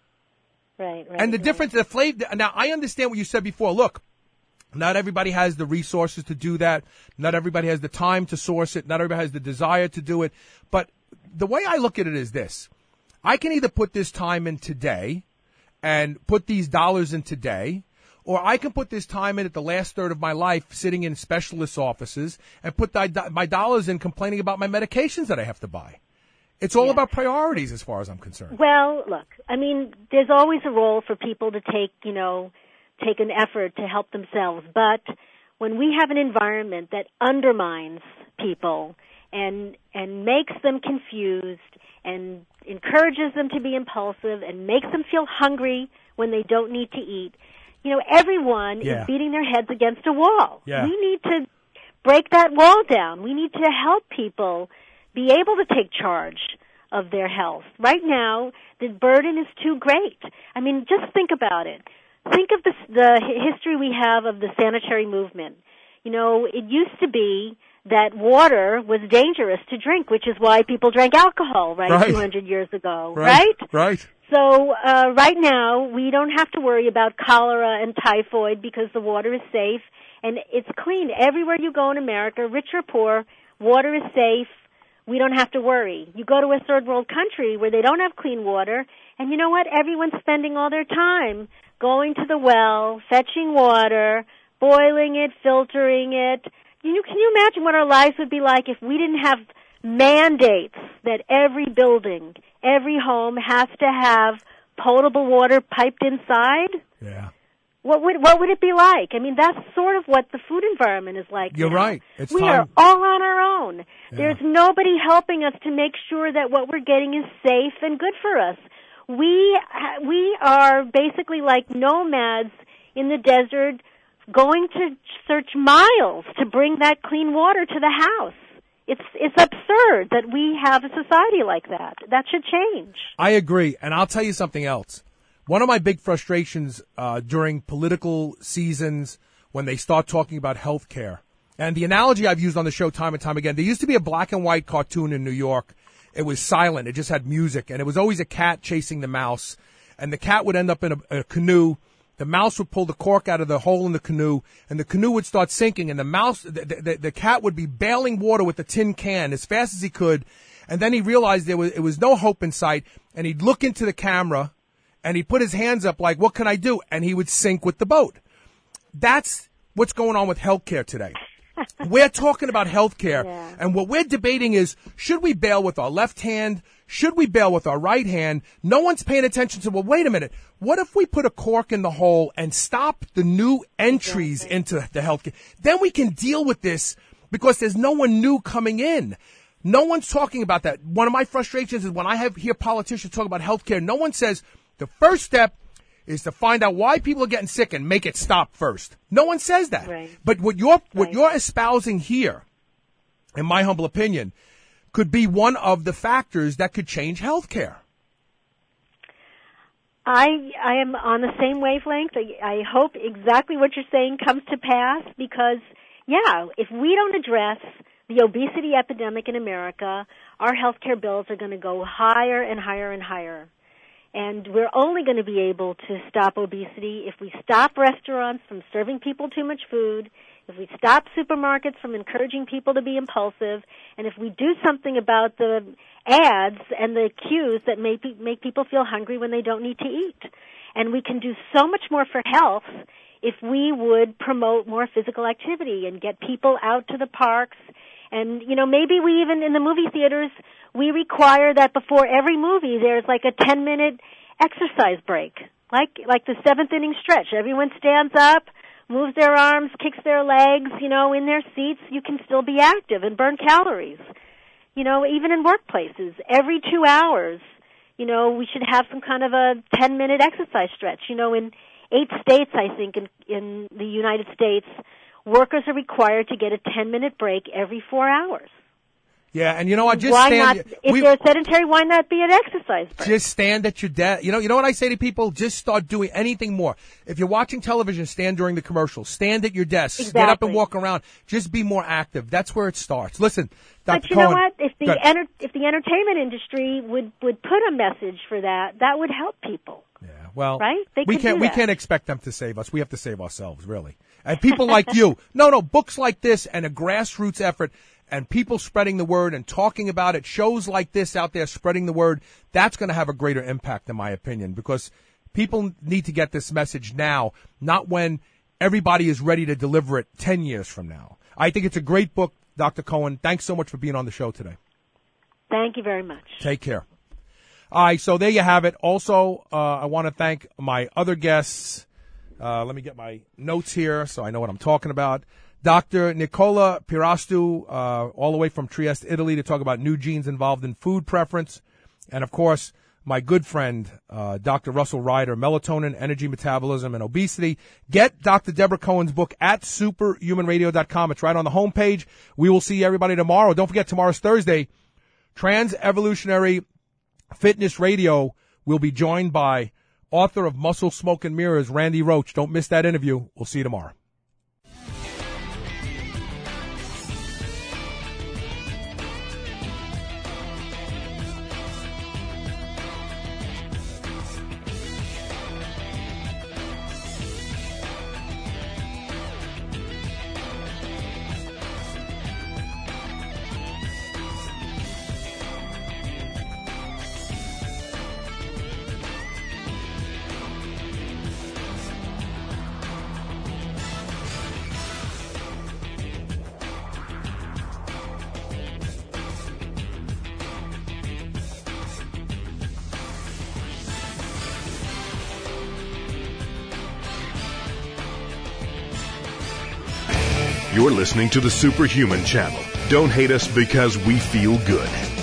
Right, right. And the right. difference, the flavor, now I understand what you said before. Look, not everybody has the resources to do that. Not everybody has the time to source it. Not everybody has the desire to do it. But the way I look at it is this. I can either put this time in today and put these dollars in today, or I can put this time in at the last third of my life sitting in specialist offices and put my, my dollars in complaining about my medications that I have to buy. It's all Yeah. about priorities as far as I'm concerned. Well, look, I mean, there's always a role for people to take, you know, take an effort to help themselves. But when we have an environment that undermines people and and makes them confused and encourages them to be impulsive and makes them feel hungry when they don't need to eat, you know, everyone Yeah. is beating their heads against a wall. Yeah. We need to break that wall down. We need to help people be able to take charge of their health. Right now, the burden is too great. I mean, just think about it. Think of the, the history we have of the sanitary movement. You know, it used to be that water was dangerous to drink, which is why people drank alcohol, right, Right. two hundred years ago, Right. right? Right. So uh, right now, we don't have to worry about cholera and typhoid because the water is safe and it's clean. Everywhere you go in America, rich or poor, water is safe. We don't have to worry. You go to a third world country where they don't have clean water, and you know what? Everyone's spending all their time going to the well, fetching water, boiling it, filtering it. You, can you imagine what our lives would be like if we didn't have mandates that every building, every home has to have potable water piped inside? Yeah. What would what would it be like? I mean, that's sort of what the food environment is like. You're now. right. It's we time. are all on our own. Yeah. There's nobody helping us to make sure that what we're getting is safe and good for us. We ha- we are basically like nomads in the desert, going to search miles to bring that clean water to the house. It's it's absurd that we have a society like that. That should change. I agree, and I'll tell you something else. One of my big frustrations uh, during political seasons when they start talking about health care, and the analogy I've used on the show time and time again, there used to be a black and white cartoon in New York. It was silent. It just had music, and it was always a cat chasing the mouse, and the cat would end up in a, a canoe. The mouse would pull the cork out of the hole in the canoe, and the canoe would start sinking, and the mouse, the, the, the cat would be bailing water with a tin can as fast as he could, and then he realized there was, it was no hope in sight, and he'd look into the camera, and he'd put his hands up like, what can I do? And he would sink with the boat. That's what's going on with healthcare today. We're talking about healthcare, yeah. and what we're debating is, should we bail with our left hand? Should we bail with our right hand? No one's paying attention to, well, wait a minute. What if we put a cork in the hole and stop the new entries exactly. into the healthcare? Then we can deal with this because there's no one new coming in. No one's talking about that. One of my frustrations is when I have hear politicians talk about healthcare, no one says the first step is to find out why people are getting sick and make it stop first. No one says that. Right. But what you're, what right. you're espousing here, in my humble opinion, could be one of the factors that could change healthcare. I I am on the same wavelength. I, I hope exactly what you're saying comes to pass because, yeah, if we don't address the obesity epidemic in America, our healthcare bills are going to go higher and higher and higher. And we're only going to be able to stop obesity if we stop restaurants from serving people too much food, if we stop supermarkets from encouraging people to be impulsive, and if we do something about the ads and the cues that make, make people feel hungry when they don't need to eat. And we can do so much more for health if we would promote more physical activity and get people out to the parks. And, you know, maybe we even, in the movie theaters, we require that before every movie there's like a ten-minute exercise break, like like the seventh inning stretch. Everyone stands up, moves their arms, kicks their legs, you know, in their seats. You can still be active and burn calories. You know, even in workplaces, every two hours, you know, we should have some kind of a ten-minute exercise stretch. You know, in eight states, I think, in, in the United States, workers are required to get a ten-minute break every four hours. Yeah, and you know what? Just why stand. Not, if they're sedentary, why not be an exercise break? Just stand at your desk. You know, you know what I say to people? Just start doing anything more. If you're watching television, stand during the commercials. Stand at your desk. Exactly. Get up and walk around. Just be more active. That's where it starts. Listen, Doctor But you Cohen, know what? If the enter, if the entertainment industry would would put a message for that, that would help people. Yeah, well, right? They we could can't do we that. can't expect them to save us. We have to save ourselves, really. And people like you. No, no, books like this and a grassroots effort and people spreading the word and talking about it, shows like this out there spreading the word, that's going to have a greater impact, in my opinion, because People need to get this message now, not when everybody is ready to deliver it ten years from now. I think it's a great book, Doctor Cohen. Thanks so much for being on the show today. Thank you very much. Take care. All right, so there you have it. Also, uh, I want to thank my other guests. Uh, let me get my notes here so I know what I'm talking about. Doctor Nicola Pirastu, uh, all the way from Trieste, Italy, to talk about new genes involved in food preference. And, of course, my good friend, uh, Doctor Russell Ryder, melatonin, energy metabolism, and obesity. Get Doctor Deborah Cohen's book at superhuman radio dot com. It's right on the homepage. We will see everybody tomorrow. Don't forget, tomorrow's Thursday. Trans-Evolutionary Fitness Radio will be joined by author of Muscle, Smoke, and Mirrors, Randy Roach. Don't miss that interview. We'll see you tomorrow. You're listening to the Superhuman Channel. Don't hate us because we feel good.